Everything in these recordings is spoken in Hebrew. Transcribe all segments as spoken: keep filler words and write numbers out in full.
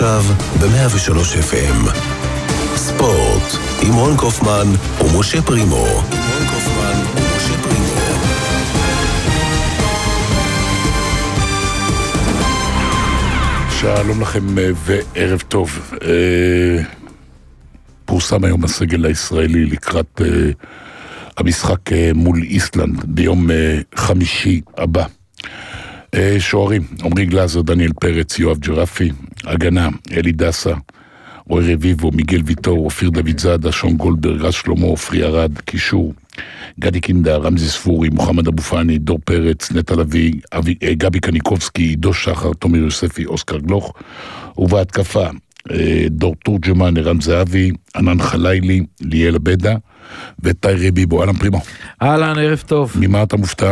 עכשיו ב-מאה ושלוש אף אם. ספורט עם רון קופמן ומשה פרימו. רון קופמן ומשה פרימו. שלום לכם וערב טוב. פורסם היום הסגל הישראלי לקראת המשחק מול איסלנד ביום חמישי הבא. שוערים, עמרי גלאזר, דניאל פרץ, יואב ג'רפי, הגנה, אלי דסה, רועי רביבו, מיגל ויטור, אופיר דוד זאדה, שון גולדברג, רז שלמה, עופרי ארד, קישור, גדי קינדה, רמזי ספורי, מוחמד אבו פאני, דור פרץ, נטע לביא, גבי קניקובסקי, עידו שחר, תומר יוספי, אוסקר גלוך, ובהתקפה, דור תורג'מן, ערן זהבי, ענן חלילי, ליאל אבדה, וטי רביבו. אהלן פרימו. אהלן, ערב טוב. ממה אתה מופתע?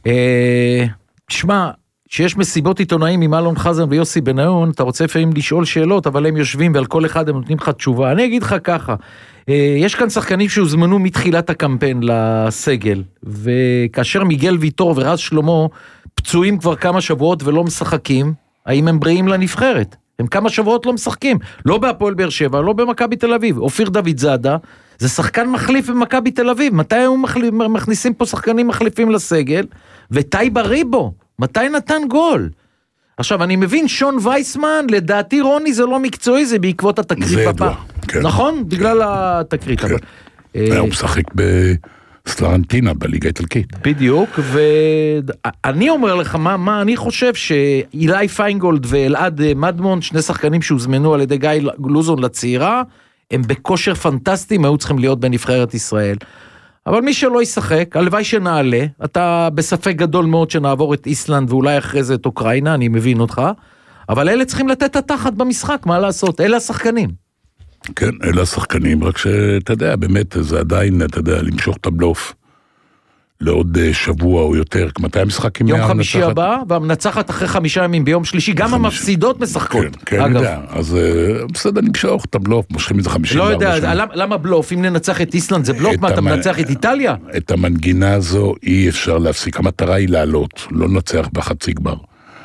שמע, שיש מסיבות עיתונאים עם אלון חזן ויוסי בניון, אתה רוצה לפעמים לשאול שאלות, אבל הם יושבים ועל כל אחד הם נותנים לך תשובה. אני אגיד לך ככה, יש כאן שחקנים שהוזמנו מתחילת הקמפיין לסגל, וכאשר מיגל ויטור ורז שלמה פצועים כבר כמה שבועות ולא משחקים, האם הם בריאים לנבחרת? הם כמה שבועות לא משחקים, לא בהפועל באר שבע, לא במכבי תל אביב. אופיר דוד זאדה, זה שחקן מחליף במכבי תל אביב, מתי הם מכניסים פה שחקנים מחליפים לסגל? וטי בריבו, מתי נתן גול? עכשיו, אני מבין, שון וייסמן, לדעתי רוני זה לא מקצועי, זה בעקבות התקרית הבא. כן. נכון? בגלל התקרית כן. הבא. הוא משחק בסלרנטינה, בליגה האיטלקית. בדיוק, ואני אומר לך, מה, מה אני חושב שאילי פיינגולד ואלעד מדמון, שני שחקנים שהוזמנו על ידי גיא לוזון לצעירה, הם בכושר פנטסטי, הם היו צריכים להיות בנבחרת ישראל. אבל מי שלא ישחק, הלוואי שנעלה, אתה בספק גדול מאוד שנעבור את איסלנד, ואולי אחרי זה את אוקראינה, אני מבין אותך, אבל אלה צריכים לתת את התחת במשחק, מה לעשות? אלה השחקנים. כן, אלה השחקנים, רק שאתה יודע, באמת, זה עדיין, אתה יודע, למשוך את הבלוף, לעוד שבוע או יותר, מתי המשחקים? יום חמישי הבא, והמנצחת אחרי חמישה ימים ביום שלישי, גם המפסידות משחקות. כן, כן, אני יודע, אז בסדר, נמשוך את הבלוף, מושכים את זה חמישים לא וארבע יודע, למה בלוף? אם ננצח את איסלנד זה בלוף, מה אתה מנצח את איטליה? את המנגינה הזו אי אפשר להפסיק, המטרה היא לעלות, לא לנצח בחצי גמר.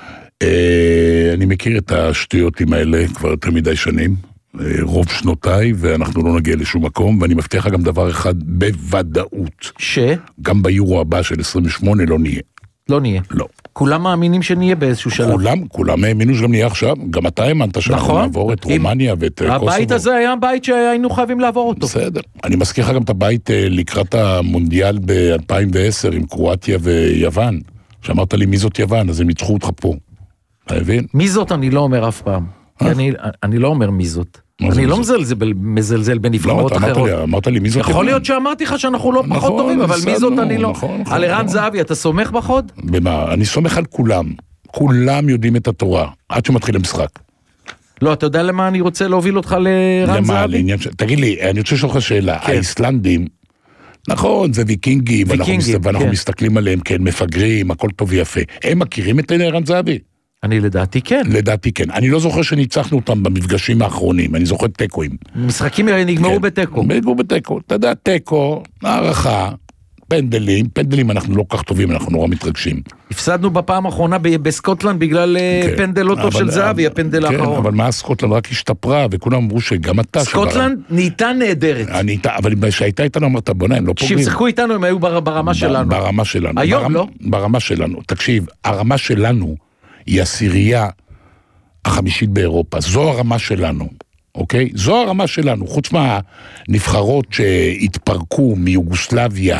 אני מכיר את השטויות האלה כבר יותר מדי שנים, רוב שנותיי, ואנחנו לא נגיע לשום מקום, ואני מבטיח לך גם דבר אחד בוודאות. ש? גם ביורו הבא של עשרים ושמונה לא נהיה. לא נהיה. לא. כולם מאמינים שנהיה באיזשהו שלב. כולם, כולם האמינו שגם נהיה עכשיו, גם אתה האמנת שאנחנו נכון. נעבור את רומניה ואת קוסובו. הבית הזה היה בית שהיינו חייבים לעבור אותו. בסדר. אני מזכיר לך גם את הבית לקראת המונדיאל ב-אלפיים ועשר עם קרואטיה ויוון. שאמרת לי מי זאת יוון, אז הם ניצחו אותך פה. אתה מבין? מי זאת אני לא אומר אף פעם. אני, אני לא אומר מי זאת. אני לא מזלזל בנבחרות אחרות. אמרת לי מי זאת. יכול להיות שאמרתי לך שאנחנו לא פחות טובים, אבל מי זאת אני לא. על ערן זהבי, אתה סומך בחוד? במה? אני סומך על כולם. כולם יודעים את התורה, עד שמתחיל המשחק. לא, אתה יודע למה אני רוצה להוביל אותך לערן זהבי? תגיד לי, אני רוצה לשאול לך שאלה. האיסלנדים, נכון, זה ויקינגים, ואנחנו מסתכלים עליהם, כן, מפגרים, הכל טוב ויפה. הם מכירים את ערן זהבי? אני לדעתי כן. לדעתי כן. אני לא זוכר שניצחנו אותם במפגשים האחרונים, אני זוכר טקואים. משחקים נגמרו בטקו. נגמרו בטקו. אתה יודע, טקו, הערכה, פנדלים, פנדלים אנחנו לא כך טובים, אנחנו נורא מתרגשים. הפסדנו בפעם האחרונה בסקוטלנד בגלל פנדל לא טוב של זהבי, הפנדל האחרון. כן, אבל מה סקוטלנד רק השתפרה, וכולם אמרו שגם אתה... סקוטלנד נהייתה נהדרת. אבל כשהייתה איתנו אמרת, בונה, הם לא פוגעים. כששיחקו איתנו, הם היו ברמה שלנו. ברמה שלנו. היום לא. ברמה שלנו. תקשיב, הרמה שלנו היא הסירייה החמישית באירופה. זו הרמה שלנו, אוקיי? זו הרמה שלנו. חוץ מהנבחרות שהתפרקו מיוגוסלביה,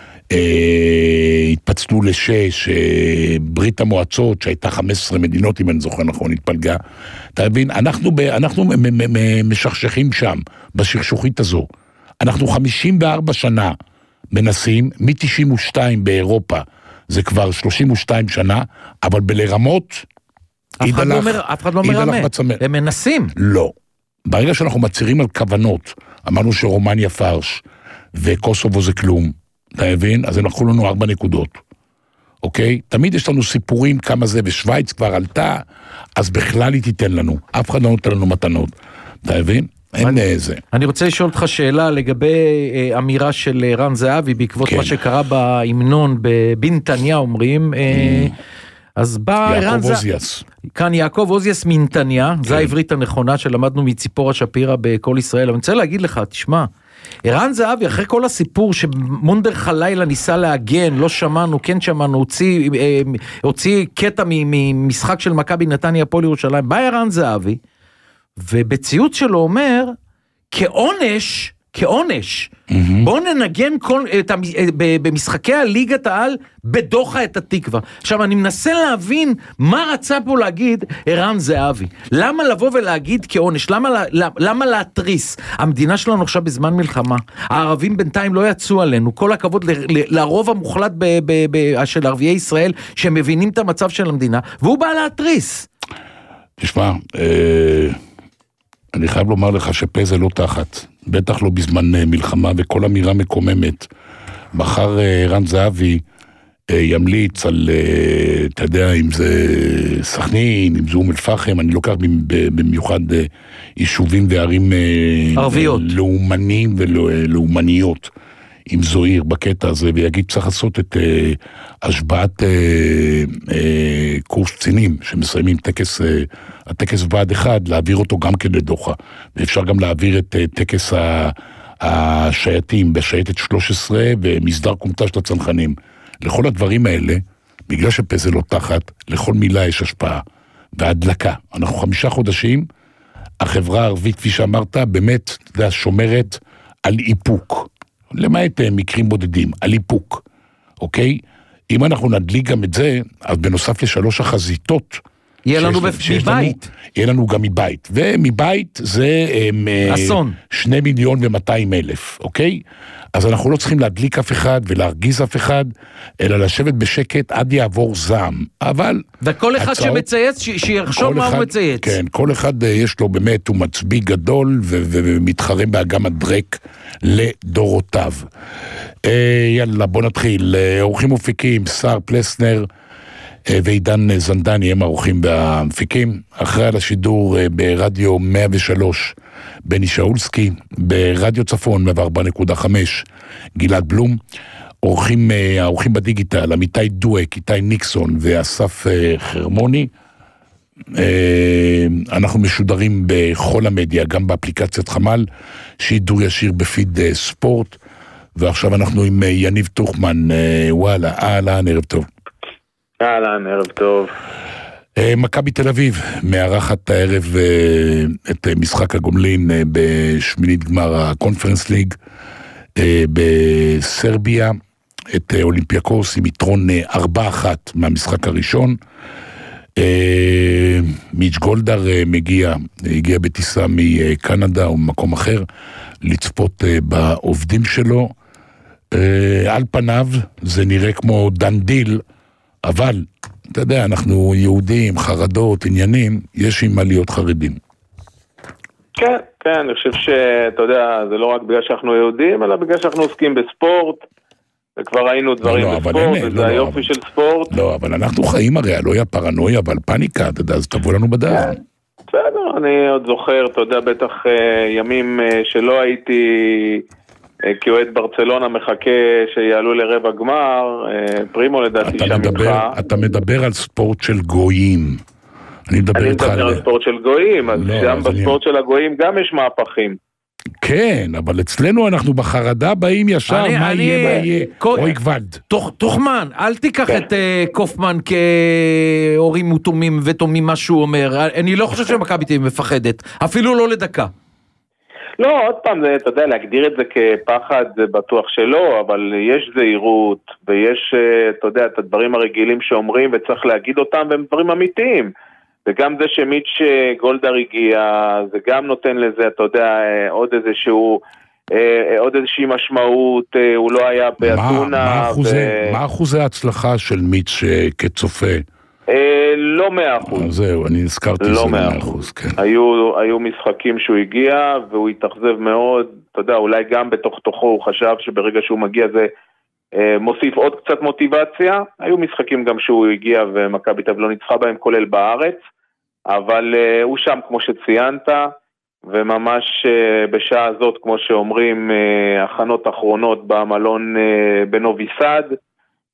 אה, התפצלו לשש, אה, ברית המועצות, שהייתה חמש עשרה מדינות, אם אני זוכר נכון, התפלגה. אתה מבין? אנחנו, ב, אנחנו מ- מ- מ- משכשכים שם, בשכשוכית הזו. אנחנו חמישים וארבע שנה מנסים, מ-תשעים ושתיים באירופה, זה כבר שלושים ושתיים שנה, אבל בלרמות, אף אחד לא אומר, אף אחד לא מרמה, הם מנסים. לא. ברגע שאנחנו מצירים על כוונות, אמרנו שרומניה פרש, וקוסובו זה כלום, אתה מבין? אז הם לקחו לנו ארבע נקודות. אוקיי? תמיד יש לנו סיפורים כמה זה, ושוויץ כבר עלתה, אז בכלל היא תיתן לנו. אף אחד לא נותן לנו מתנות. אתה מבין? אין איזה. אני רוצה לשאול אותך שאלה לגבי אמירה של ערן זהבי, בעקבות מה שקרה בהמנון בבנתניה, אומרים, אז בא ערן זהבי, כאן יעקב עוזיאס מנתניה, כן. זה העברית הנכונה שלמדנו מציפורה שפירא בכל ישראל, אבל אני רוצה להגיד לך, תשמע, ערן זהבי, אחרי כל הסיפור שמונדר חלילה ניסה להגן, לא שמענו, כן שמענו, הוציא, הוציא קטע ממשחק של מכבי נתניה הפועל ירושלים, בא ערן זהבי, ובציוץ שלו אומר, כעונש, כעונש, mm-hmm. בואו ננגן כל, את, במשחקי הליגת העל בדוחה את התקווה. עכשיו אני מנסה להבין מה רצה פה להגיד ערן זהבי. למה לבוא ולהגיד כעונש? למה, למה להתריס? המדינה שלנו עכשיו בזמן מלחמה. הערבים בינתיים לא יצאו עלינו. כל הכבוד ל, ל, לרוב המוחלט ב, ב, ב, של ערביי ישראל שמבינים את המצב של המדינה, והוא בא להתריס. תשמע, אה... אני חייב לומר לך שפה זה לא תחת, בטח לא בזמן מלחמה, וכל אמירה מקוממת. מחר ערן זהבי ימליץ על, אתה יודע, אם זה סכנין, אם זה אום אל-פחם, אני לוקח במיוחד יישובים וערים ערביות, לאומנים ולאומניות, עם זוהיר בקטע הזה, ויגיד צריך לעשות את אה, השבעת אה, אה, קורס קצינים, שמסיימים טקס, אה, הטקס ועד אחד, להעביר אותו גם כן לדוחה, ואפשר גם להעביר את אה, טקס השייטים, בשייטת שלוש עשרה, ומסדר קומטה של הצנחנים. לכל הדברים האלה, בגלל שפה זה לא תחת, לכל מילה יש השפעה, והדלקה. אנחנו חמישה חודשים, החברה הערבית, כפי שאמרת, באמת, זה שומרת על איפוק. למעט מקרים בודדים, על איפוק, אוקיי? אם אנחנו נדליק גם את זה, אז בנוסף לשלוש החזיתות, יהיה לנו מבית. יהיה לנו גם מבית, ומבית זה אסון. שני מיליון ומאתיים אלף, אוקיי? אז אנחנו לא צריכים להדליק אף אחד ולהרגיז אף אחד, אלא לשבת בשקט עד יעבור זעם, אבל... וכל אחד הצעות, שמצייץ, שיחשוב מה הוא מצייץ. כן, כל אחד יש לו באמת, הוא מצביא גדול, ו- ו- ומתחרם באגם הדרק לדורותיו. אה, יאללה, בוא נתחיל. אורחים מופיקים, שר פלסנר, ועידן זנדני הם האורחים והמפיקים. אחרי על השידור ברדיו מאה ושלוש בני שאולסקי, ברדיו צפון מאה וארבע נקודה חמש גלעד בלום, אורחים, האורחים בדיגיטל עמיתי דואק, איתי ניקסון ואסף חרמוני. אנחנו משודרים בכל המדיה, גם באפליקציית חמל, שידור ישיר בפיד ספורט, ועכשיו אנחנו עם יניב טוחמן. וואלה, אהלן, ערב טוב. אהלן, ערב טוב. מכבי תל אביב מארחת הערב את משחק הגומלין בשמינית גמר הקונפרנס ליג בסרביה, את אולימפיאקוס עם יתרון ארבע אחת מהמשחק הראשון. מיץ' גולדהר מגיע, הגיע בטיסה מקנדה או ממקום אחר, לצפות בעובדים שלו. על פניו זה נראה כמו דנדיל, אבל, אתה יודע, אנחנו יהודים, חרדות, עניינים, יש עם מה להיות חרדים. כן, כן, אני חושב שאתה יודע, זה לא רק בגלל שאנחנו יהודים, אלא בגלל שאנחנו עוסקים בספורט, וכבר ראינו דברים לא, לא, בספורט, וזה לא, היופי לא, של ספורט. לא, אבל אנחנו חיים הרי, לא היה פרנויה, אבל פאניקה, אתה יודע, אז תבוא לנו בדרך. כן, בסדר, אני עוד זוכר, אתה יודע, בטח ימים שלא הייתי... כאוהד ברצלונה מחכה שיעלו לרבע גמר, פרימו לדעתי שם איתך. אתה מדבר על ספורט של גויים. אני מדבר אני מדבר על ספורט של גויים, אז גם בספורט של הגויים גם יש מהפכים. כן, אבל אצלנו אנחנו בחרדה באים ישר, מה יהיה, מה יהיה, אוי גבד. תוחמן, אל תיקח את קופמן כאורים מותומים ותומים מה שהוא אומר, אני לא חושב שמכבי תהיה מפחדת, אפילו לא לדקה. לא, עוד פעם, זה, אתה יודע, להגדיר את זה כפחד, זה בטוח שלא, אבל יש זהירות, ויש, אתה יודע, את הדברים הרגילים שאומרים, וצריך להגיד אותם, והם דברים אמיתיים. וגם זה שמיץ' גולדהר הגיע, זה גם נותן לזה, אתה יודע, עוד איזשהו, עוד איזושהי משמעות, הוא לא היה באתונה. מה, מה, אחוזי, ו... מה אחוזי ההצלחה של מיץ' כצופה? לא מאה אחוז. זהו, אני הזכרתי זה לא מאה אחוז, כן. היו, היו משחקים שהוא הגיע, והוא התאכזב מאוד, אתה יודע, אולי גם בתוך תוכו הוא חשב שברגע שהוא מגיע זה אה, מוסיף עוד קצת מוטיבציה. היו משחקים גם שהוא הגיע ומכבי תל אביב לא ניצחה בהם, כולל בארץ, אבל אה, הוא שם כמו שציינת, וממש אה, בשעה הזאת, כמו שאומרים, אה, הכנות אחרונות במלון אה, בנובי סאד,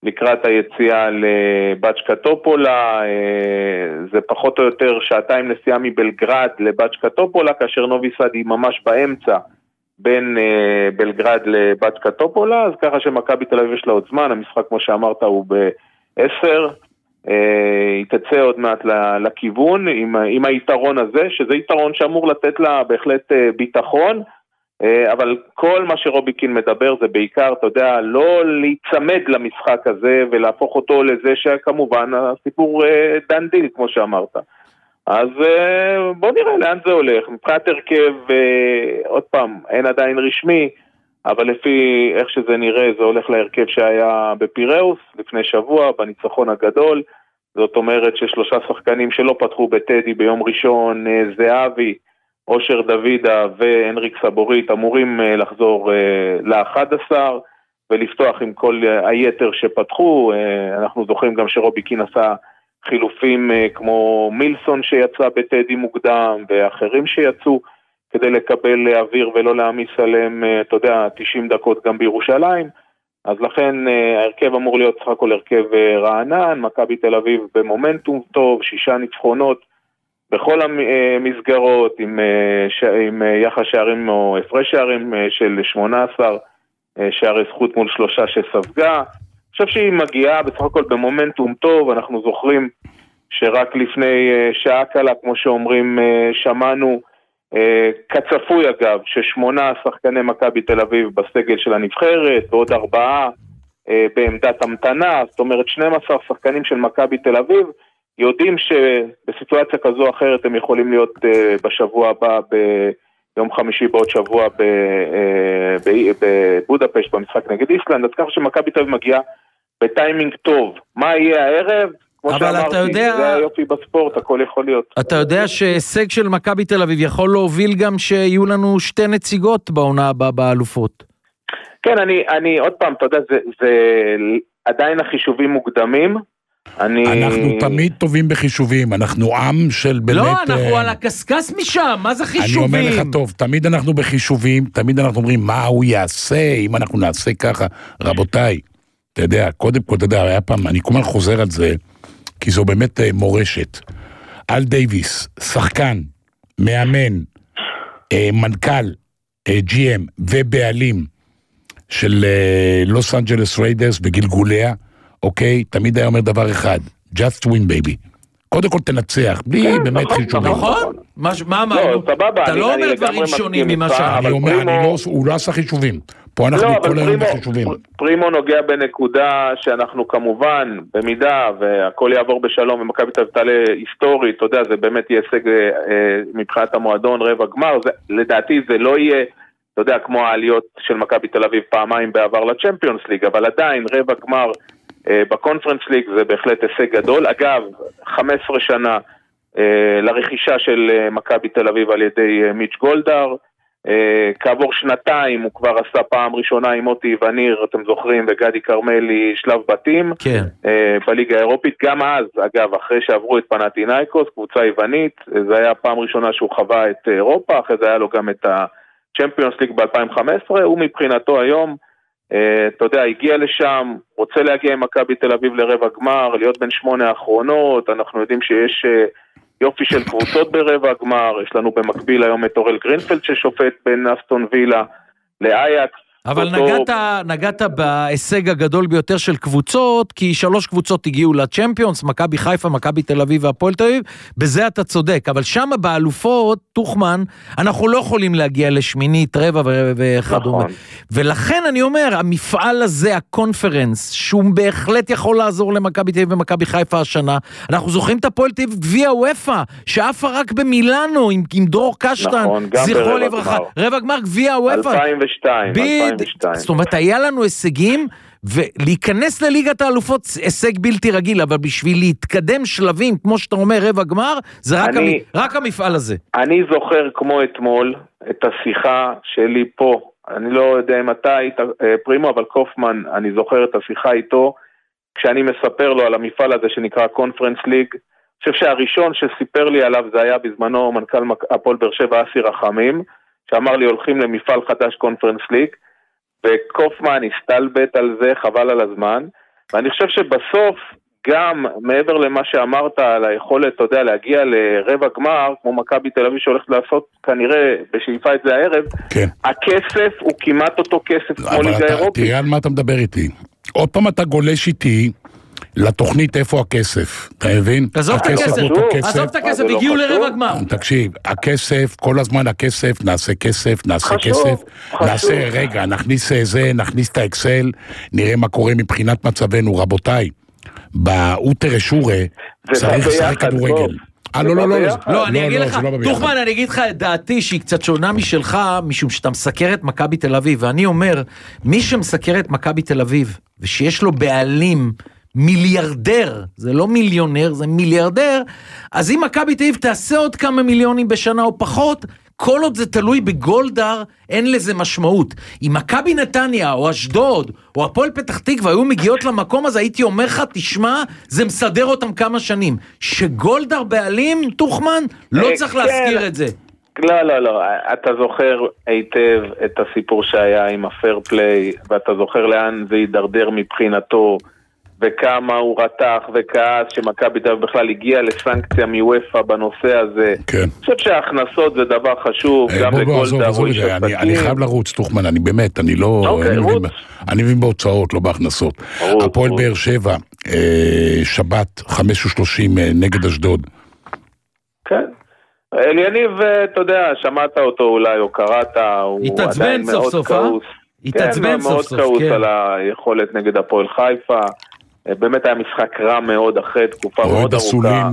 לקראת היציאה לבצ'קה טופולה, זה פחות או יותר שעתיים נסיעה מבלגרד לבצ'קה טופולה, כאשר נובי סאד היא ממש באמצע בין בלגרד לבצ'קה טופולה, אז ככה שמכבי תל אביב יש לה עוד זמן, המשחק כמו שאמרת הוא ב-עשר, היא תצא עוד מעט לכיוון עם, עם היתרון הזה, שזה יתרון שאמור לתת לה בהחלט ביטחון, אבל כל מה שרוביקין מדבר זה בעיקר, אתה יודע, לא להיצמד למשחק הזה ולהפוך אותו לזה שכמובן הסיפור דן דיל כמו שאמרת. אז בוא נראה לאן זה הולך. מבחינת הרכב, עוד פעם, אין עדיין רשמי, אבל לפי איך שזה נראה זה הולך להרכב שהיה בפיראוס לפני שבוע בניצחון הגדול. זאת אומרת ששלושה שחקנים שלא פתחו בטדי ביום ראשון, זהבי, אושר דוידה והנריק סבורית אמורים לחזור ל-אחד עשר ולפתוח עם כל היתר שפתחו. אנחנו זוכרים גם שרוביקין עשה חילופים כמו מילסון שיצא בטדי מוקדם ואחרים שיצאו כדי לקבל אוויר ולא להעמיס עליהם, אתה יודע, תשעים דקות גם בירושלים. אז לכן ההרכב אמור להיות סך הכל הרכב רענן, מכבי תל אביב במומנטום טוב, שישה ניצחונות בכל המסגרות, עם, עם יחס שערים או הפרש שערים של שמונה עשר שערי זכות מול שלושה שספגה. אני חושב שהיא מגיעה בסך הכל במומנטום טוב, אנחנו זוכרים שרק לפני שעה קלה, כמו שאומרים, שמענו, כצפוי אגב, ששמונה שחקני מכבי תל אביב בסגל של הנבחרת, ועוד ארבעה בעמדת המתנה, זאת אומרת שנים עשר שחקנים של מכבי תל אביב, יודעים שבסיטואציה כזו או אחרת הם יכולים להיות בשבוע הבא, ביום חמישי בעוד שבוע בבודפשט במשחק נגד איסלנד, אז ככה שמכבי תל אביב מגיעה בטיימינג טוב. מה יהיה הערב? כמו שאמרתי, יודע... זה היופי בספורט, הכל יכול להיות. אתה יודע שהישג של מכבי תל אביב יכול להוביל גם שיהיו לנו שתי נציגות בעונה הבאה באלופות. כן, אני, אני עוד פעם, אתה יודע, זה, זה עדיין החישובים מוקדמים, אני... אנחנו תמיד טובים בחישובים, אנחנו עם של באמת... לא, אנחנו על הקסקס משם, מה זה חישובים? אני אומר לך טוב, תמיד אנחנו בחישובים, תמיד אנחנו אומרים מה הוא יעשה, אם אנחנו נעשה ככה, רבותיי, אתה יודע, קודם כל, אתה יודע, היה פעם, אני כמובן חוזר על זה, כי זו באמת מורשת. אל דייביס, שחקן, מאמן, מנכ"ל, ג'י אם ובעלים של לוס אנג'לס ריידרס בגלגוליה, אוקיי, תמיד היה אומר דבר אחד, just win baby. קודם כל תנצח, בלי באמת חישובים. נכון? מה אמרנו? אתה לא אומר דברים שונים ממה שאני. אני אומר, הוא לא עשה חישובים. פה אנחנו כל היום בחישובים. פרימו נוגע בנקודה שאנחנו כמובן, במידה והכל יעבור בשלום ומכבי תל אביב תעלה היסטורית, אתה יודע, זה באמת יהיה הישג מבחינת המועדון רבע גמר, לדעתי זה לא יהיה, אתה יודע, כמו העליות של מכבי תל אביב פעמיים בעבר לצ'מפיונס ליג, אבל עדיין רבע גמר בקונפרנס ליג זה בהחלט הישג גדול. אגב, חמש עשרה שנה לרכישה של מכבי תל אביב על ידי מיץ' גולדהר, כעבור שנתיים הוא כבר עשה פעם ראשונה עם מוטי וניר, אתם זוכרים, וגדי קרמלי שלב בתים, כן. בליגה האירופית, גם אז, אגב, אחרי שעברו את פנאטינאיקוס, קבוצה יוונית, זה היה פעם ראשונה שהוא חווה את אירופה, אחרי זה היה לו גם את הצ'מפיונס ליג ב-אלפיים וחמש עשרה, הוא מבחינתו היום, אתה יודע, הגיע לשם, רוצה להגיע עם מכבי תל אביב לרבע גמר, להיות בין שמונה האחרונות, אנחנו יודעים שיש יופי של קבוצות ברבע גמר, יש לנו במקביל היום את אורל גרינפלד ששופט בין אסטון וילה לאייקס. אבל נגעת, נגעת בהישג הגדול ביותר של קבוצות, כי שלוש קבוצות הגיעו לצ'מפיונס, מכבי חיפה, מכבי תל אביב והפועל תל אביב, בזה אתה צודק, אבל שם באלופות, תוחמן, אנחנו לא יכולים להגיע לשמינית, רבע וכדומה. נכון. ולכן אני אומר, המפעל הזה, הקונפרנס, שהוא בהחלט יכול לעזור למכבי תל אביב ומכבי חיפה השנה, אנחנו זוכרים את הפועל תל אביב גביע וופא, שאפה רק במילאנו, עם, עם דרור קשטן, נכון, זכרו לברכה, רבע גמר גביע וופא. אלפיים ושתיים. זאת אומרת, היה לנו הישגים, ולהיכנס לליגת האלופות הישג בלתי רגיל, אבל בשביל להתקדם שלבים, כמו שאתה אומר, רבע גמר, זה רק, אני, המ... רק המפעל הזה. אני זוכר כמו אתמול, את השיחה שלי פה, אני לא יודע אם אתה היית פרימו, אבל קופמן, אני זוכר את השיחה איתו, כשאני מספר לו על המפעל הזה שנקרא קונפרנס ליג, אני חושב שהראשון שסיפר לי עליו, זה היה בזמנו מנכ"ל הפועל באר שבע אסי רחמים, שאמר לי הולכים למפעל חדש קונפרנס ליג, וקופמן הסתלבט על זה, חבל על הזמן, ואני חושב שבסוף, גם מעבר למה שאמרת על היכולת, אתה יודע, להגיע לרבע גמר, כמו מכבי תל אביב שהולכת לעשות כנראה בשאיפה את זה הערב, כן. הכסף הוא כמעט אותו כסף כמו ליגה אירופית. תראה על מה אתה מדבר איתי. עוד פעם אתה גולש איתי לתוכנית איפה הכסף, אתה מבין? עזוב את הכסף, עזוב את הכסף, הגיעו לרבע גמר. תקשיב, הכסף, כל הזמן הכסף, נעשה כסף, נעשה כסף, נעשה, רגע, נכניס זה, נכניס את האקסל, נראה מה קורה מבחינת מצבנו, רבותיי. באוטר שורה צריך לשחק כדורגל. אה, לא, לא, לא, לא, אני אגיד לך, תוכמן, אני אגיד לך את דעתי שהיא קצת שונה משלך, משום שאתה מסקר את מכבי תל אביב, ואני אומר, מי שמסקר את מכבי תל אביב, ושיש לו בעלים מיליארדר, זה לא מיליונר, זה מיליארדר, אז אם מכבי תל אביב תעשה עוד כמה מיליונים בשנה או פחות, כל עוד זה תלוי בגולדהר, אין לזה משמעות. אם מכבי נתניה, או אשדוד, או הפועל פתח תקווה, היו מגיעות למקום הזה, הייתי אומר לך, תשמע, זה מסדר אותם כמה שנים. שגולדהר בעלים, תוכמן, לא צריך להזכיר את זה. לא, לא, לא. אתה זוכר היטב את הסיפור שהיה עם הפייר פליי, ואתה זוכר לאן זה יידרדר מבחינתו, וכמה הוא רתח וכעס שמכבי תל אביב בכלל הגיע לסנקציה מיואפה בנושא הזה. כן. אני חושב שההכנסות זה דבר חשוב, גם לגולדה. אני חייב לרוץ, תוכמן, אני באמת, אני לא... אני מבין בהוצאות, לא בהכנסות. הפועל באר שבע, שבת, חמש ושלושים נגד אשדוד. כן. אליניב, אתה יודע, שמעת אותו אולי, או קראת, הוא עדיין מאוד כעוס. התעצבן סוף סוף, כן. מאוד כעוס על היכולת נגד הפועל חיפה. באמת היה משחק רע מאוד אחרי תקופה מאוד ארוכה.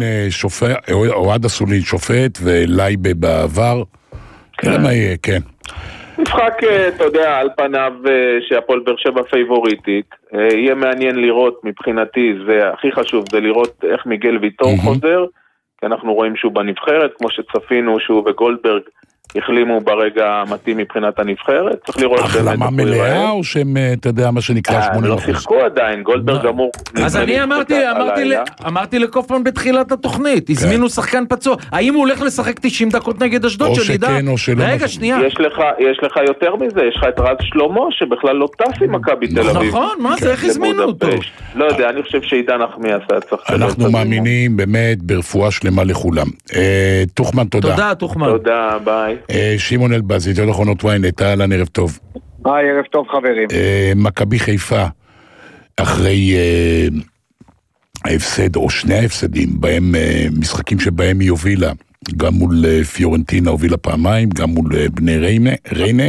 אוהד אסולין שופט ולייבה בעבר. כן. מה יהיה, כן. משחק, אתה יודע, על פניו שהפועל באר שבע פייבוריטית. יהיה מעניין לראות מבחינתי, זה הכי חשוב, זה לראות איך מיגל ויטור חוזר. כי אנחנו רואים שהוא בנבחרת, כמו שצפינו שהוא וגולדברג החלימו ברגע המתאים מבחינת הנבחרת, צריך לראות... החלמה מלאה או שהם, אתה יודע, מה שנקרא שמונים אחוז? לא שיחקו עדיין, גולדברג אמור... אז אני אמרתי לקופמן בתחילת התוכנית, הזמינו שחקן פצוע, האם הוא הולך לשחק תשעים דקות נגד אשדוד, שנדע? או שכן או שלא. רגע, שנייה. יש לך יותר מזה, יש לך את רז שלמה, שבכלל לא טס עם מכבי תל אביב. נכון, מה זה, איך הזמינו אותו? לא יודע, אני חושב שעידן נחמיאס היה צריך... אנחנו מאמינים באמת ברפואה שלמה לכולם. תוכמן, תודה. תודה, תוכמן. תודה, ביי. שמעון אלבז, ידיעות אחרונות וויינט, אהלן, ערב טוב. היי, ערב טוב חברים. מכבי חיפה, אחרי ההפסד, או שני ההפסדים, בהם משחקים שבהם היא הובילה, גם מול פיורנטינה הובילה פעמיים, גם מול בני ריינה,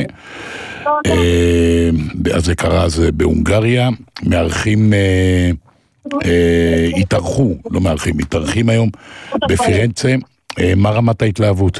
אז זה קרה אז בהונגריה, מארחים, התארחו, לא מארחים, התארחים היום בפירנצה, מה רמת ההתלהבות?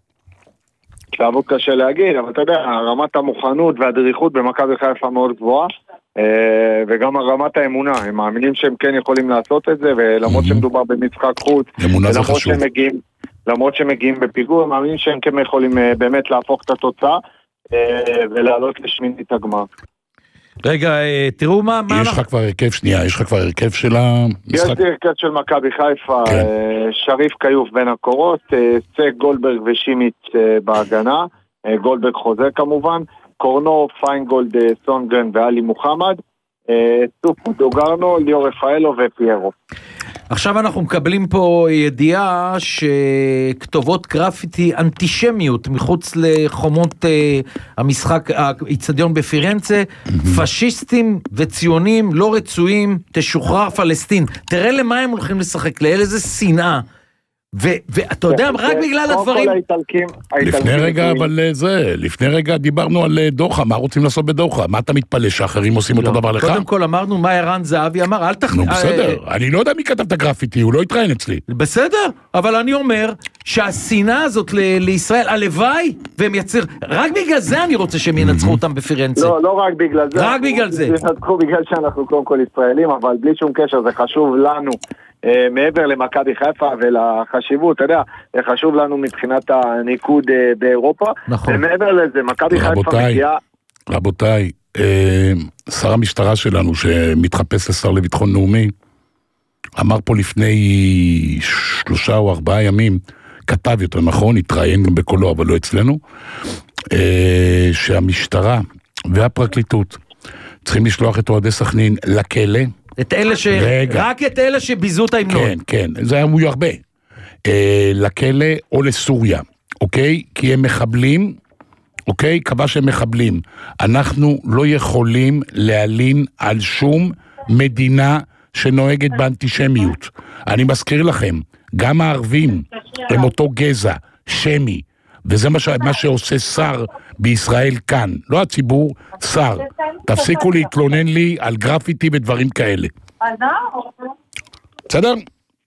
התלהבות קשה להגיד, אבל אתה יודע, רמת המוכנות והדריכות במכבי חיפה מאוד גבוהה, וגם רמת האמונה, הם מאמינים שהם כן יכולים לעשות את זה, ולמרות שמדובר במשחק חוץ, ולמרות שהם מגיעים, למרות שהם מגיעים בפיגור, הם מאמינים שהם כן יכולים באמת להפוך את התוצאה, ולעלות לשמינית הגמר. רגע, תראו מה... יש לך כבר הרכב, שנייה, יש לך כבר הרכב של המשחק? יש לי הרכב של מכבי חיפה, שריף קיוף בין הקורות, צק גולדברג ושימיץ בהגנה, גולדברג חוזר כמובן, קורנו, פיינגולד, סונגרן ואלי מוחמד, סופו דוגרנו, ליאור רפאלו ופיירו. עכשיו אנחנו מקבלים פה ידיעה שכתובות גרפיטי אנטישמיות מחוץ לחומות המשחק, האצטדיון בפירנצה, פשיסטים וציונים לא רצויים, תשוחרר פלסטין. תראה למה הם הולכים לשחק, לאיזה שנאה. ואתה יודע, רק בגלל הדברים... לפני רגע, אבל זה, לפני רגע דיברנו על דוחה, מה רוצים לעשות בדוחה? מה אתה מתפלא שאחרים עושים אותו דבר לך? קודם כל אמרנו מה ערן זהבי אמר, אל תכניס... נו בסדר, אני לא יודע מי כתב את הגרפיטי, הוא לא התראיין אצלי. בסדר, אבל אני אומר שהשנאה הזאת לישראל, הלוואי, והם יצר... רק בגלל זה אני רוצה שהם ינצחו אותם בפירנצה. לא, לא רק בגלל זה. רק בגלל זה. ינצחו בגלל שאנחנו קודם כל ישראלים, אבל בלי שום קשר, זה חשוב לנו. מעבר למכבי חיפה ולחשיבות, אתה יודע, חשוב לנו מבחינת הניקוד באירופה, נכון. ומעבר לזה, מכבי חיפה מגיעה... רבותיי, שר המשטרה שלנו שמתחפש לשר לביטחון לאומי, אמר פה לפני שלושה או ארבעה ימים, כתב יותר נכון, התראיין גם בקולו, אבל לא אצלנו, שהמשטרה והפרקליטות צריכים לשלוח את אוהדי סכנין לכלא, את אלה ש... רגע. רק את אלה שביזו את ההמנון. כן, כן, זה היה מוי הרבה. אה, לכלא או לסוריה, אוקיי? כי הם מחבלים, אוקיי? קבע שהם מחבלים. אנחנו לא יכולים להלין על שום מדינה שנוהגת באנטישמיות. אני מזכיר לכם, גם הערבים הם אותו גזע, שמי, וזה מה, ש... מה שעושה שר בישראל כאן, לא הציבור, שר. תפסיקו להתלונן לי על גרפיטי ודברים כאלה. בסדר?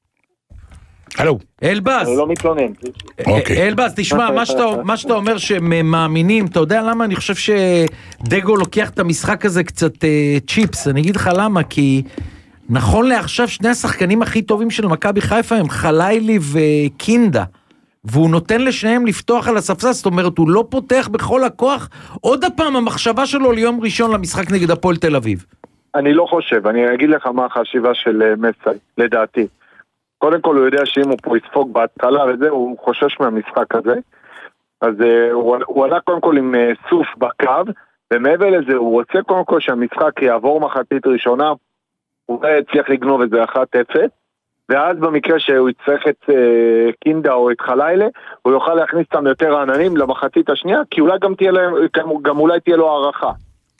הלו. אלבאז. אני לא מתלונן. אוקיי. אלבאז, תשמע, מה שאתה, מה שאתה אומר שהם מאמינים, אתה יודע למה? אני חושב שדגו לוקח את המשחק הזה קצת אה, צ'יפס, אני אגיד לך למה, כי נכון לעכשיו שני השחקנים הכי טובים של מכבי חיפה הם חלילי וקינדה, והוא נותן לשניהם לפתוח על הספסל, זאת אומרת, הוא לא פותח בכל הכוח, עוד הפעם המחשבה שלו ליום ראשון למשחק נגד הפועל תל אביב. אני לא חושב, אני אגיד לך מה החשיבה של מסי, לדעתי. קודם כל הוא יודע שאם הוא פה יספוג בהתחלה וזה, הוא חושש מהמשחק הזה. אז הוא, הוא עלה קודם כל עם סוף בקו, ומעבר לזה הוא רוצה קודם כל שהמשחק יעבור מחצית ראשונה, הוא יצליח לגנוב את זה אחת אפס, ואז במקרה שהוא יצטרך את uh, קינדה או את חלילה, הוא יוכל להכניס אותם יותר העננים למחצית השנייה, כי אולי גם תהיה, להם, גם אולי תהיה לו הערכה.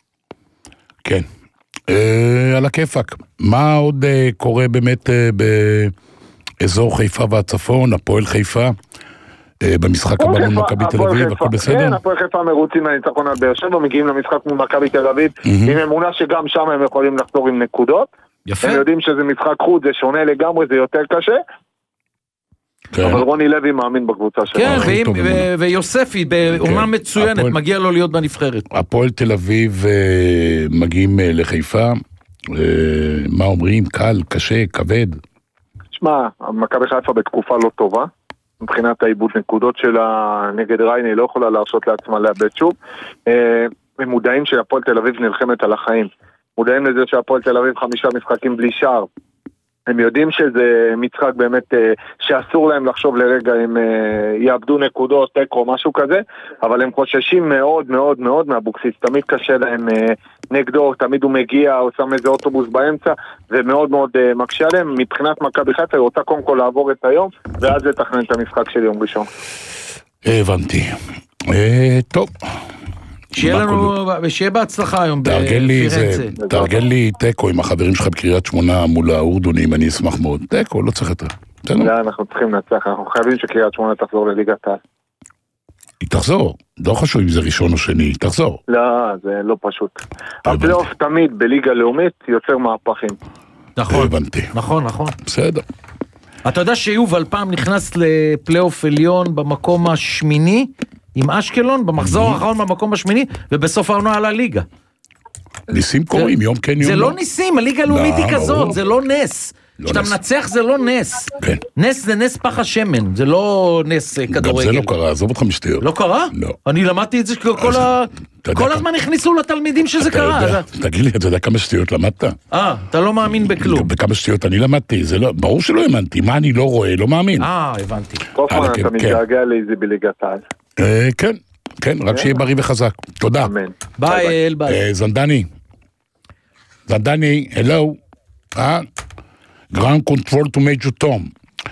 כן. אה, על הכיפק. מה עוד אה, קורה באמת אה, באזור חיפה והצפון, הפועל חיפה, אה, במשחק הבא מול מכבי תל אביב, הכל בסדר? כן, הפועל חיפה מרוצים מהניצחון על באר שבע, מגיעים למשחק מול מכבי תל אביב, עם אמונה שגם שם הם יכולים לחזור עם נקודות. יפה. הם יודעים שזה משחק חוץ, זה שונה לגמרי, זה יותר קשה. כן. אבל רוני לוי מאמין בקבוצה שלו. כן, ו- ויוספי, באומה כן. מצוינת, הפועל... מגיע לו להיות בנבחרת. הפועל תל אביב uh, מגיעים uh, לחיפה, uh, מה אומרים? קל, קשה, כבד? שמע, מכבי חיפה בתקופה לא טובה, מבחינת העיבוד נקודות שלה נגד ריינה, היא לא יכולה להרשות לעצמה לאבד שוב. Uh, הם מודעים שהפועל תל אביב נלחמת על החיים. מודעים לזה שהפועל תל אביב חמישה משחקים בלי שער. הם יודעים שזה משחק באמת שאסור להם לחשוב לרגע אם יאבדו נקודות, טקו, משהו כזה, אבל הם חוששים מאוד מאוד מאוד מהבוקסיס, תמיד קשה להם נגדו, תמיד הוא מגיע, הוא שם איזה אוטובוס באמצע, ומאוד מאוד מקשה עליהם. מבחינת מכבי חיפה, היא רוצה קודם כל לעבור את היום, ואז לתכנן את המשחק של יום ראשון. הבנתי. טוב. שיהיה לנו, שיהיה בהצלחה היום בפירנצה. תארגן לי טקו עם החברים שלך בקריית שמונה מול האורדונים, אני אשמח מאוד. טקו, לא צריך יותר. לא, אנחנו צריכים לנצח, אנחנו חייבים שקריית שמונה תחזור לליגת העל. היא תחזור, לא חשוב אם זה ראשון או שני, היא תחזור. לא, זה לא פשוט. הפלייאוף תמיד בליגה לאומית יוצר מהפכים. נכון, נכון, נכון. בסדר. אתה יודע שיובל פעם נכנס לפלייאוף עליון במקום השמיני, עם אשקלון, במחזור האחרון במקום השמיני, ובסוף העונה על הליגה. ניסים קוראים, יום כן יום לא. זה לא ניסים, הליגה הלאומית היא כזאת, זה לא נס. כשאתה מנצח זה לא נס. נס זה נס פח השמן, זה לא נס כדורגל. גם זה לא קרה, עזוב אותך משטויות. לא קרה? לא. אני למדתי את זה כל הזמן הכניסו לתלמידים שזה קרה. תגיד לי, אתה יודע כמה שטויות למדת? אה, אתה לא מאמין בכלום. בכמה שטויות אני למדתי, ברור שלא האמנתי, מה אני לא רואה, לא מאמין. אה, הבנתי. קופמן, אתה מתגעגע לאיזי בליגת העל. כן, כן, רק שיהיה בריא וחזק. תודה. אמן. ביי, ביי. זנדני. זנדני, hello. אה? Ground Control to Major Tom.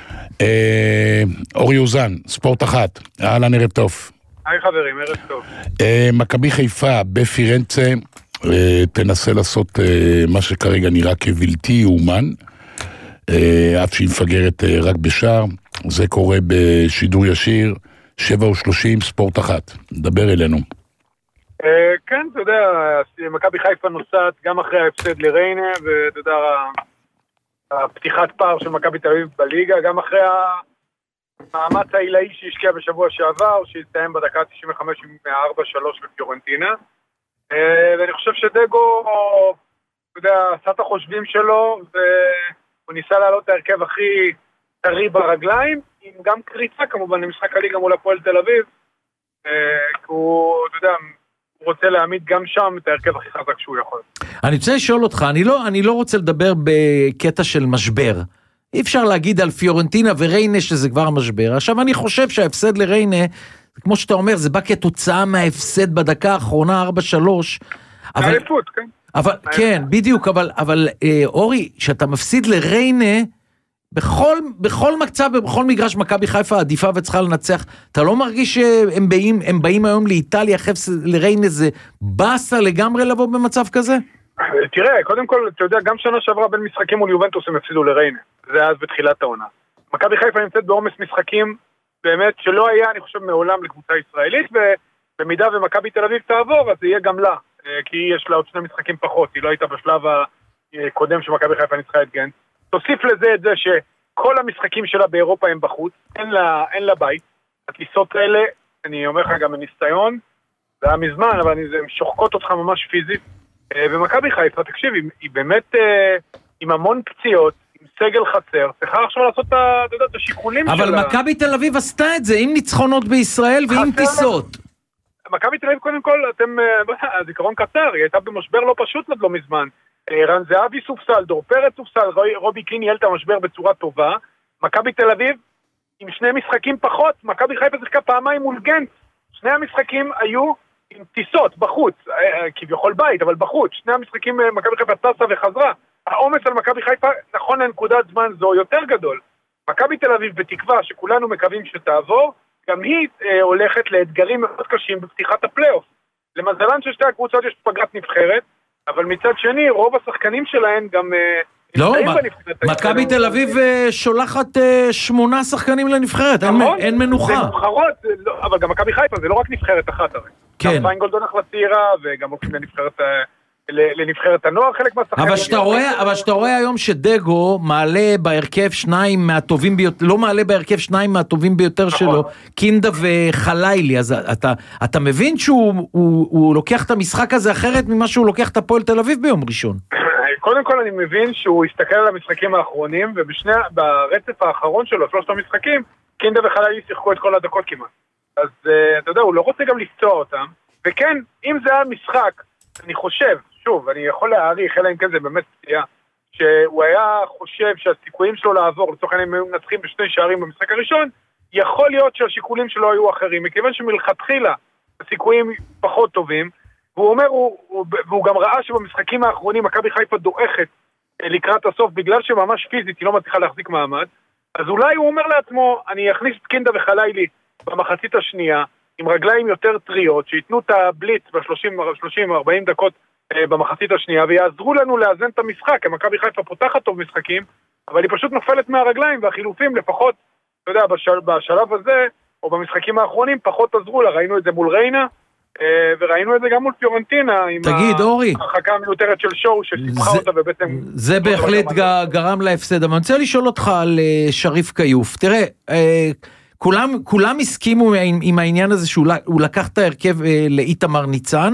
אורי אוזן, ספורט אחת. אהלן, ערב טוב. היי חברים, ערב טוב. מכבי חיפה בפירנצה תנסה לעשות מה שכרגע נראה כבלתי יאומן, אף שהיא מפגרת רק בשער. זה קורה בשידור ישיר, שבע ושלושים, ספורט אחת. דבר אלינו. כן, אתה יודע, מכבי חיפה נוסעת גם אחרי ההפסד לריינה, ואתה יודע, הפתיחת פער של מכבי תל אביב בליגה, גם אחרי המאמץ העילאי שהשקיע בשבוע שעבר, שהסתיים בדקה תשעים וחמש עם ארבע שלוש בפיורנטינה. ואני חושב שדגו, אתה יודע, עשה את החושבים שלו, והוא ניסה לעלות את ההרכב הכי טרי ברגליים, עם גם קריצה כמובן למשחק הליגה מול הפועל תל אביב, כי הוא, אתה יודע, הוא רוצה להעמיד גם שם את ההרכב הכי חזק שהוא יכול. אני רוצה לשאול אותך, אני לא, אני לא רוצה לדבר בקטע של משבר. אי אפשר להגיד על פיורנטינה וריינה שזה כבר משבר. עכשיו אני חושב שההפסד לריינה, כמו שאתה אומר, זה בא כתוצאה מההפסד בדקה האחרונה ארבע שלוש. האליפות, כן. אבל, כן, בדיוק, אבל, אבל אה, אורי, שאתה מפסיד לריינה, בכל, בכל מקצב ובכל מגרש מכבי חיפה עדיפה וצריכה לנצח, אתה לא מרגיש שהם באים, הם באים היום לאיטליה, חפש לריינה זה בסה לגמרי לבוא במצב כזה? תראה, קודם כל, אתה יודע, גם שנה שעברה בין משחקים מול יובנטוס הם הפסידו לריינה, זה אז בתחילת העונה. מכבי חיפה נמצאת בעומס משחקים באמת שלא היה, אני חושב, מעולם לקבוצה ישראלית, ובמידה ומכבי תל אביב תעבור, אז זה יהיה גם לה, כי יש לה עוד שני משחקים פחות, היא לא הייתה בשלב הקודם שמכבי חיפה ניצחה את גנט. תוסיף לזה את זה שכל המשחקים שלה באירופה הם בחוץ, אין לה, אין לה בית. הטיסות האלה, אני אומר לך גם בניסיון, זה היה מזמן, אבל הן שוחקות אותך ממש פיזית. ומכבי חיפה, תקשיב, היא, היא באמת עם המון פציעות, עם סגל חסר, צריכה עכשיו לעשות את השיקולים שלה. אבל מכבי תל אביב עשתה את זה, עם ניצחונות בישראל ועם טיסות. מכבי תל אביב קודם כל, אתם, הזיכרון קצר, היא הייתה במשבר לא פשוט לא מזמן. רן זהבי סופסל, דור פרץ סופסל, רובי קין ניהל את המשבר בצורה טובה. מכבי תל אביב עם שני משחקים פחות, מכבי חיפה שיחקה פעמיים מול גנט. שני המשחקים היו עם טיסות בחוץ, כביכול בית, אבל בחוץ. שני המשחקים מכבי חיפה טסה וחזרה. העומס על מכבי חיפה נכון לנקודת זמן זו יותר גדול. מכבי תל אביב בתקווה שכולנו מקווים שתעבור, גם היא אה, הולכת לאתגרים מאוד קשים בפתיחת הפלייאוף. למזלן של שתי הקבוצות יש פגרת נבחרת, אבל מצד שני רוב השחקנים שלהן גם... אה, לא, מכבי תל אביב שולחת אה, שמונה שחקנים לנבחרת, אין, אין מנוחה. זה נבחרות, לא, אבל גם מכבי חיפה זה לא רק נבחרת אחת הרי. כן. גם פיינגולד הולך לצעירה, וגם הולכים לנבחרת... אה, לנבחרת הנוער, חלק מהשחקנים... אבל שאתה רואה, אבל שאתה רואה היום שדגו מעלה בהרכב שניים מהטובים ביותר, לא מעלה בהרכב שניים מהטובים ביותר שלו, קינדה וחלילי, אז אתה, אתה מבין שהוא הוא, הוא לוקח את המשחק הזה אחרת ממה שהוא לוקח את הפועל תל אביב ביום ראשון? קודם כל אני מבין שהוא הסתכל על המשחקים האחרונים, ובשני, ברצף האחרון שלו, שלושת המשחקים, קינדה וחלילי שיחקו את כל הדקות כמעט. אז אתה יודע, הוא לא רוצה גם לפצוע אותם, וכן, אם זה היה משחק, אני חושב, שוב, אני יכול להעריך, אלא אם כן זה באמת פציעה, שהוא היה חושב שהסיכויים שלו לעבור, לצורך העניין הם מנצחים בשני שערים במשחק הראשון, יכול להיות שהשיקולים שלו היו אחרים, מכיוון שמלכתחילה הסיכויים פחות טובים, והוא אומר, הוא, הוא, והוא גם ראה שבמשחקים האחרונים מכבי חיפה דועכת לקראת הסוף, בגלל שממש פיזית היא לא מצליחה להחזיק מעמד, אז אולי הוא אומר לעצמו, אני אכניס את קינדה וחלילי במחצית השנייה, עם רגליים יותר טריות, שיתנו את הבליץ ב-שלושים ארבעים דקות אה, במחצית השנייה, ויעזרו לנו לאזן את המשחק, כי מכבי חיפה פותחת טוב משחקים, אבל היא פשוט נופלת מהרגליים, והחילופים לפחות, אתה יודע, בשל, בשלב הזה, או במשחקים האחרונים, פחות עזרו לה, ראינו את זה מול ריינה, אה, וראינו את זה גם מול פיורנטינה, עם תגיד, אורי, ההרחקה המיותרת של שואו, שסיפחה אותה ובעצם... זה בהחלט גרם להפסד, אבל אני רוצה לשאול אותך על uh, שריף קיוף, תראה, אה, כולם, כולם הסכימו עם, עם העניין הזה שהוא לקח את ההרכב אה, לאיתמר ניצן,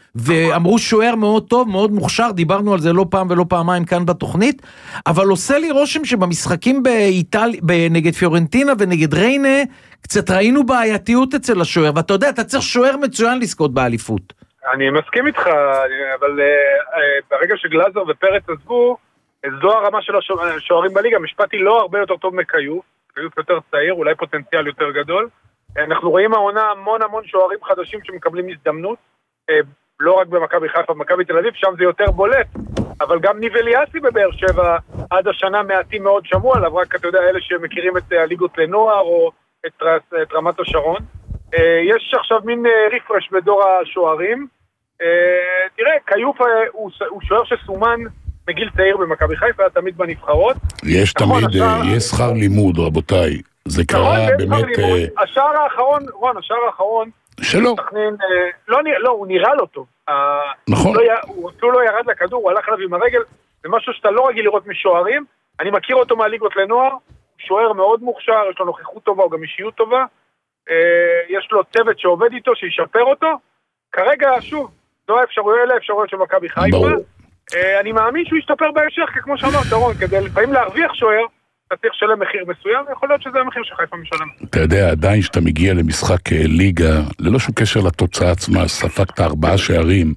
ואמרו שוער מאוד טוב, מאוד מוכשר, דיברנו על זה לא פעם ולא פעמיים כאן בתוכנית, אבל עושה לי רושם שבמשחקים באיטל... נגד פיורנטינה ונגד ריינה, קצת ראינו בעייתיות אצל השוער, ואתה יודע, אתה צריך שוער מצוין לזכות באליפות. אני מסכים איתך, אבל אה, אה, ברגע שגלאזר ופרץ עזבו, זו הרמה של השוערים בליגה, משפטי לא הרבה יותר טוב מקיוף, קיוף יותר צעיר, אולי פוטנציאל יותר גדול. אנחנו רואים העונה המון המון שוערים חדשים שמקבלים הזדמנות, לא רק במכבי חיפה, במכבי תל אביב, שם זה יותר בולט, אבל גם ניב אליאסי בבאר שבע, עד השנה מעטים מאוד שמעו עליו, רק אתה יודע, אלה שמכירים את הליגות לנוער, או את, את רמת השרון. יש עכשיו מין ריפרש בדור השוערים. תראה, קיוף הוא, הוא שוער שסומן מגיל צעיר במכבי חיפה, היה תמיד בנבחרות. יש תמיד, יש שכר לימוד, רבותיי. זה קרה באמת... השער האחרון, רון, השער האחרון, שלא. לא, לא, הוא נראה לו טוב. נכון. הוא אפילו לא ירד לכדור, הוא הלך עליו עם הרגל, זה משהו שאתה לא רגיל לראות משוערים. אני מכיר אותו מהליגות לנוער, הוא שוער מאוד מוכשר, יש לו נוכחות טובה, הוא גם אישיות טובה. יש לו צוות שעובד איתו, שישפר אותו. כרגע, שוב, זו האפשרויות, אלה האפשרויות של מכבי חיפה. אני מאמין שהוא ישתפר בהמשך, כמו שאמרת, רון, כדי לפעמים להרוויח שוער, אתה צריך לשלם מחיר מסוים, יכול להיות שזה המחיר שחיפה משלם. אתה יודע, עדיין שאתה מגיע למשחק ליגה, ללא שום קשר לתוצאה עצמה, ספקת ארבעה שערים,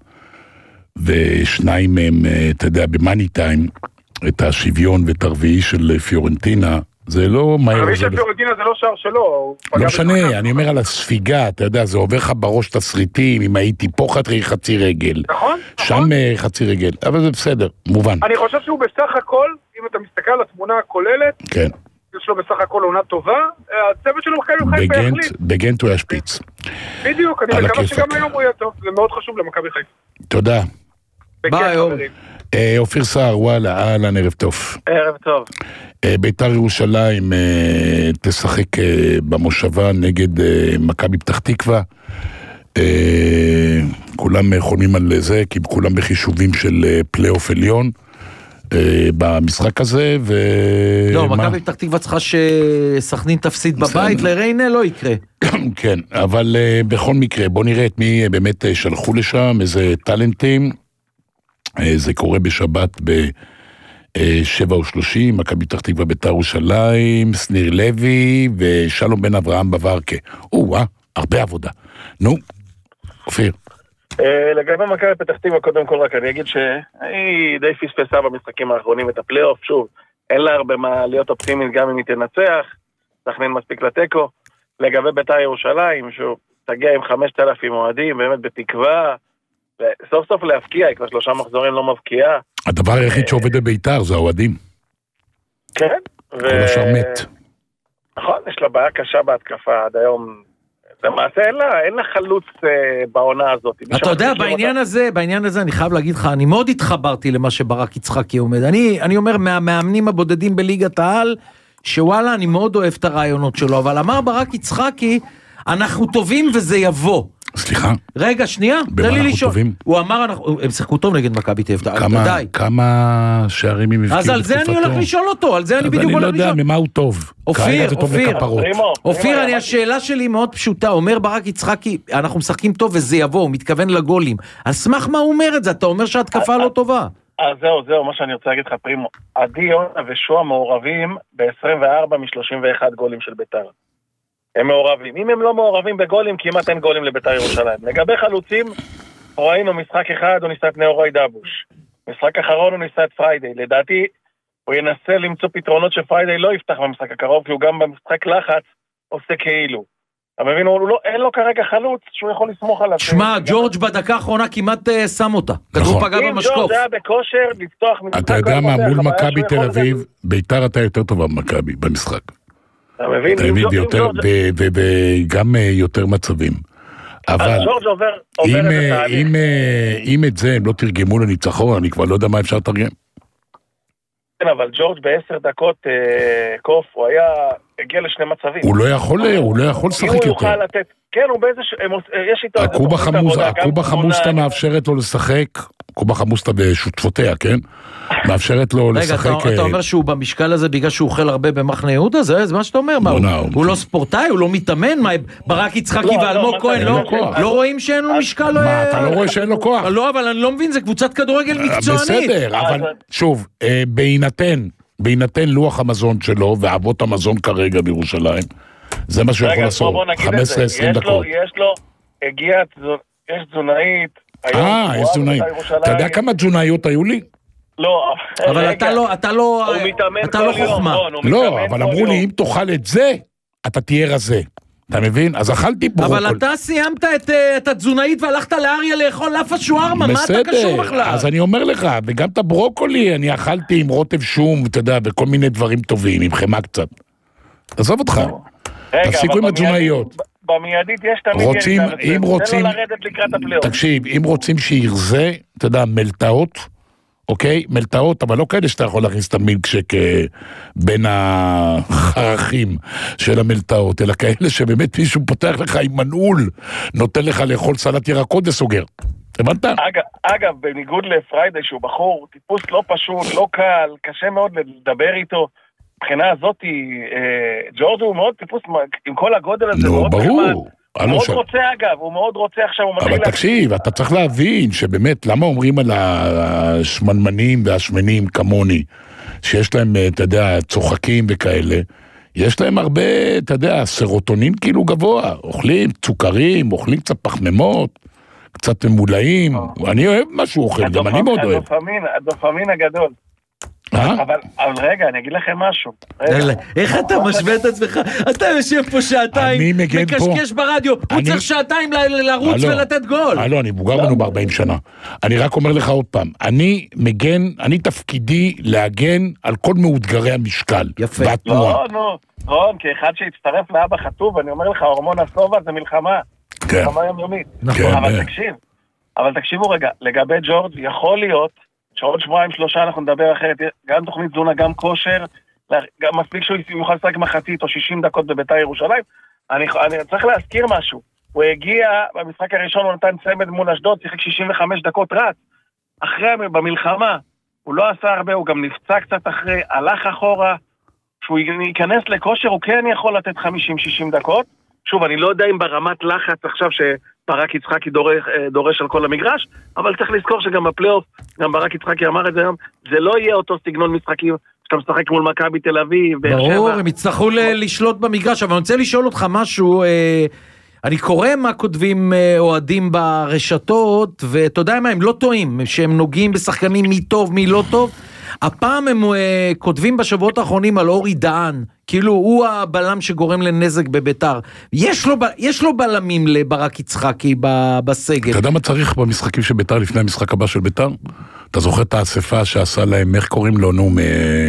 ושניים מהם, אתה יודע, במאני טיים, את השוויון ואת הרביעי של פיורנטינה, זה לא מהר. אבל של פיורנטינה זה לא שער שלו. לא משנה, אני אומר על הספיגה, אתה יודע, זה עובר לך בראש תסריטים, אם הייתי פה חצי רגל. נכון. שם חצי רגל, אבל זה בסדר, מובן. אני חושב שהוא בסך הכל, אם אתה מסתכל על התמונה הכוללת, כן. יש לו בסך הכל עונה טובה, הצוות שלו מכבי חיפה יחליט. בגנט הוא ישפיץ. בדיוק, אני מקווה שגם היום הוא יהיה טוב, זה מאוד חשוב למכבי חיפה. תודה. ביי, אור. אופיר סער, וואלה, אהלן, ערב טוב. ערב טוב. ביתר ירושלים תשחק במושבה נגד מכבי פתח תקווה. כולם חולמים על זה, כי כולם בחישובים של פלייאוף עליון במשחק הזה, ו... לא, מכבי פתח תקווה צריכה שסכנין תפסיד בבית, לריינה לא יקרה. כן, אבל בכל מקרה, בוא נראה את מי באמת שלחו לשם, איזה טלנטים. זה קורה בשבת ב-שבע ושלושים, מכבי פתח תקווה ביתר ירושלים, שניר לוי ושלום בן אברהם בוורקה. או-אה, הרבה עבודה. נו, אופיר. לגבי מכבי פתח תקווה, קודם כל רק אני אגיד שהיא די פספסה במשחקים האחרונים את הפלייאוף, שוב, אין לה הרבה מה להיות אופטימית גם אם היא תנצח, סכנין מספיק לתיקו. לגבי ביתר ירושלים, שוב, תגיע עם חמשת אלפים אוהדים, באמת בתקווה, סוף סוף להפקיע, היא כבר שלושה מחזורים לא מבקיעה. הדבר היחיד שעובד בביתר זה האוהדים. כן. כל השאר מת. נכון, יש לה בעיה קשה בהתקפה עד היום. למעשה אין לה, אין לה חלוץ בעונה הזאת. אתה יודע, בעניין הזה, בעניין הזה אני חייב להגיד לך, אני מאוד התחברתי למה שברק יצחקי עומד. אני, אני אומר, מהמאמנים הבודדים בליגת העל, שוואלה, אני מאוד אוהב את הרעיונות שלו, אבל אמר ברק יצחקי, אנחנו טובים וזה יבוא. סליחה? רגע, שנייה, תן לי לשאול. הוא אמר, הם שיחקו טוב נגד מכבי תל אביב, די. כמה שערים הם הבקיעו אז על זה אני הולך לשאול אותו, על זה אני בדיוק הולך לשאול. אני לא יודע ממה הוא טוב. אופיר, אופיר, אופיר, אני השאלה שלי מאוד פשוטה, אומר ברק יצחקי, אנחנו משחקים טוב וזה יבוא, הוא מתכוון לגולים. על סמך מה הוא אומר את זה? אתה אומר שההתקפה לא טובה. אז זהו, זהו, מה שאני רוצה להגיד לך, פרימו, עדי יונה ושועה מעורבים ב-עשרים וארבע מ-שלושים ואחד גולים של ביתר. הם מעורבים. אם הם לא מעורבים בגולים, כמעט אין גולים לביתר ירושלים. לגבי חלוצים, ראינו משחק אחד, הוא ניסה את נאורי דבוש. משחק אחרון הוא ניסה את פריידי. לדעתי, הוא ינסה למצוא פתרונות שפריידי לא יפתח במשחק הקרוב, כי הוא גם במשחק לחץ עושה כאילו. אתה מבין, הוא לא, אין לו כרגע חלוץ שהוא יכול לסמוך עליו. שמע, ג'ורג' בדקה האחרונה כמעט uh, שם אותה. כדור פגע במשקוף. אם ג'ורג' היה בכושר, לפתוח משחק... אתה יודע מה, מול מכבי תל אביב, ביתר אתה יותר טובה במכבי במשחק. אתה מבין? אתה מבין, יותר, וגם יותר מצבים. אבל אם את זה הם לא תרגמו לניצחון, אני כבר לא יודע מה אפשר לתרגם. כן, אבל ג'ורג' בעשר דקות קוף, הוא היה, הגיע לשני מצבים. הוא לא יכול, הוא לא יכול לשחק יותר. הוא יוכל לתת, כן, הוא באיזה, יש איתו... הקובה חמוסטה מאפשרת לו לשחק, קובה חמוסטה בשותפותיה, כן? מאפשרת לו לשחק... רגע, אתה אומר שהוא במשקל הזה בגלל שהוא אוכל הרבה במחנה יהודה? זה מה שאתה אומר? הוא לא ספורטאי? הוא לא מתאמן? ברק יצחקי ואלמוג כהן לא רואים שאין לו משקל? מה, אתה לא רואה שאין לו כוח? לא, אבל אני לא מבין, זה קבוצת כדורגל מקצוענית. בסדר, אבל שוב, בהינתן, בהינתן לוח המזון שלו ואבות המזון כרגע בירושלים, זה מה שהוא יכול לעשות, חמש עשרה עשרים דקות. יש לו, הגיע, יש תזונאית, אה, יש תזונאית. אתה יודע כמה תזונאיות היו לי? לא, אבל אתה לא, אתה לא, אתה לא חוכמה. לא, אבל אמרו לי, אם תאכל את זה, אתה תהיה רזה. אתה מבין? אז אכלתי ברוקולי. אבל אתה סיימת את התזונאית והלכת לאריה לאכול לאפה שוארמה, מה אתה קשור בכלל? אז אני אומר לך, וגם את הברוקולי, אני אכלתי עם רוטב שום, אתה יודע, וכל מיני דברים טובים, עם חמה קצת. עזוב אותך. תפסיקו עם התזונאיות. במיידית יש תמיד... רוצים, אם רוצים... תקשיב, אם רוצים שירזה, אתה יודע, מלטאות, אוקיי? מלטאות, אבל לא כאלה שאתה יכול להכניס את המילקשק בין החרכים של המלטאות, אלא כאלה שבאמת מישהו פותח לך עם מנעול, נותן לך לאכול סלט ירקות וסוגר. הבנת? אגב, אגב, בניגוד לפריידי, שהוא בחור, טיפוס לא פשוט, לא קל, קשה מאוד לדבר איתו, מבחינה הזאת, ג'ורג' הוא מאוד טיפוס, עם כל הגודל הזה, מאוד נחמד. הוא מאוד רוצה אגב, הוא מאוד רוצה עכשיו, אבל תקשיב, אתה צריך להבין שבאמת, למה אומרים על השמנמנים והשמנים כמוני, שיש להם, אתה יודע, צוחקים וכאלה, יש להם הרבה, אתה יודע, סרוטונין כאילו גבוה, אוכלים צוקרים, אוכלים קצת פחמימות, קצת ממולאים, אני אוהב מה שהוא אוכל, גם אני מאוד אוהב. הדופמין הגדול. אבל רגע, אני אגיד לכם משהו. איך אתה משווה את עצמך? אתה יושב פה שעתיים, מקשקש ברדיו, הוא צריך שעתיים לרוץ ולתת גול. לא, אני מבוגר ממנו ב-ארבעים שנה. אני רק אומר לך עוד פעם, אני מגן, אני תפקידי להגן על כל מאותגרי המשקל. יפה. לא, לא, רון, כאחד שהצטרף לאבא חטוב, אני אומר לך, הורמון הסובה זה מלחמה. מלחמה יומיומית. אבל תקשיב, אבל תקשיבו רגע, לגבי ג'ורג' יכול להיות שעוד שבועיים שלושה אנחנו נדבר אחרת, גם תוכנית תזונה, גם כושר, גם מספיק שהוא יוכל לשחק מחצית או שישים דקות בבית"ר ירושלים. אני, אני צריך להזכיר משהו, הוא הגיע במשחק הראשון, הוא נתן צמד מול אשדוד, שיחק שישים וחמש דקות רץ, אחרי במלחמה, הוא לא עשה הרבה, הוא גם נפצע קצת אחרי, הלך אחורה, כשהוא ייכנס לכושר, הוא כן יכול לתת חמישים שישים דקות, שוב, אני לא יודע אם ברמת לחץ עכשיו שברק יצחקי דורש, דורש על כל המגרש, אבל צריך לזכור שגם בפלייאוף, גם ברק יצחקי אמר את זה היום, זה לא יהיה אותו סגנון משחקים, שאתה משחק מול מכבי תל אביב, ברור, הם יצטרכו לשלוט במגרש, אבל אני רוצה לשאול אותך משהו, אני קורא מה כותבים אוהדים ברשתות, ואתה יודע מה, הם לא טועים, שהם נוגעים בשחקנים מי טוב, מי לא טוב, הפעם הם כותבים בשבועות האחרונים על אורי דהן, כאילו הוא הבלם שגורם לנזק בביתר. יש לו, יש לו בלמים לברק יצחקי בסגל. אתה יודע מה צריך במשחקים של ביתר לפני המשחק הבא של ביתר? אתה זוכר את האספה שעשה להם, איך קוראים לו, נו,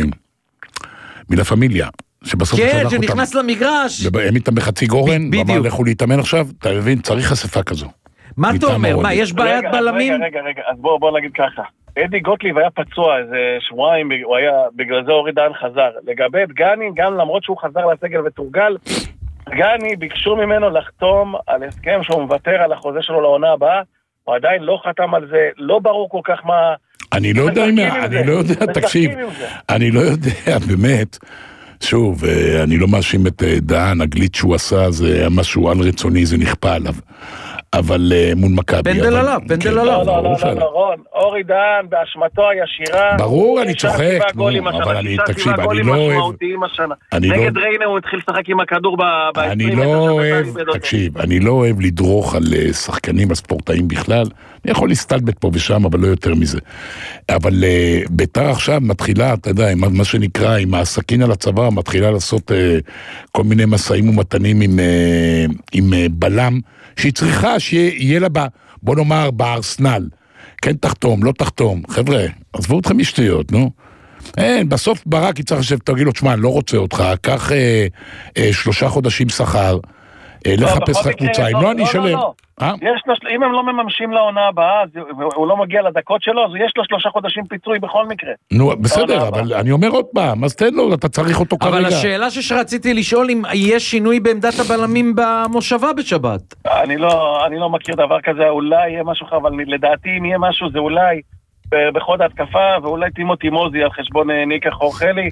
מלה פמיליה. כן, שנכנס למגרש. הם איתם בחצי גורן, ואמר לכו להתאמן עכשיו, אתה מבין, צריך אספה כזו. מה אתה אומר? מה, יש בעיית בלמים? רגע, רגע, רגע, אז בואו בוא נגיד ככה. אדי גוטליב היה פצוע איזה שבועיים, הוא היה, בגלל זה אורי דהן חזר. לגבי את גני, גם למרות שהוא חזר לסגל ותורגל, גני ביקשו ממנו לחתום על הסכם שהוא מוותר על החוזה שלו לעונה הבאה, הוא עדיין לא חתם על זה, לא ברור כל כך מה... אני לא יודע, אני לא יודע, תקשיב, אני לא יודע, באמת, שוב, אני לא מאשים את דהן, הגליט שהוא עשה, זה היה משהו על רצוני, זה נכפה עליו. אבל מול מכבי. פנדל עליו, פנדל עליו. לא, לא, לא, רון, אורי דהן באשמתו הישירה. ברור, אני צוחק, אבל אני, תקשיב, אני לא אוהב... נגד ריינה הוא התחיל לשחק עם הכדור ב-עשרים. אני לא אוהב, תקשיב, אני לא אוהב לדרוך על שחקנים, הספורטאים בכלל. אני יכול להסתלבט פה ושם, אבל לא יותר מזה. אבל ביתר עכשיו מתחילה, אתה יודע, מה שנקרא, עם הסכין על הצבא, מתחילה לעשות כל מיני מסעים ומתנים עם בלם, שהיא צריכה שיהיה לה, בוא נאמר, בארסנל. כן תחתום, לא תחתום. חבר'ה, עזבו אתכם משטויות, נו. אין, בסוף ברק יצטרך לשבת, תגיד לו, תשמע, אני לא רוצה אותך, קח אה, אה, שלושה חודשים שכר, אה, לחפש לך קבוצה, אם לא אני אשלם. אם הם לא מממשים לעונה הבאה, הוא לא מגיע לדקות שלו, אז יש לו שלושה חודשים פיצוי בכל מקרה. נו, בסדר, אבל אני אומר עוד פעם, אז תן לו, אתה צריך אותו כרגע. אבל השאלה שרציתי לשאול, אם יש שינוי בעמדת הבלמים במושבה בשבת? אני לא מכיר דבר כזה, אולי יהיה משהו, אבל לדעתי אם יהיה משהו, זה אולי בחוד ההתקפה, ואולי טימותי מוזי על חשבון ניקה חורחלי.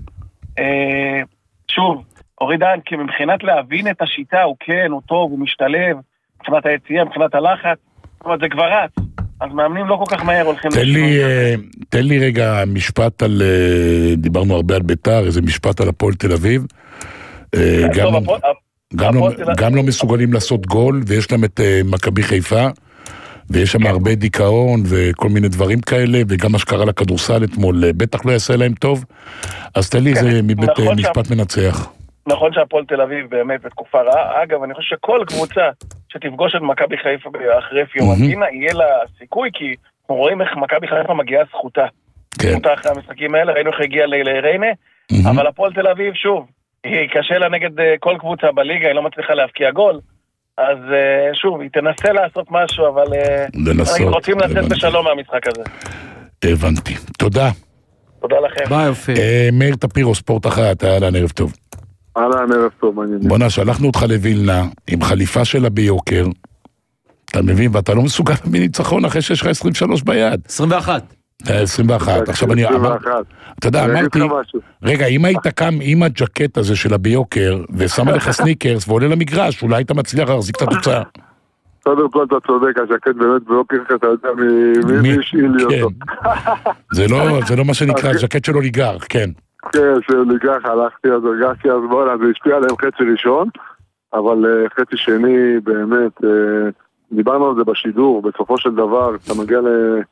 שוב, אורי דהן, כי מבחינת להבין את השיטה, הוא כן, הוא טוב, הוא משתלב, מבחינת היציאה, מבחינת הלחץ, אבל זה כבר רץ, אז מאמנים לא כל כך מהר הולכים... תן לי, תן לי רגע משפט על, דיברנו הרבה על ביתר, איזה משפט על הפועל תל אביב, גם לא מסוגלים לעשות גול, ויש להם את מכבי חיפה, ויש שם הרבה דיכאון וכל מיני דברים כאלה, וגם מה שקרה לכדורסל אתמול, בטח לא יעשה להם טוב, אז תן לי איזה מבית משפט מנצח. נכון שהפועל תל אביב באמת בתקופה רעה, אגב, אני חושב שכל קבוצה שתפגוש את מכבי חיפה אחרי פיורנטינה, יהיה לה סיכוי, כי אנחנו רואים איך מכבי חיפה מגיעה זכותה. זכותה אחרי המשחקים האלה, ראינו איך הגיעה לריינה, אבל הפועל תל אביב, שוב, היא קשה לה נגד כל קבוצה בליגה, היא לא מצליחה להפקיע גול, אז שוב, היא תנסה לעשות משהו, אבל אנחנו רוצים לצאת בשלום מהמשחק הזה. הבנתי. תודה. תודה לכם. ביי, אופי. מאיר טפירו, ספורט אחת, אהלן, ערב טוב. אהלן, ערב טוב, מעניין. בונה, שלחנו אותך לווילנה, עם חליפה שלה ביוקר, אתה מבין, ואתה לא מסוגל להביא ניצחון אחרי שיש לך עשרים ושלוש ביד. עשרים ואחת. עשרים ואחת, עכשיו אני אמר, אתה יודע, אמרתי, רגע, אם היית קם עם הג'קט הזה שלה ביוקר, ושמה לך סניקרס ועולה למגרש, אולי היית מצליח להחזיק את התוצאה. קודם כל אתה צודק, הג'קט באמת ביוקר, אתה יודע מי השאיל לי אותו. זה לא מה שנקרא, הג'קט של אוליגר, כן. כן, שאוליגר, הלכתי, אז הרגשתי, אז בואו, זה השפיע עליהם חצי ראשון, אבל חצי שני, באמת, דיברנו על זה בשידור, בסופו של דבר, אתה מגיע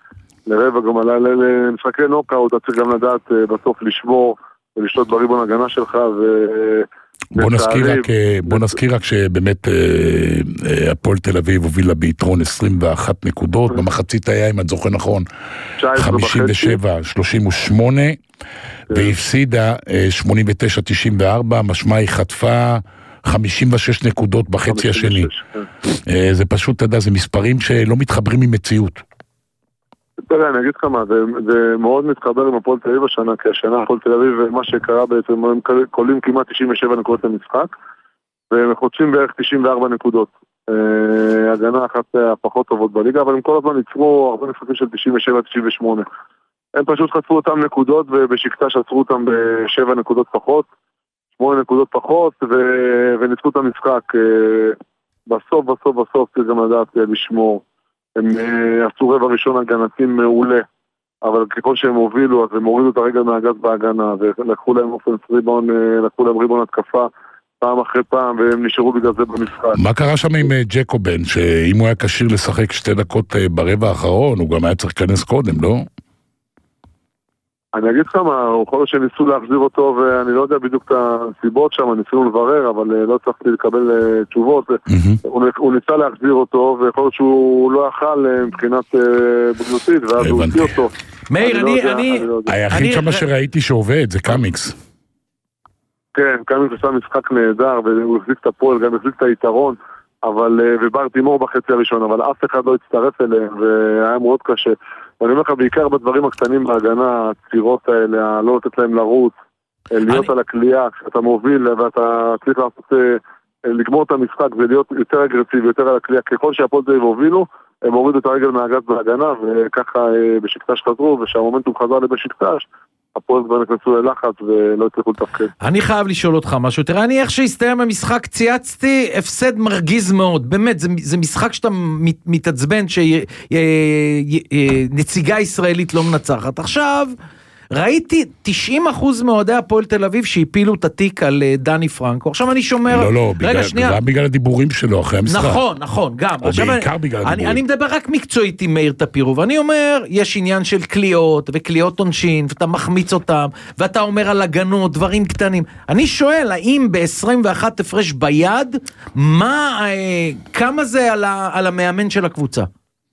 לרבע גמר, למשחקי נוקאוט, אתה צריך גם לדעת בסוף לשמור ולשלוט בריבון הגנה שלך, ו... בוא נזכיר רק, בוא נזכיר רק שבאמת הפועל תל אביב הובילה ביתרון עשרים ואחת נקודות, במחצית היה, אם את זוכר נכון, חמישים ושבע שלושים ושמונה, והפסידה שמונים ותשע תשעים וארבע, משמע היא חטפה חמישים ושש נקודות בחצי השני. זה פשוט, אתה יודע, זה מספרים שלא מתחברים עם מציאות. תראה, אני אגיד לך מה, זה, זה מאוד מתחבר עם הפועל תל אביב השנה, כי השנה הפועל תל אביב, מה שקרה בעצם, הם קולים כמעט תשעים ושבע נקודות למשחק, והם חוצים בערך תשעים וארבע נקודות. אה, הגנה אחת הפחות טובות בליגה, אבל הם כל הזמן ייצרו הרבה משחקים של תשעים ושבע תשעים ושמונה. הם פשוט חצפו אותם נקודות, ובשקטה שעצרו אותם בשבע נקודות פחות, שמונה נקודות פחות, ו... וניצחו את המשחק. אה, בסוף, בסוף, בסוף, צריך גם לדעת לשמור. הם עשו רבע ראשון הגנתים מעולה, אבל ככל שהם הובילו, אז הם הורידו את הרגל מהגז בהגנה, ולקחו להם אופנס ריבון, לקחו להם ריבון התקפה פעם אחרי פעם, והם נשארו בגלל זה במשחק. מה קרה שם עם ג'קובן, שאם הוא היה קשיר לשחק שתי דקות ברבע האחרון, הוא גם היה צריך להיכנס קודם, לא? אני אגיד לך מה, יכול להיות שניסו להחזיר אותו, ואני לא יודע בדיוק את הסיבות שם, ניסינו לברר, אבל לא הצלחתי לקבל תשובות. הוא ניסה להחזיר אותו, ויכול להיות שהוא לא יכל מבחינת בריאותית, ואז הוא הוציא אותו. מאיר, אני... היחיד שמה שראיתי שעובד, זה קאמיקס. כן, קאמיקס עשה משחק נהדר, והוא החזיק את הפועל, גם החזיק את היתרון, ובר תימור בחצי הראשון, אבל אף אחד לא הצטרף אליהם, והיה מאוד קשה. ואני אומר לך, בעיקר בדברים הקטנים בהגנה, הצירות האלה, לא לתת להם לרוץ, להיות על הקליעה, כשאתה מוביל ואתה צריך לעשות, לגמור את המשחק ולהיות יותר אגרסיבי, יותר על הקליעה, ככל שהפועל תל אביב הובילו, הם הורידו את הרגל מהגז בהגנה, וככה בשקטש חזרו, ושהמומנטום חזר לבשקטש, הפועל כבר נכנסו ללחץ ולא הצליחו לתפקד. אני חייב לשאול אותך משהו, תראה, אני איך שהסתיים המשחק צייצתי, הפסד מרגיז מאוד, באמת, זה, זה משחק שאתה מת, מתעצבן, שנציגה ישראלית לא מנצחת. עכשיו, ראיתי תשעים אחוז מאוהדי הפועל תל אביב שהפילו את התיק על דני פרנקו. עכשיו אני שומר... לא, לא, רגע, בגלל, שנייה. גם בגלל הדיבורים שלו אחרי המשחק. נכון, נכון, גם. או בעיקר אני, בגלל אני, הדיבורים. אני מדבר רק מקצועית עם מאיר טפירו, ואני אומר, יש עניין של קליעות וקליעות עונשין, ואתה מחמיץ אותם, ואתה אומר על הגנות, דברים קטנים. אני שואל, האם ב-עשרים ואחת הפרש ביד, מה, אה, כמה זה על, ה, על המאמן של הקבוצה?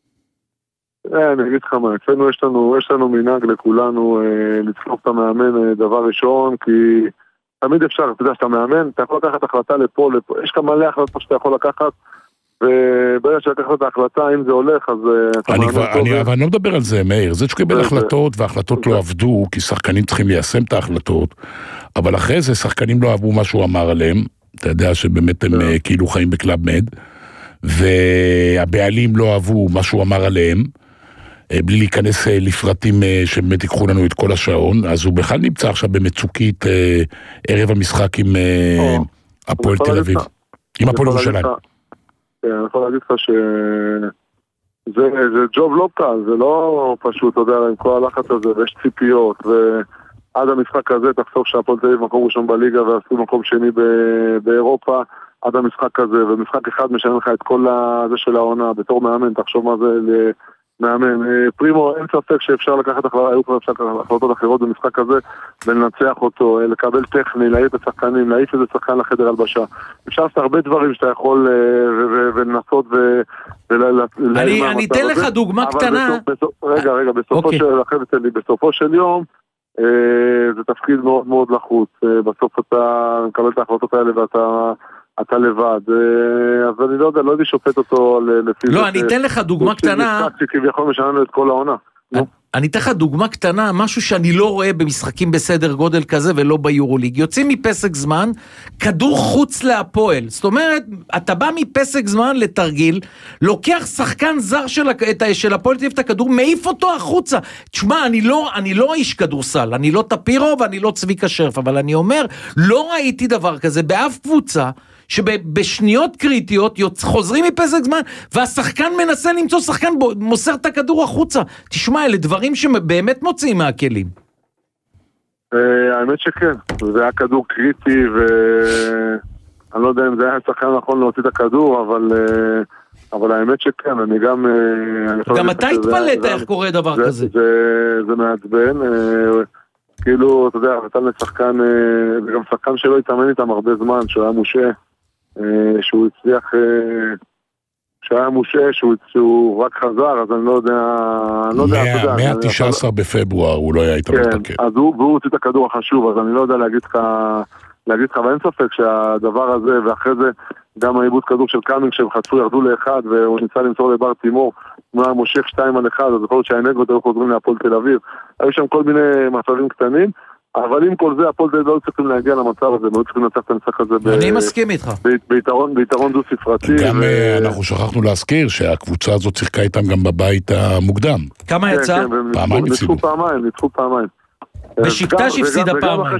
אני אגיד לך מה, אצלנו יש לנו, יש לנו מנהג לכולנו אה, לצלוף את המאמן אה, דבר ראשון, כי תמיד אפשר, אתה יודע שאתה מאמן, אתה יכול לקחת החלטה לפה, לפה, יש כאן מלא החלטות שאתה יכול לקחת, וברגע שלקחת את ההחלטה, אם זה הולך, אז אתה מאמן כבר, טוב. אני, אבל אני לא מדבר על זה, מאיר, זה שקיבל החלטות, וההחלטות לא עבדו, כי שחקנים צריכים ליישם את ההחלטות, אבל אחרי זה שחקנים לא אהבו מה שהוא אמר עליהם, אתה יודע שבאמת הם כאילו חיים בקלאב מד, והבעלים לא אהבו מה שהוא אמר עליהם, בלי להיכנס לפרטים שבאמת ייקחו לנו את כל השעון, אז הוא בכלל נמצא עכשיו במצוקית ערב המשחק עם הפועל תל אביב, עם הפועל ירושלים. אני יכול להגיד לך שזה ג'וב לא קל, זה לא פשוט, אתה יודע, עם כל הלחץ הזה, ויש ציפיות, ועד המשחק הזה תחשוב שהפועל תל אביב מקום ראשון בליגה, ועשו מקום שני באירופה, עד המשחק הזה, ומשחק אחד משנה לך את כל הזה של העונה, בתור מאמן, תחשוב מה זה מאמן. פרימו, אין ספק שאפשר לקחת היו כבר אפשר לקחת החלטות אחרות במשחק הזה, ולנצח אותו, לקבל טכני, להעיף את השחקנים, להעיף איזה שחקן לחדר הלבשה. אפשר לעשות הרבה דברים שאתה יכול ולנסות ו... אני אתן לך דוגמה קטנה. רגע, רגע, בסופו של יום, זה תפקיד מאוד מאוד לחוץ. בסוף אתה מקבל את ההחלטות האלה ואתה... אתה לבד, אז אני לא יודע, לא הייתי שופט אותו לפי... לא, אני אתן לך דוגמה קטנה... כביכול משנה לו את כל העונה. אני אתן לך דוגמה קטנה, משהו שאני לא רואה במשחקים בסדר גודל כזה ולא ביורוליג. יוצאים מפסק זמן, כדור חוץ להפועל. זאת אומרת, אתה בא מפסק זמן לתרגיל, לוקח שחקן זר של הפועל תל אביב את הכדור, מעיף אותו החוצה. תשמע, אני לא, אני לא איש כדורסל, אני לא טפירו ואני לא צביקה שרף, אבל אני אומר, לא ראיתי דבר כזה באף קבוצה, שבשניות קריטיות חוזרים מפסק זמן, והשחקן מנסה למצוא שחקן מוסר את הכדור החוצה. תשמע, אלה דברים שבאמת מוצאים מהכלים. האמת שכן, זה היה כדור קריטי, ואני לא יודע אם זה היה שחקן נכון להוציא את הכדור, אבל אבל האמת שכן, אני גם... גם אתה התפלאת איך קורה דבר כזה. זה מעצבן, כאילו, אתה יודע, נתן לשחקן, וגם שחקן שלא התאמן איתם הרבה זמן, שהוא היה מושה, שהוא הצליח... שהיה מושה, שהוא רק חזר, אז אני לא יודע... מה-תשעה עשר בפברואר הוא לא היה איתם מתפקד. אז הוא הוציא את הכדור החשוב, אז אני לא יודע להגיד לך... להגיד לך, ואין ספק שהדבר הזה, ואחרי זה גם העיבוד כדור של קאמינג שהם חצו ירדו לאחד, והוא ניסה למסור לבר תימור, הוא היה מושך שתיים על אחד, אז יכול להיות שהאנרגיות היו חוזרים להפועל תל אביב. היו שם כל מיני מצבים קטנים, אבל עם כל זה, הפועל תל אביב לא צריכים להגיע למצב הזה, לא צריכים לנצח את המשחק הזה. אני מסכים איתך. ביתרון דו ספרתי. גם אנחנו שכחנו להזכיר שהקבוצה הזאת שיחקה איתם גם בבית המוקדם. כמה יצא? פעמיים ניצחו פעמיים, ניצחו פעמיים. בשקטש הפסידה פעמיים.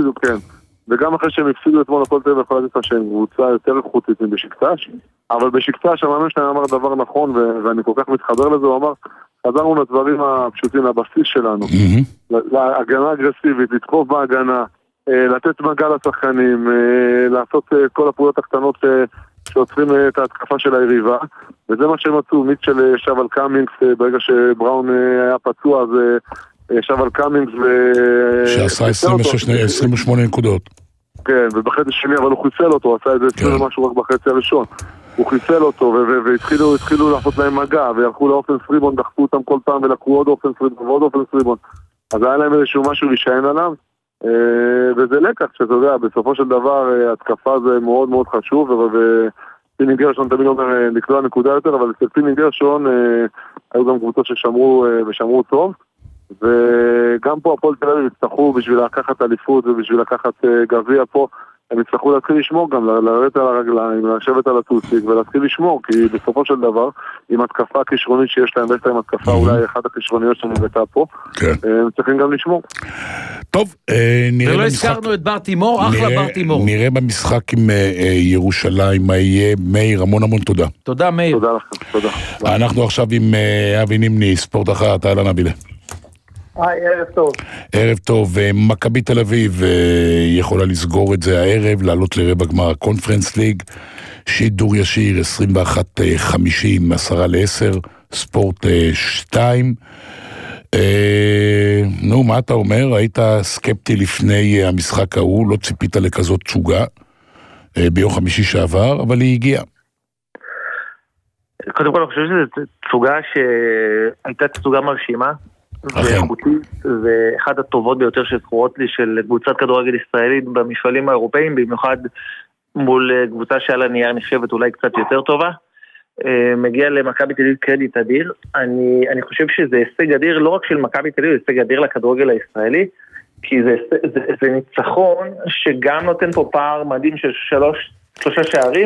וגם אחרי שהם הפסידו אתמול הפועל תל אביב יכול להגיד לך שהם קבוצה יותר איכותית מבשקטש, אבל בשקטש המאמן שלהם אמר דבר נכון ואני כל כך מתחבר לזה, הוא אמר, חזרנו לדברים הפשוטים, לבסיס שלנו, להגנה אגרסיבית, לתקוף בהגנה, לתת מגע לשחקנים, לעשות כל הפעולות הקטנות שעוצרים את ההתקפה של היריבה, וזה מה שהם מצאו, מיט של שבל קאמינגס, ברגע שבראון היה פצוע, אז... ישב על קאמינגס ו... שעשה עשרים ושמונה נקודות. כן, ובחצי שני, אבל הוא חיסל אותו, הוא עשה את זה עשרים ומשהו רק בחצי הראשון. הוא חיסל אותו, והתחילו לעשות להם מגע, והלכו לאופן סריבון, דחפו אותם כל פעם, ולקחו עוד אופן סריבון ועוד אופן סריבון. אז היה להם איזשהו משהו להישען עליו, וזה לקח, שאתה יודע, בסופו של דבר, התקפה זה מאוד מאוד חשוב, ופיני גרשון תמיד אומר לקלוע נקודה יותר, אבל אצל פיני גרשון היו גם קבוצות ששמרו ושמרו טוב. וגם פה הפועל תל אביב יצטרכו בשביל לקחת אליפות ובשביל לקחת גביע פה, הם יצטרכו להתחיל לשמור גם, לרדת על הרגליים, לשבת על הטוסיק ולהתחיל לשמור, כי בסופו של דבר, עם התקפה הכישרונית שיש להם, ויש להם התקפה אולי אחת הכישרוניות שנבטה פה, הם צריכים גם לשמור. טוב, נראה ולא הזכרנו את בר תימור, אחלה בר תימור. נראה במשחק עם ירושלים, מה יהיה. מאיר, המון המון תודה. תודה מאיר. תודה לכם, תודה. אנחנו עכשיו עם אבי נימני, ספורט אחר, אתה אהלן אבילה. היי, ערב טוב. ערב טוב, מכבי תל אביב יכולה לסגור את זה הערב, לעלות לרבע גמר הקונפרנס ליג, שידור ישיר עשרים ואחת חמישים, עשרה לעשר, ספורט שתיים. נו, מה אתה אומר? היית סקפטי לפני המשחק ההוא, לא ציפית לכזאת תשוגה ביום חמישי שעבר, אבל היא הגיעה. קודם כל אני חושב שזו תשוגה שהייתה תשוגה מרשימה, ואיכותית, ואחת הטובות ביותר שזכורות לי של קבוצת כדורגל ישראלית במפעלים האירופאים, במיוחד מול קבוצה שעל הנייר נחשבת אולי קצת יותר טובה. מגיע למכבי תל אביב קרדיט אדיר. אני, אני חושב שזה הישג אדיר לא רק של מכבי תל אביב, זה הישג אדיר לכדורגל הישראלי, כי זה, זה, זה ניצחון שגם נותן פה פער מדהים של שלוש, שלושה שערים,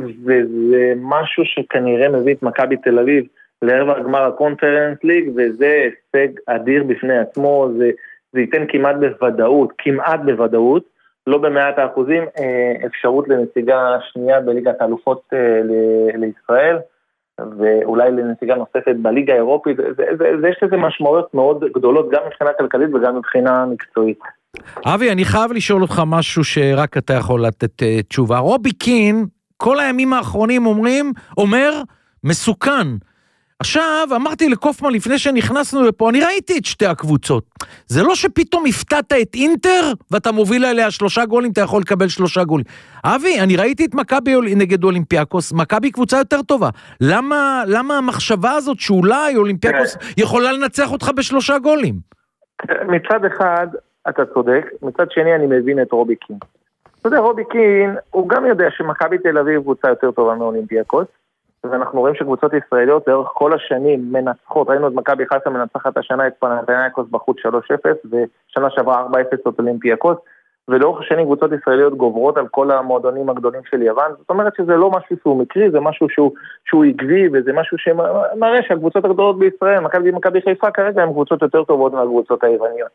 וזה משהו שכנראה מביא את מכבי תל אביב לערב הגמר הקונפרנס ליג, וזה הישג אדיר בפני עצמו. זה, זה ייתן כמעט בוודאות, כמעט בוודאות, לא במאת האחוזים, אפשרות לנציגה שנייה בליגת האלופות לישראל, ואולי לנציגה נוספת בליגה האירופית. זה, זה, זה, יש לזה משמעויות מאוד גדולות, גם מבחינה כלכלית וגם מבחינה מקצועית. אבי, אני חייב לשאול אותך משהו שרק אתה יכול לתת תשובה. רובי קין, כל הימים האחרונים אומרים, אומר, מסוכן. עכשיו, אמרתי לקופמן לפני שנכנסנו לפה, אני ראיתי את שתי הקבוצות. זה לא שפתאום הפתעת את אינטר, ואתה מוביל עליה שלושה גולים, אתה יכול לקבל שלושה גולים. אבי, אני ראיתי את מכבי נגד אולימפיאקוס, מכבי קבוצה יותר טובה. למה, למה המחשבה הזאת שאולי אולימפיאקוס יכולה לנצח אותך בשלושה גולים? מצד אחד, אתה צודק, מצד שני אני מבין את רובי קין. אתה יודע, רובי קין, הוא גם יודע שמכבי תל אביב קבוצה יותר טובה מאולימפיאקוס, ואנחנו רואים שקבוצות ישראליות לאורך כל השנים מנצחות, ראינו את מכבי חיפה מנצחת השנה את פנתנייקוס בחוץ שלוש אפס, ושנה שעברה ארבע אפס את אולימפיאקוס, ולאורך השנים קבוצות ישראליות גוברות על כל המועדונים הגדולים של יוון. זאת אומרת שזה לא משהו שהוא מקרי, זה משהו שהוא, שהוא עקבי, וזה משהו שמראה שהקבוצות הגדולות בישראל, מכבי מכבי חיפה כרגע הן קבוצות יותר טובות מהקבוצות היווניות.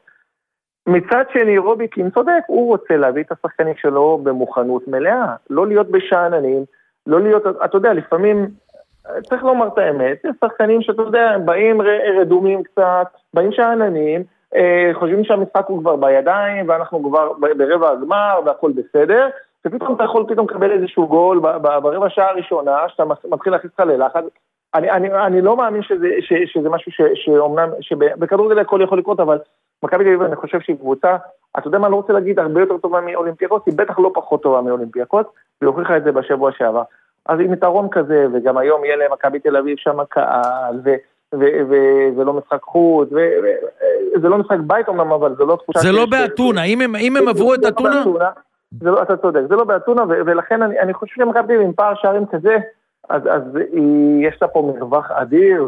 מצד שני, רובי קין צודק, הוא רוצה להביא את השחקנים שלו במוכנות מלאה, לא להיות בשעננים, לא להיות, אתה יודע, לפעמים צריך לומר את האמת, יש שחקנים שאתה יודע, באים רדומים קצת, באים שעננים, חושבים שהמשחק הוא כבר בידיים, ואנחנו כבר ברבע הגמר, והכל בסדר, שפתאום אתה יכול פתאום לקבל איזשהו גול ברבע שעה הראשונה, שאתה מתחיל להכניס לך ללחץ. אני, אני, אני לא מאמין שזה, ש, שזה משהו ש, שאומנם, שבכדורגל הכל יכול לקרות, אבל מכבי תל אביב, אני חושב שהיא קבוצה, אתה יודע מה, אני לא רוצה להגיד הרבה יותר טובה מאולימפיאקוס, היא בטח לא פחות טובה מאולימפיאקוס, והיא הוכיחה את זה בשבוע שעבר. אז עם יתרון כזה, וגם היום יהיה להם מכבי תל אביב שם קהל, ו... ולא משחק חוץ, וזה לא משחק בית אומנם, אבל זה לא תחושה... זה לא באתונה, אם הם עברו את אתונה? אתה צודק, זה לא באתונה, ולכן אני חושב שמכבי עם פער שערים כזה, אז יש לה פה מרווח אדיר,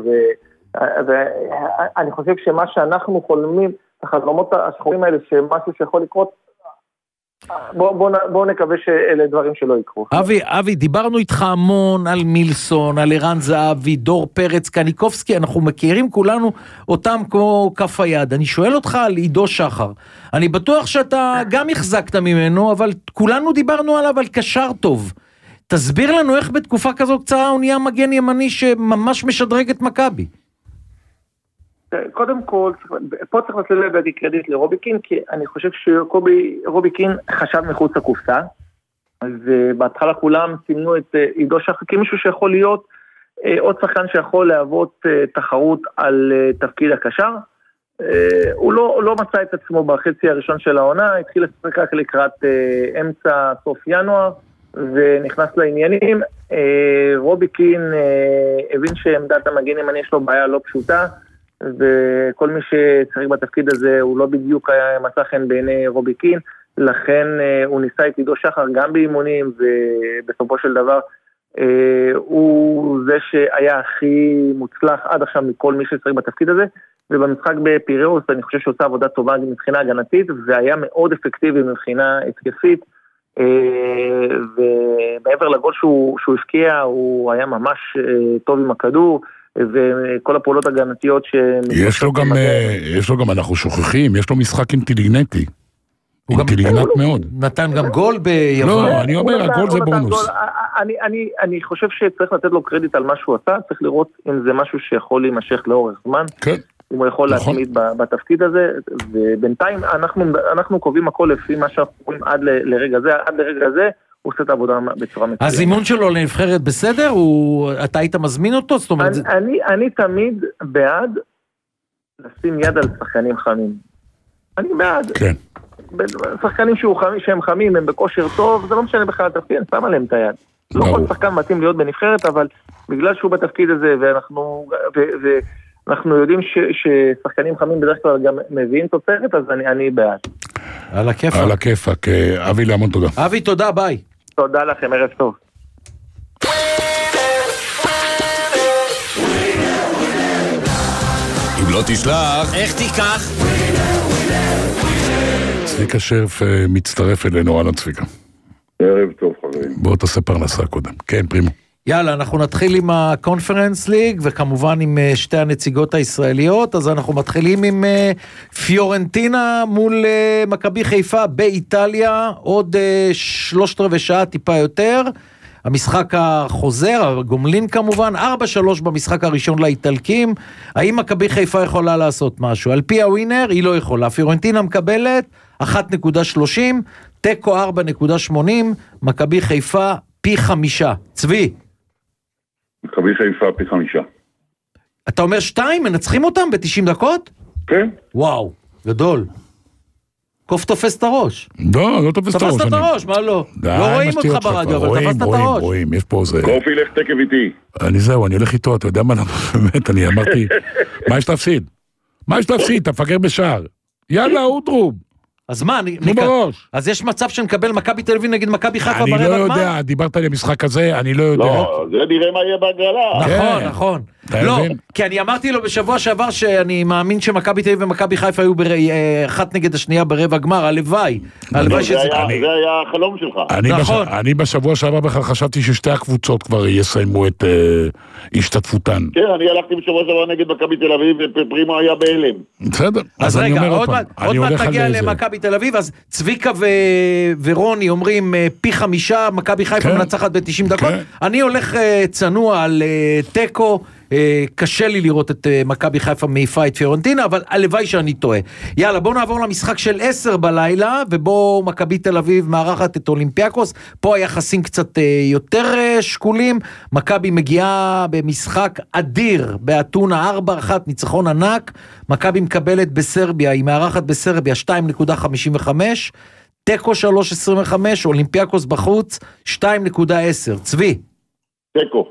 ואני חושב שמה שאנחנו חולמים, החלומות השחורים האלה, שמשהו שיכול לקרות, בואו בוא נקווה שאלה דברים שלא יקרו. אבי, אבי, דיברנו איתך המון על מילסון, על ערן זהבי, דור פרץ, קניקובסקי, אנחנו מכירים כולנו אותם כמו כף היד. אני שואל אותך על עידו שחר. אני בטוח שאתה גם החזקת ממנו, אבל כולנו דיברנו עליו על קשר טוב. תסביר לנו איך בתקופה כזו קצרה הוא נהיה מגן ימני שממש משדרג את מכבי. קודם כל, פה צריך לתת לדעתי קרדיט לרוביקין, כי אני חושב שרוביקין חשב מחוץ לקופסה, אז בהתחלה כולם סימנו את עידו שחר כמישהו שיכול להיות עוד שחקן שיכול להוות תחרות על תפקיד הקשר. הוא לא, לא מצא את עצמו בחצי הראשון של העונה, התחיל לשחק רק לקראת אמצע סוף ינואר, ונכנס לעניינים. רוביקין הבין שעמדת המגן ימני יש לו בעיה לא פשוטה, וכל מי שצריך בתפקיד הזה הוא לא בדיוק היה מצא חן בעיני רוביקין, לכן הוא ניסה את עידו שחר גם באימונים, ובסופו של דבר הוא זה שהיה הכי מוצלח עד עכשיו מכל מי שצריך בתפקיד הזה, ובמשחק בפיראוס אני חושב שעושה עבודה טובה מבחינה הגנתית, והיה מאוד אפקטיבי מבחינה התקפית, ומעבר לגול שהוא, שהוא הפקיע, הוא היה ממש טוב עם הכדור, וכל הפעולות הגנתיות ש... יש לו גם, יש לו גם, אנחנו שוכחים, יש לו משחק אינטליגנטי. הוא אינטליגנט מאוד. נתן גם גול ביוון. לא, אני אומר, הגול זה בונוס. אני חושב שצריך לתת לו קרדיט על מה שהוא עשה, צריך לראות אם זה משהו שיכול להימשך לאורך זמן. כן. אם הוא יכול להתמיד בתפקיד הזה, ובינתיים אנחנו קובעים הכל לפי מה שאנחנו קובעים עד לרגע זה, עד לרגע זה, הוא עושה את העבודה בצורה מצוינת. הזימון שלו לנבחרת בסדר? אתה היית מזמין אותו? אני תמיד בעד לשים יד על שחקנים חמים. אני בעד. כן. שחקנים שהם חמים, הם בכושר טוב, זה לא משנה בכלל התפקיד, אני שם עליהם את היד. לא כל שחקן מתאים להיות בנבחרת, אבל בגלל שהוא בתפקיד הזה, ואנחנו... אנחנו יודעים ששחקנים חמים בדרך כלל גם מביאים תוצרת, אז אני, אני בעד. על הכיפק. על הכיפק. אבי, להמון תודה. אבי, תודה, ביי. תודה לכם, ערב טוב. אם לא תשלח, איך תיקח? צביקה שרף מצטרף אלינו, אהלן צביקה. ערב טוב, חברים. בוא תעשה פרנסה קודם. כן, פרימו. יאללה, אנחנו נתחיל עם הקונפרנס ליג, וכמובן עם שתי הנציגות הישראליות, אז אנחנו מתחילים עם פיורנטינה מול מכבי חיפה באיטליה, עוד שלושת רבעי שעה טיפה יותר, המשחק החוזר, הגומלין כמובן, ארבע שלוש במשחק הראשון לאיטלקים, האם מכבי חיפה יכולה לעשות משהו? על פי הווינר היא לא יכולה, פיורנטינה מקבלת אחת נקודה שלושים, טקו ארבע נקודה שמונים, מכבי חיפה פי חמישה. צבי. מכבי חיפה פי חמישה. אתה אומר שתיים, מנצחים אותם ב-תשעים דקות? כן. וואו, גדול. קוף תופס את הראש. לא, לא תופס את הראש. תפסת את הראש, מה לא? לא רואים אותך ברדיו, אבל תפסת את הראש. רואים, רואים, יש פה זה... קוף ילך תקב איתי. אני זהו, אני הולך איתו, אתה יודע מה, באמת, אני אמרתי, מה יש להפסיד? מה יש להפסיד? אתה מפגר בשער. יאללה, אוטרוב. אז מה, נו בראש. אז יש מצב שנקבל מכבי תל אביב נגד מכבי חיפה ברבע גמר? גמר? אני לא יודע, דיברת על המשחק הזה, אני לא יודע. לא, זה נראה מה יהיה בהגרלה. נכון, נכון. לא, כי אני אמרתי לו בשבוע שעבר שאני מאמין שמכבי תל אביב ומכבי חיפה היו אחת נגד השנייה ברבע גמר, הלוואי. הלוואי שזה... זה היה החלום שלך. נכון. אני בשבוע שעבר בכלל חשבתי ששתי הקבוצות כבר יסיימו את השתתפותן. כן, אני הלכתי בשבוע שעבר נגד מכבי תל אביב ופרימו היה בהלם. בסדר. אז רגע, עוד מעט נגיע למכבי תל אביב, אז צביקה ורוני אומרים פי חמישה, מכבי חיפה מנצחת ב-תשעים דקות. אני הולך צנוע על טקו, קשה לי לראות את מכבי חיפה מעיפה את פיורנטינה, אבל הלוואי שאני טועה. יאללה, בואו נעבור למשחק של עשר בלילה, ובואו מכבי תל אביב מארחת את אולימפיאקוס, פה היחסים קצת יותר שקולים, מכבי מגיעה במשחק אדיר, באתונה ארבע אחת, ניצחון ענק, מכבי מקבלת בסרביה, היא מארחת בסרביה שתיים נקודה חמישים וחמש, טקו שלוש נקודה עשרים וחמש, אולימפיאקוס בחוץ שתיים נקודה עשר. צבי. טקו.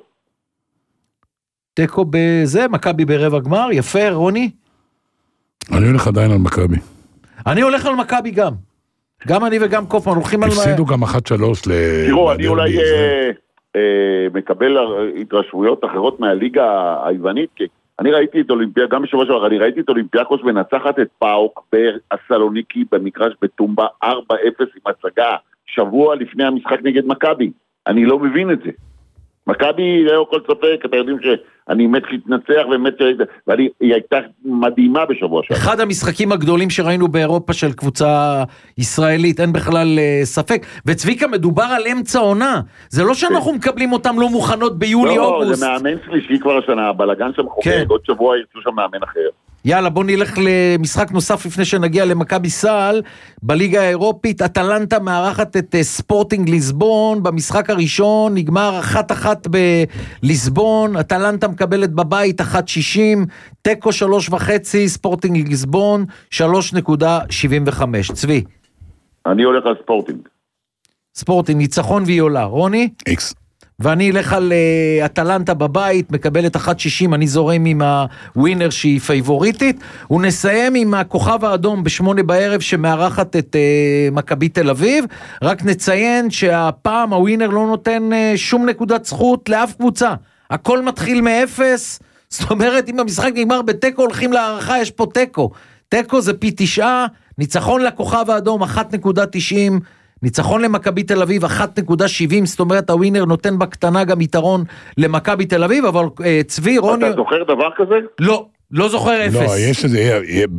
טקו בזה, מכבי ברבע גמר, יפה, רוני? אני הולך עדיין על מכבי. אני הולך על מכבי גם. גם אני וגם קופמן הולכים על... הפסידו גם אחת שלוש ל... תראו, אני אולי מקבל התרשמויות אחרות מהליגה היוונית, כי אני ראיתי את אולימפיאקוס, גם בשבוע שעבר, אני ראיתי את אולימפיאקוס מנצחת את פאוק בסלוניקי במגרש בטומבה ארבע אפס עם הצגה, שבוע לפני המשחק נגד מכבי. אני לא מבין את זה. מכבי, לא כל ספק, אתם יודעים שאני מת להתנצח ומת... והיא הייתה מדהימה בשבוע שעבר. אחד המשחקים הגדולים שראינו באירופה של קבוצה ישראלית, אין בכלל ספק. וצביקה, מדובר על אמצע עונה. זה לא שאנחנו מקבלים אותם לא מוכנות ביולי-אוגוסט. לא, זה מאמן שלישי כבר השנה, הבלגן שם חוגג, עוד שבוע ירצו שם מאמן אחר. יאללה, בוא נלך למשחק נוסף לפני שנגיע למכבי סל, בליגה האירופית, אטלנטה מארחת את ספורטינג ליסבון, במשחק הראשון נגמר אחת אחת בליסבון, אטלנטה מקבלת בבית אחת שישים, טקו שלוש וחצי, ספורטינג ליסבון שלוש נקודה שבעים וחמש. צבי. אני הולך על ספורטינג. ספורטינג, ניצחון והיא עולה. רוני? איקס. ואני אלך על uh, אטלנטה בבית, מקבלת אחת שישים, אני זורם עם הווינר שהיא פייבוריטית, ונסיים עם הכוכב האדום בשמונה בערב שמארחת את uh, מכבי תל אביב, רק נציין שהפעם הווינר לא נותן uh, שום נקודת זכות לאף קבוצה, הכל מתחיל מאפס, זאת אומרת אם המשחק נגמר בטקו הולכים להערכה, יש פה טקו, טקו זה פי תשעה, ניצחון לכוכב האדום אחת נקודה תשעים, ניצחון למכבי תל אביב אחת נקודה שבעים, זאת אומרת הווינר נותן בקטנה גם יתרון למכבי תל אביב, אבל צבי, רוני... אתה זוכר דבר כזה? לא, לא זוכר אפס. לא, יש איזה...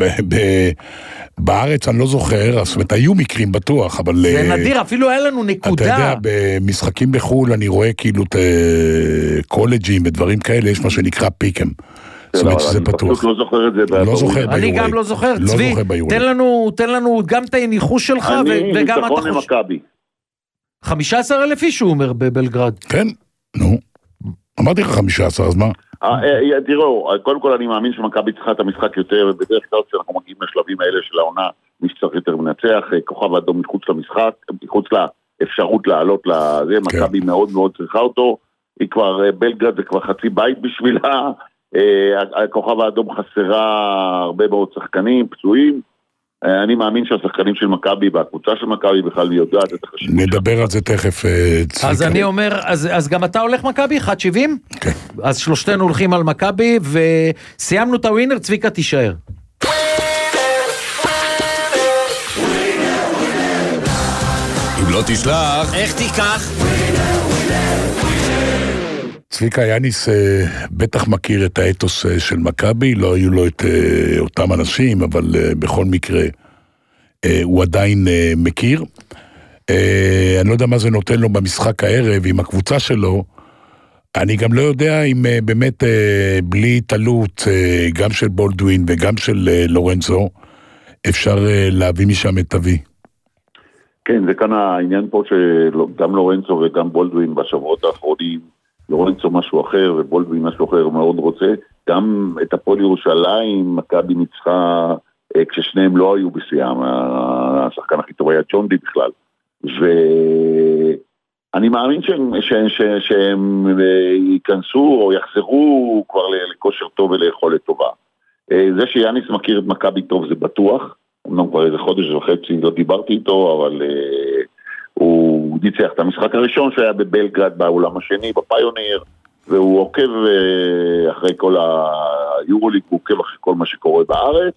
בארץ אני לא זוכר, זאת אומרת, היו מקרים בטוח, אבל... זה נדיר, אפילו היה לנו נקודה. אתה יודע, במשחקים בחול אני רואה כאילו את קולג'ים ודברים כאלה, יש מה שנקרא פיקם. זאת אומרת שזה פתוח. אני לא זוכר את זה. לא זוכר ביורי. אני גם לא זוכר. צבי, תן לנו, תן לנו גם את הניחוש שלך וגם אתה חושב. אני ניצחון למכבי. חמישה עשר אלף איש הוא אומר בבלגרד. כן, נו. אמרתי לך חמישה עשר, אז מה? תראו, קודם כל אני מאמין שמכבי צריכה את המשחק יותר, ובדרך כלל כשאנחנו מגיעים לשלבים האלה של העונה, מי שצריך יותר מנצח, כוכב האדום מחוץ למשחק, מחוץ לאפשרות לעלות לזה, מכבי מאוד מאוד צריכה אותו, היא כבר, בלגרד זה כבר חצי בית בשבילה, הכוכב האדום חסרה הרבה מאוד שחקנים, פצועים, אני מאמין שהשחקנים של מכבי והקבוצה של מכבי בכלל יודעת את החשיבות. נדבר על זה תכף. אז אני אומר, אז גם אתה הולך מכבי, אחת שבעים? כן. אז שלושתנו הולכים על מכבי, וסיימנו את הווינר, צביקה תישאר. אם לא תשלח, איך תיקח? צביקה יאניס בטח מכיר את האתוס של מכבי, לא היו לו את אותם אנשים, אבל בכל מקרה הוא עדיין מכיר. אני לא יודע מה זה נותן לו במשחק הערב עם הקבוצה שלו, אני גם לא יודע אם באמת בלי תלות גם של בולדווין וגם של לורנזו, אפשר להביא משם את אבי. כן, זה כאן העניין פה שגם לורנזו וגם בולדווין בשבועות האחרונים, לורנצו משהו אחר ובולדווין משהו אחר מאוד רוצה, גם את הפועל ירושלים, מכבי ניצחה כששניהם לא היו בשיאם, השחקן הכי טוב היה ג'ונדי בכלל, ואני מאמין שהם, שהם, שהם, שהם ייכנסו או יחזרו כבר לכושר טוב וליכולת טובה. זה שיאניס מכיר את מכבי טוב זה בטוח, אמנם כבר איזה חודש וחצי לא דיברתי איתו, אבל... הוא ניצח את המשחק הראשון שהיה בבלגרד באולם השני, בפיוניר, והוא עוקב אחרי כל היורוליג, הוא עוקב אחרי כל מה שקורה בארץ.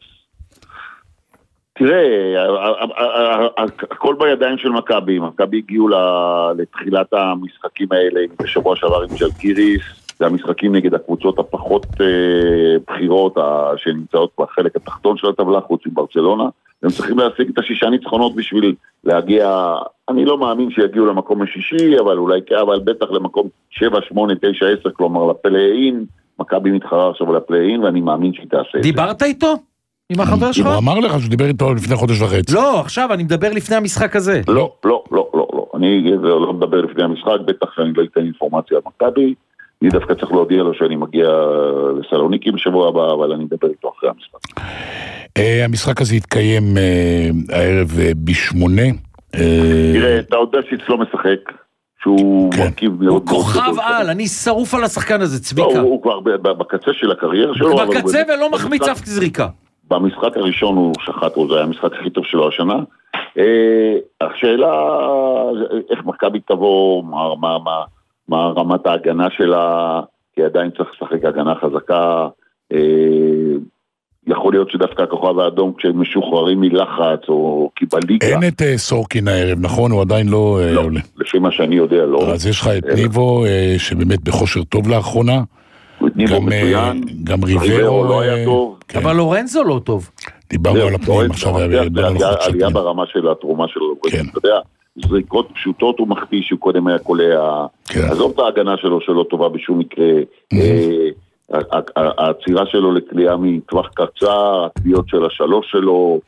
תראה, הכל בידיים של מכבי, מכבי הגיעו לתחילת המשחקים האלה, בשבוע שעבר עם ג'לגיריס, זה המשחקים נגד הקבוצות הפחות בחירות שנמצאות בחלק התחתון של הטבלה, חוץ מברצלונה, הם צריכים להשיג את השישה ניצחונות בשביל להגיע, אני לא מאמין שיגיעו למקום השישי, אבל אולי אבל בטח למקום שבע, שמונה, תשע, עשר, כלומר לפלאין, מכבי מתחרה עכשיו על הפליין, ואני מאמין שהיא תעשה את זה. דיברת איתו? עם החבר שלך? הוא אמר לך שהוא דיבר איתו לפני חודש וחצי. לא, עכשיו אני מדבר לפני המשחק הזה. לא, לא, לא, לא, לא. אני לא מדבר לפני המשחק, בטח שאני לא אתן אינפורמציה על מכבי. אני דווקא צריך להודיע לו שאני מגיע לסלוניקי בשבוע הבא, אבל אני מדבר איתו אחרי המשחק. המשחק הזה יתקיים הערב בשמונה. תראה, דאוטסיץ' לא משחק, שהוא מרכיב... הוא כוכב על, אני שרוף על השחקן הזה, צביקה. הוא כבר בקצה של הקריירה שלו. בקצה ולא מחמיץ אף זריקה. במשחק הראשון הוא שחט, זה היה המשחק הכי טוב שלו השנה. השאלה, איך מכבי תבוא, מה רמת ההגנה שלה, כי עדיין צריך לשחק הגנה חזקה. יכול להיות שדווקא הכוכב האדום כשהם משוחררים מלחץ או כי בליגה. אין את סורקין הערב, נכון? הוא עדיין לא עולה. לפי מה שאני יודע, לא. אז יש לך את ניבו שבאמת בכושר טוב לאחרונה. ניבו מצוין. גם ריברו לא היה טוב. אבל לורנזו לא טוב. דיברנו על הפנים, עכשיו עלייה ברמה של התרומה שלו. אתה יודע, זריקות פשוטות הוא מחטיא שהוא קודם היה קולע. עזוב את ההגנה שלו שלא טובה בשום מקרה. העצירה שלו לקליעה מטווח קצר, הקביעות של השלוש שלו,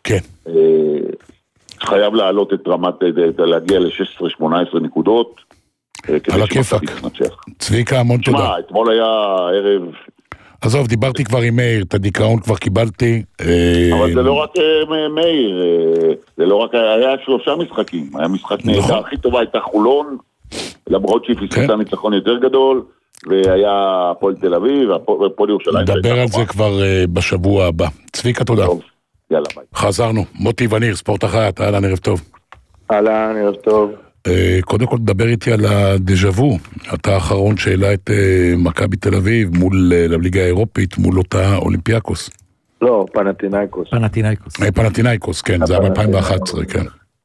חייב לעלות את רמת, להגיע ל-שש עשרה שמונה עשרה נקודות, על הכיפק. צביקה, המון תודה. שמע, אתמול היה ערב... עזוב, דיברתי כבר עם מאיר, את הדיכאון כבר קיבלתי. אבל זה לא רק מאיר, זה לא רק, היה שלושה משחקים, היה משחק נהדר, הכי טובה הייתה חולון, למרות שהיא פספסה ניצחון יותר גדול, והיה הפועל תל אביב, והפועל ירושלים. נדבר על זה כבר בשבוע הבא. צביקה, תודה. יאללה, ביי. חזרנו. מוטי וניר, ספורט אחת, אהלן, ערב טוב. אהלן, ערב טוב. קודם כל דבר איתי על הדז'אבו. אתה האחרון שהעלה את מכבי תל אביב מול לליגה האירופית, מול אותה אולימפיאקוס. לא, פנתינייקוס. פנתינייקוס. פנתינייקוס, כן, זה היה ב-אלפיים ואחת עשרה, כן.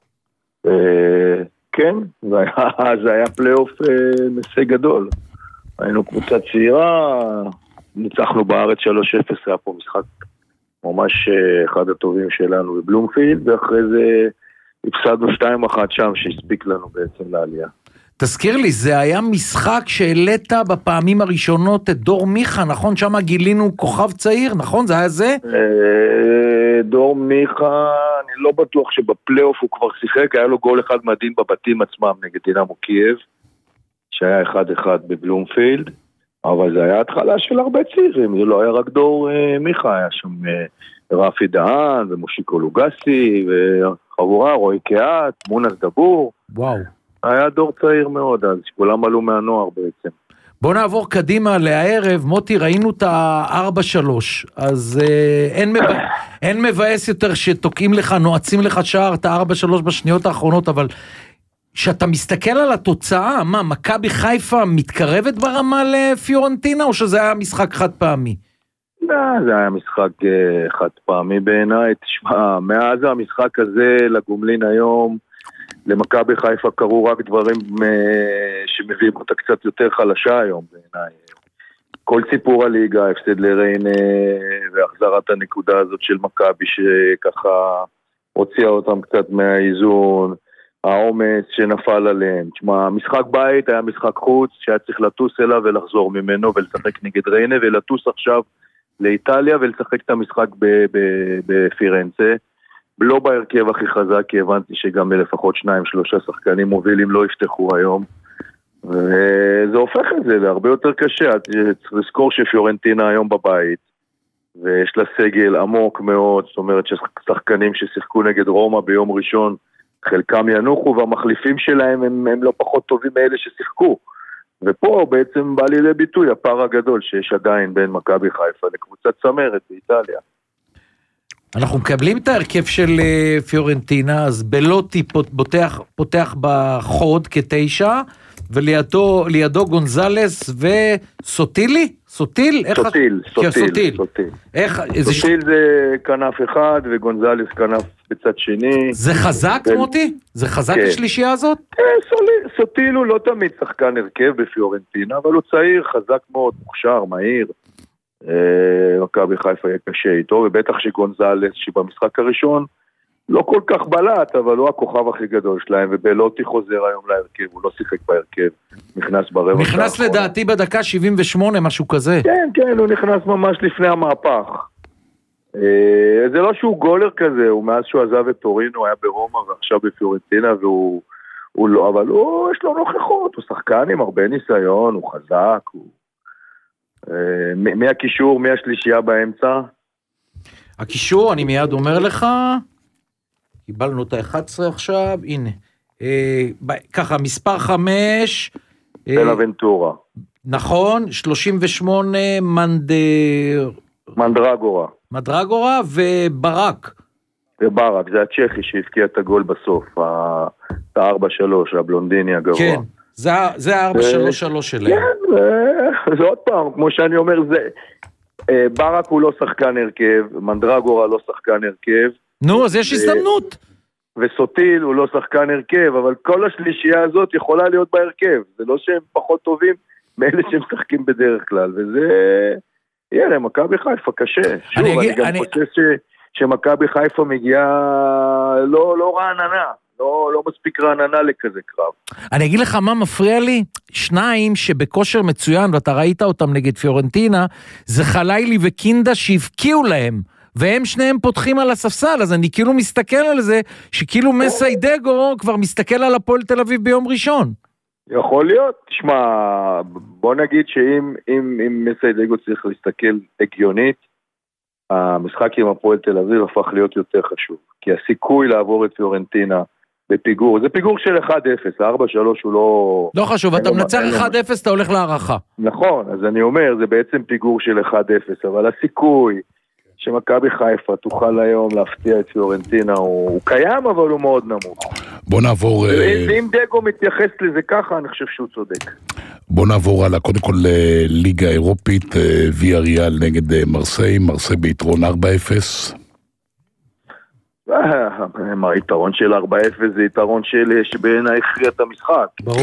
כן, זה היה פלייאוף נושא גדול. היינו קבוצה צעירה, ניצחנו בארץ שלוש אפס, היה פה משחק ממש אחד הטובים שלנו בבלומפילד, ואחרי זה הפסדנו שתיים אחת שם שהספיק לנו בעצם לעלייה. תזכיר לי, זה היה משחק שהעלית בפעמים הראשונות את דור מיכה, נכון? שם גילינו כוכב צעיר, נכון? זה היה זה? דור מיכה, אני לא בטוח שבפלייאוף הוא כבר שיחק, היה לו גול אחד מדהים בבתים עצמם נגד דינמו קייב, שהיה אחד אחד בבלומפילד, אבל זה היה התחלה של הרבה צעירים, זה לא היה רק דור אה, מיכה, היה שם אה, רפי דהן ומושיקו לוגסי וחבורה, רועי קהת, מונס דבור. וואו. היה דור צעיר מאוד, אז כולם עלו מהנוער בעצם. בוא נעבור קדימה לערב, מוטי, ראינו את ה-ארבע שלוש, אז אה, אין, מבא, אין מבאס יותר שתוקעים לך, נועצים לך שער את ה-ארבע שלוש בשניות האחרונות, אבל... שאתה מסתכל על התוצאה, מה, מכבי חיפה מתקרבת ברמה לפיורנטינה, או שזה היה משחק חד פעמי? לא, זה היה משחק חד פעמי בעיניי, תשמע, מאז המשחק הזה לגומלין היום, למכבי חיפה קרו רק דברים שמביאים אותה קצת יותר חלשה היום בעיניי. כל סיפור הליגה, הפסד לריינה, והחזרת הנקודה הזאת של מכבי שככה הוציאה אותם קצת מהאיזון, העומס שנפל עליהם. תשמע, משחק בית היה משחק חוץ שהיה צריך לטוס אליו ולחזור ממנו ולשחק נגד ריינה ולטוס עכשיו לאיטליה ולשחק את המשחק בפירנצה. לא בהרכב הכי חזק, כי הבנתי שגם לפחות שניים שלושה שחקנים מובילים לא יפתחו היום. וזה הופך את זה להרבה יותר קשה. צריך לזכור שפיורנטינה היום בבית ויש לה סגל עמוק מאוד, זאת אומרת ששחקנים ששיחקו נגד רומא ביום ראשון חלקם ינוחו, והמחליפים שלהם הם, הם לא פחות טובים מאלה ששיחקו. ופה בעצם בא לידי ביטוי הפער הגדול שיש עדיין בין מכבי חיפה לקבוצת צמרת באיטליה. אנחנו מקבלים את ההרכב של פיורנטינה, אז בלוטי פותח, פותח בחוד כתשע, ולידו לידו גונזלס וסוטילי? סוטיל? סוטיל, סוטיל, סוטיל. סוטיל. איך, סוטיל זה, זה כנף אחד, וגונזלס כנף בצד שני. זה חזק, ו... מוטי? זה חזק כן. השלישייה הזאת? כן, סוטיל, סוטיל הוא לא תמיד שחקן הרכב בפיורנטינה, אבל הוא צעיר, חזק מאוד, מוכשר, מהיר. מכבי חיפה יהיה קשה איתו, ובטח שגונזלס, שבמשחק הראשון, לא כל כך בלט, אבל הוא הכוכב הכי גדול שלהם, ובלוטי חוזר היום להרכב, הוא לא שיחק בהרכב, נכנס ברבע. נכנס לדעתי בדקה שבעים ושמונה, משהו כזה. כן, כן, הוא נכנס ממש לפני המהפך. זה לא שהוא גולר כזה, הוא מאז שהוא עזב את טורינו, היה ברומא ועכשיו בפיורנטינה, והוא הוא לא, אבל הוא, יש לו נוכחות, הוא שחקן עם הרבה ניסיון, הוא חזק, הוא... מי הקישור, מי השלישייה באמצע? הקישור, אני מיד אומר לך, קיבלנו את ה-אחת עשרה עכשיו, הנה, ככה, מספר חמש, בנאבנטורה. נכון, שלושים ושמונה, מנדר... מנדרגורה. מנדרגורה וברק. וברק, זה הצ'כי שהפקיע את הגול בסוף, ה-ארבע שלוש, הבלונדיני הגבוה. כן, זה ה-ארבע שלוש שלוש שלהם. כן, זה עוד פעם, כמו שאני אומר, זה... ברק הוא לא שחקן הרכב, מנדרגורה לא שחקן הרכב. נו, אז יש הזדמנות. וסוטיל הוא לא שחקן הרכב, אבל כל השלישייה הזאת יכולה להיות בהרכב. זה לא שהם פחות טובים מאלה שהם שחקים בדרך כלל, וזה... יאללה, מכבי חיפה קשה. שוב, אני גם חושב שמכבי חיפה מגיעה לא, לא רעננה, לא, לא מספיק רעננה לכזה קרב. אני אגיד לך מה מפריע לי, שניים שבכושר מצוין, ואתה ראית אותם נגד פיורנטינה, זה חלילי וקינדה שהפקיעו להם, והם שניהם פותחים על הספסל, אז אני כאילו מסתכל על זה, שכאילו מסיידגו כבר מסתכל על הפועל תל אביב ביום ראשון. יכול להיות, תשמע, בוא נגיד שאם אם, אם מסיידגו צריך להסתכל הגיונית, המשחק עם הפועל תל אביב הפך להיות יותר חשוב, כי הסיכוי לעבור את פיורנטינה בפיגור, זה פיגור של אחד אפס, ארבע שלוש הוא לא... לא חשוב, אתה מנצח אחד אפס, אתה הולך להערכה. נכון, אז אני אומר, זה בעצם פיגור של אחד אפס, אבל הסיכוי שמכבי חיפה תוכל היום להפתיע את פיורנטינה, הוא, הוא קיים, אבל הוא מאוד נמוך. בוא נעבור... אם דגו מתייחס לזה ככה, אני חושב שהוא צודק. בוא נעבור הלאה, קודם כל ליגה אירופית, ויאריאל נגד מרסיי, מרסיי ביתרון ארבע אפס. היתרון של ארבע אפס זה יתרון של שבעיניי הכריע את המשחק. ברור.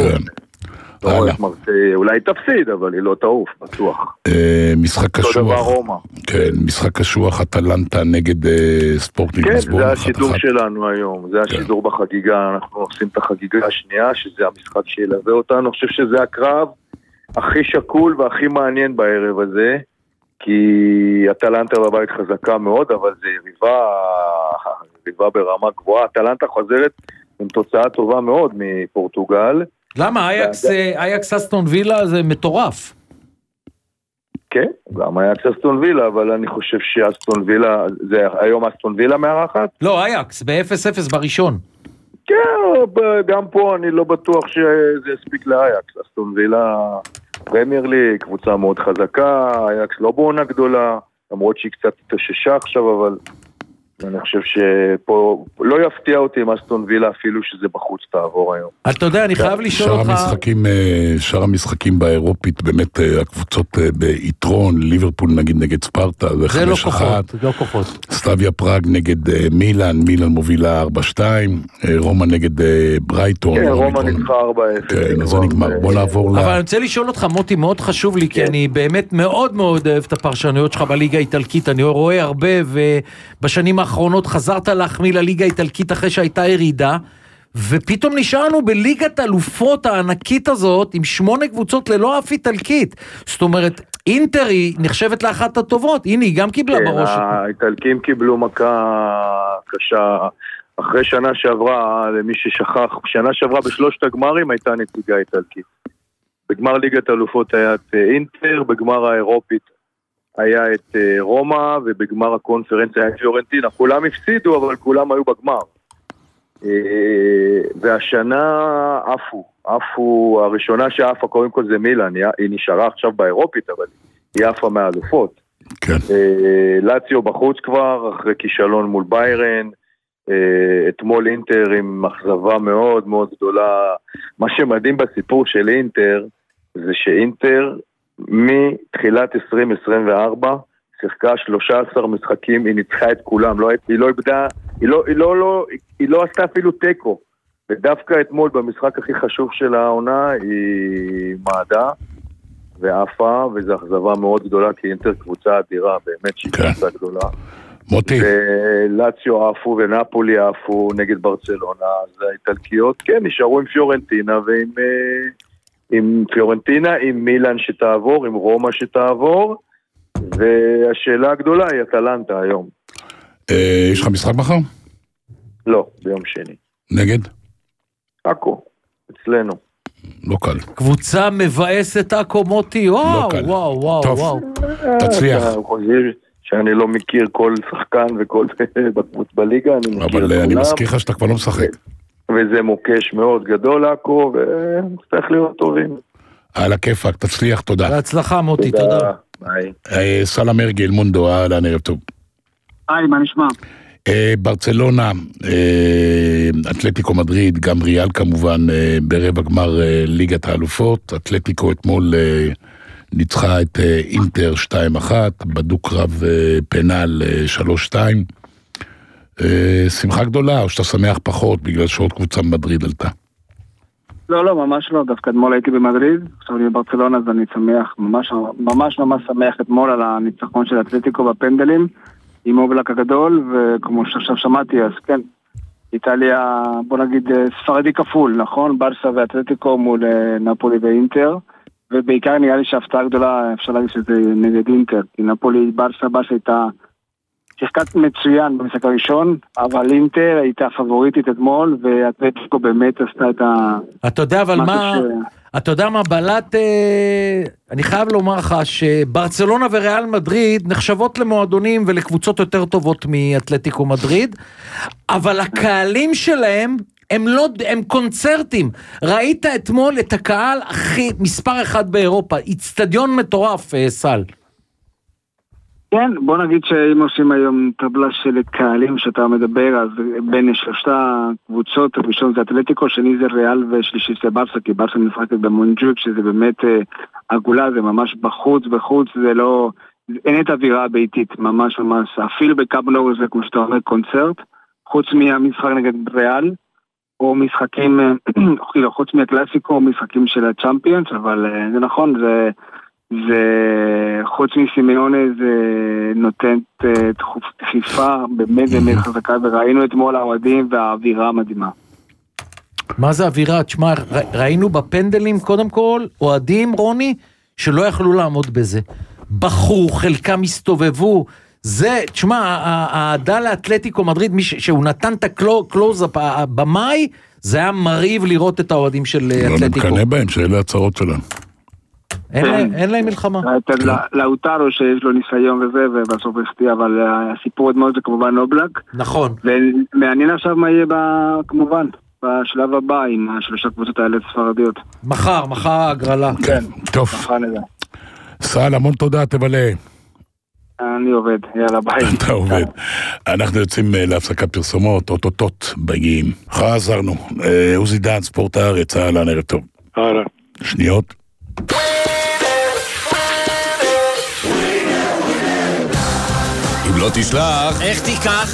אולי תפסיד, אבל היא לא תעוף, בטוח. משחק קשוח. כן, משחק קשוח, אטלנטה נגד ספורטינג ליסבון. כן, זה השידור שלנו היום, זה השידור בחגיגה, אנחנו עושים את החגיגה השנייה, שזה המשחק שילווה אותנו, אני חושב שזה הקרב הכי שקול והכי מעניין בערב הזה, כי אטלנטה בבית חזקה מאוד, אבל זה יריבה, יריבה ברמה גבוהה. אטלנטה חוזרת עם תוצאה טובה מאוד מפורטוגל. למה? אייקס, אייקס אסטון וילה זה מטורף. כן, גם אייקס אסטון וילה, אבל אני חושב שאסטון וילה, זה היום אסטון וילה מארחת? לא, אייקס, ב-אפס אפס בראשון. כן, גם פה אני לא בטוח שזה יספיק לאייקס. אסטון וילה, פרמייר ליג, קבוצה מאוד חזקה, אייקס לא בעונה גדולה, למרות שהיא קצת התאוששה עכשיו, אבל... אני חושב שפה לא יפתיע אותי עם אסטון וילה אפילו שזה בחוץ תעבור היום. אתה יודע, אני חייב לשאול אותך... שאר המשחקים באירופית, באמת הקבוצות ביתרון, ליברפול נגיד נגד ספרטה, זה לא כוחות, לא כוחות. סלאביה פראג נגד מילאן, מילאן מובילה ארבע שתיים, רומא נגד ברייטון. כן, רומא ניצחה ארבע אפס. כן, אז זה נגמר, בוא נעבור ל... אבל אני רוצה לשאול אותך, מוטי, מאוד חשוב לי, כי אני באמת מאוד מאוד אוהב את הפרשנויות שלך בליגה האיטלקית, אני רואה הרבה, ובשנים האחרונות חזרת להחמיא לליגה האיטלקית אחרי שהייתה ירידה, ופתאום נשארנו בליגת אלופות הענקית הזאת, עם שמונה קבוצות ללא אף איטלקית. זאת אומרת, אינטר היא נחשבת לאחת הטובות, הנה היא גם קיבלה כן, בראש. האיטלקים קיבלו מכה קשה, אחרי שנה שעברה, למי ששכח, שנה שעברה בשלושת הגמרים הייתה נציגה איטלקית. בגמר ליגת אלופות היה את אינטר, בגמר האירופית היה את רומא, ובגמר הקונפרנציה היה את פיורנטינה. כולם הפסידו, אבל כולם היו בגמר. והשנה עפו, עפו, הראשונה שעפה קודם כל זה מילאן, היא נשארה עכשיו באירופית, אבל היא עפה מהאלופות. כן. לאציו בחוץ כבר, אחרי כישלון מול ביירן, אתמול אינטר עם אכזבה מאוד מאוד גדולה. מה שמדהים בסיפור של אינטר, זה שאינטר מתחילת עשרים עשרים וארבע שיחקה שלושה עשר משחקים, היא ניצחה את כולם, לא, היא לא איבדה, היא לא, היא לא, לא, היא לא עשתה אפילו טקו, ודווקא אתמול במשחק הכי חשוב של העונה היא מעדה ועפה, וזו אכזבה מאוד גדולה, כי אינטר קבוצה אדירה, באמת שהיא קבוצה גדולה. מוטי. ולאציו עפו ונאפולי עפו נגד ברצלונה, אז האיטלקיות, כן, נשארו עם פיורנטינה ועם עם פיורנטינה, עם מילאן שתעבור, עם רומא שתעבור, והשאלה הגדולה היא אטלנטה היום. יש לך משחק מחר? לא, ביום שני. נגד? עכו, אצלנו. לא קל. קבוצה מבאסת עכו, מוטי, וואו, וואו, וואו, וואו. תצליח. שאני לא מכיר כל שחקן וכל בקבוצ בליגה, אני מכיר את כולם. אבל אני מזכיר לך שאתה כבר לא משחק. וזה מוקש מאוד גדול עכו, וצריך להיות טובים. על הכיפק, תצליח, תודה. בהצלחה מוטי, תודה. ביי. סלאם ארגל מונדו, אהלן, ערב טוב. היי, מה נשמע? ברצלונה, אתלטיקו מדריד, גם ריאל כמובן, ברבע גמר ליגת האלופות. אתלטיקו אתמול ניצחה את אינטר שתיים אחת, בדוק רב פנל שלוש שתיים. שמחה גדולה, או שאתה שמח פחות בגלל שעוד קבוצה במדריד עלתה? לא, לא, ממש לא. דווקא אתמול הייתי במדריד, עכשיו אני בברצלונה, אז אני שמח, ממש ממש ממש שמח אתמול על הניצחון של אתלטיקו בפנדלים, עם אובלק הגדול, וכמו שעכשיו שמעתי, אז כן, איטליה, בוא נגיד, ספרדי כפול, נכון? ברסה ואתלטיקו מול נפולי ואינטר, ובעיקר נראה לי שההפתעה גדולה, אפשר להגיד שזה נגד אינטר, כי נפולי, ברסה, ברסה הייתה שיחקת מצוין במשחק הראשון, אבל אינטר הייתה פבוריטית אתמול, ואתלטיקו באמת עשתה את ה... אתה יודע אבל מה... אתה יודע מה, בלט, אני חייב לומר לך שברצלונה וריאל מדריד נחשבות למועדונים ולקבוצות יותר טובות מאתלטיקו מדריד, אבל הקהלים שלהם הם לא, הם קונצרטים. ראית אתמול את הקהל הכי, מספר אחד באירופה, אצטדיון מטורף, סל. כן, בוא נגיד שאם עושים היום טבלה של קהלים שאתה מדבר, אז בין שלושת הקבוצות, הראשון זה אתלטיקו, שני זה ריאל ושלישי זה ברסה, כי ברסה משחקת במונג'וק, שזה באמת עגולה, זה ממש בחוץ, בחוץ, זה לא, אין את אווירה ביתית, ממש ממש, אפילו בקאב נו זה כמו שאתה אומר קונצרט, חוץ מהמשחק נגד ריאל, או משחקים, חוץ מהקלאסיקו, או משחקים של הצ'אמפיונס, אבל זה נכון, זה... וחוץ מסימיונה זה נותן דחיפה באמת באמת חזקה, וראינו אתמול האוהדים והאווירה המדהימה. מה זה אווירה? תשמע, ראינו בפנדלים קודם כל אוהדים, רוני, שלא יכלו לעמוד בזה. בחרו, חלקם הסתובבו, זה, תשמע, העדה לאתלטיקו מדריד, שהוא נתן את הקלוז-אפ במאי, זה היה מרהיב לראות את האוהדים של אתלטיקו. לא נקנה בהם, שאלה הצעות שלהם. אין להם מלחמה. לאוטרו שיש לו ניסיון וזה, ובסוף הפתיע, אבל הסיפור אתמול זה כמובן אובלק. נכון. ומעניין עכשיו מה יהיה כמובן, בשלב הבא עם השלושה קבוצות האלה ספרדיות. מחר, מחר ההגרלה. כן, טוב. סל, המון תודה, תבלה. אני עובד, יאללה ביי. אתה עובד. אנחנו יוצאים להפסקת פרסומות, אוטוטוט בגיעים. חזרנו. עוזי דן, ספורט הארץ, אהלן, ערב טוב. אהלן. שניות. אם לא תשלח, איך תיקח?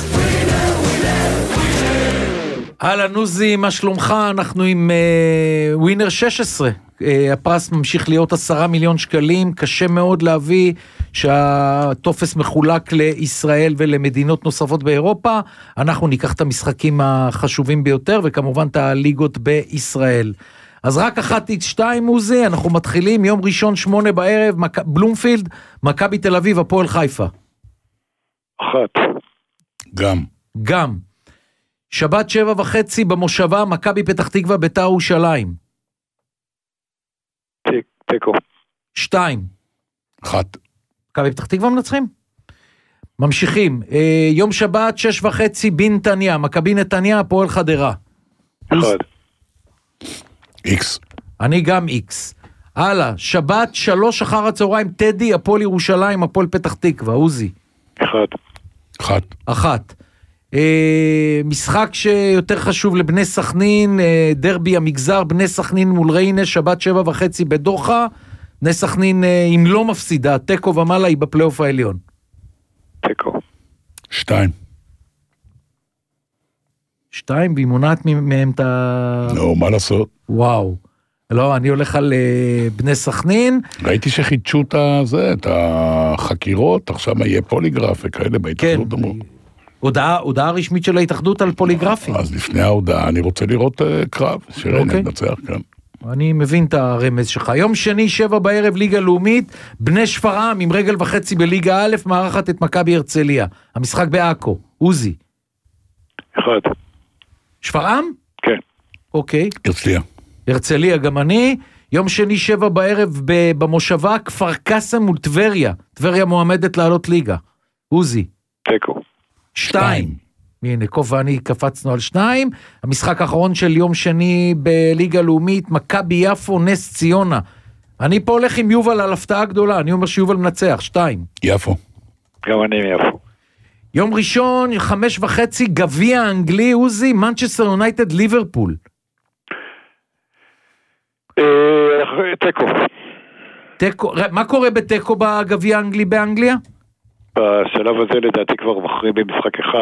אהלן עוזי, מה שלומך? אנחנו עם uh, ווינר שש עשרה. Uh, הפרס ממשיך להיות עשרה מיליון שקלים, קשה מאוד להביא שהטופס מחולק לישראל ולמדינות נוספות באירופה. אנחנו ניקח את המשחקים החשובים ביותר, וכמובן את הליגות בישראל. אז רק אחת איקס שתיים עוזי, אנחנו מתחילים יום ראשון שמונה בערב, מק... בלומפילד, מכבי תל אביב, הפועל חיפה. אחת. גם. גם. שבת שבע וחצי במושבה, מכבי פתח תקווה, בית"ר ירושלים. תיקו. שתיים. אחת. מכבי פתח תקווה מנצחים? ממשיכים. אה, יום שבת שש וחצי בנתניה, מכבי נתניה, הפועל חדרה. אחד. איקס. אני גם איקס. הלאה, שבת שלוש אחר הצהריים, טדי, הפועל ירושלים, הפועל פתח תקווה, עוזי. אחד. אחת. אחת. אה, משחק שיותר חשוב לבני סכנין, אה, דרבי המגזר, בני סכנין מול ריינה, שבת שבע וחצי בדוחה, בני סכנין, אה, אם לא מפסידה, תיקו ומעלה היא בפלייאוף העליון. תיקו. שתיים. שתיים, והיא מונעת מהם את ה... לא, מה לעשות? וואו. לא, אני הולך על בני סכנין. ראיתי שחידשו את זה, את החקירות, עכשיו יהיה פוליגרף וכאלה בהתאחדות אמרו. הודעה, הודעה רשמית של ההתאחדות על פוליגרפים. אז לפני ההודעה אני רוצה לראות קרב, שריינה נצח כאן. אני מבין את הרמז שלך. יום שני, שבע בערב, ליגה לאומית, בני שפרעם עם רגל וחצי בליגה א', מארחת את מכבי הרצליה. המשחק בעכו. עוזי. אחד. שפרעם? כן. אוקיי. הרצליה. הרצליה גם אני. יום שני, שבע בערב, במושבה, כפר קאסם מול טבריה. טבריה מועמדת לעלות ליגה. עוזי. תיקו. שתיים. הנה, קוף ואני קפצנו על שניים. המשחק האחרון של יום שני בליגה לאומית, מכבי יפו, נס ציונה. אני פה הולך עם יובל על הפתעה גדולה, אני אומר שיובל מנצח, שתיים. יפו. גם אני מיפו. יום ראשון, חמש וחצי, גביע האנגלי, עוזי, מנצ'סטר יונייטד, ליברפול. תיקו. תיקו, מה קורה בתיקו בגביע האנגלי באנגליה? בשלב הזה לדעתי כבר מכריעים במשחק אחד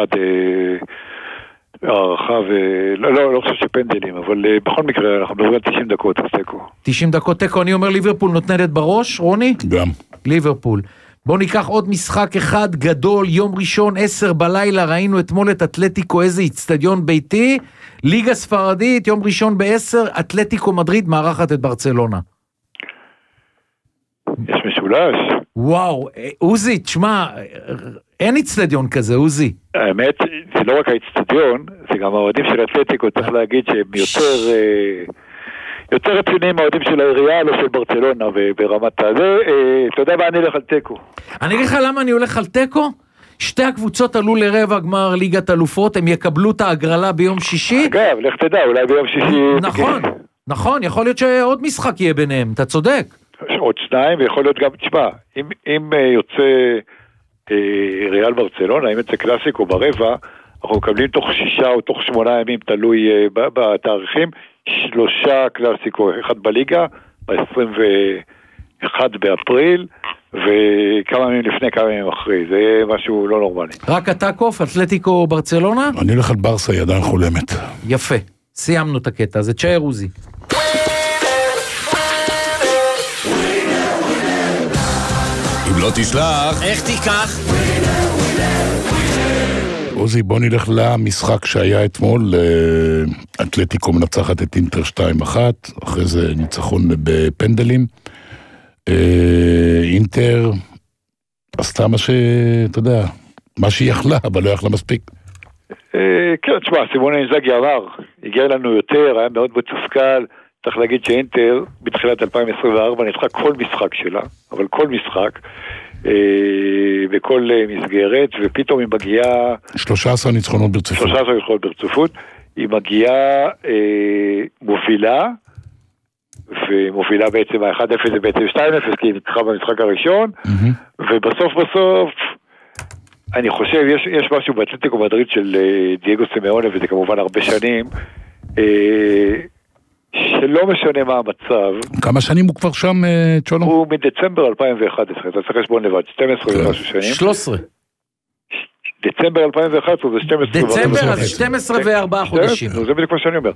הערכה ולא, לא, לא חושב שפנדלים, אבל בכל מקרה אנחנו מדברים על תשעים דקות, אז תיקו. תשעים דקות תיקו, אני אומר ליברפול נותנת בראש, רוני? גם. ליברפול. בואו ניקח עוד משחק אחד גדול, יום ראשון, עשר בלילה, ראינו אתמול את אתלטיקו, איזה אצטדיון ביתי, ליגה ספרדית, יום ראשון בעשר, אתלטיקו מדריד מארחת את ברצלונה. יש משולש. וואו, עוזי, תשמע, אין אצטדיון כזה, עוזי. האמת, זה לא רק האצטדיון, זה גם האוהדים של אתלטיקו, צריך להגיד שהם יותר, יותר רציניים האוהדים של העירייה, לא של ברצלונה, וברמת הזה, אתה יודע מה, אני הולך על תיקו. אני אגיד לך למה אני הולך על תיקו? שתי הקבוצות עלו לרבע גמר ליגת אלופות, הם יקבלו את ההגרלה ביום שישי. אגב, לך תדע, אולי ביום שישי... נכון, נכון, יכול להיות שעוד משחק יהיה ביניהם, אתה צודק. עוד שניים, ויכול להיות גם, תשמע, אם, אם יוצא אה, ריאל ברצלונה, אם יוצא קלאסיקו ברבע, אנחנו מקבלים תוך שישה או תוך שמונה ימים, תלוי אה, בתאריכים, שלושה קלאסיקו, אחד בליגה, ב-עשרים ואחד באפריל, וכמה ימים לפני, כמה ימים אחרי, זה משהו לא נורמלי. רק אתה קוף, אתלטיקו ברצלונה? אני הולך על ברסה, היא עדיין חולמת. יפה, סיימנו את הקטע, זה תשאר עוזי. אם לא תשלח, איך תיקח? עוזי, בוא נלך למשחק שהיה אתמול, אתלטיקו מנצחת את אינטר שתיים אחת, אחרי זה ניצחון בפנדלים, אינטר עשתה מה שאתה יודע, מה שהיא יכלה, אבל לא יכלה מספיק. כן, תשמע, סימון אינזאגי אמר, הגיע לנו יותר, היה מאוד מתוסכל, צריך להגיד שאינטר בתחילת אלפיים עשרים וארבע ניצחה כל משחק שלה, אבל כל משחק, בכל מסגרת, ופתאום היא מגיעה... שלושה עשר ניצחונות ברצופות. שלושה עשר ניצחונות ברצופות, היא מגיעה אה, מובילה, ומובילה בעצם, ה-אחד אפס זה בעצם שתיים אפס, כי היא ניצחה במשחק הראשון, mm-hmm. ובסוף בסוף, אני חושב, יש, יש משהו באתלטיקו מדריד של אה, דייגו סימאונה, וזה כמובן הרבה שנים, אה, שלא משנה מה המצב. כמה שנים הוא כבר שם, צ'ולו? הוא מדצמבר אלפיים ואחת עשרה, אתה צריך לשבון לבד, שתים עשרה ומשהו שנים. שלוש עשרה. דצמבר אלפיים ואחת עשרה זה שתים עשרה. דצמבר אז שתים עשרה וארבעה חודשים. זה בדיוק מה שאני אומר.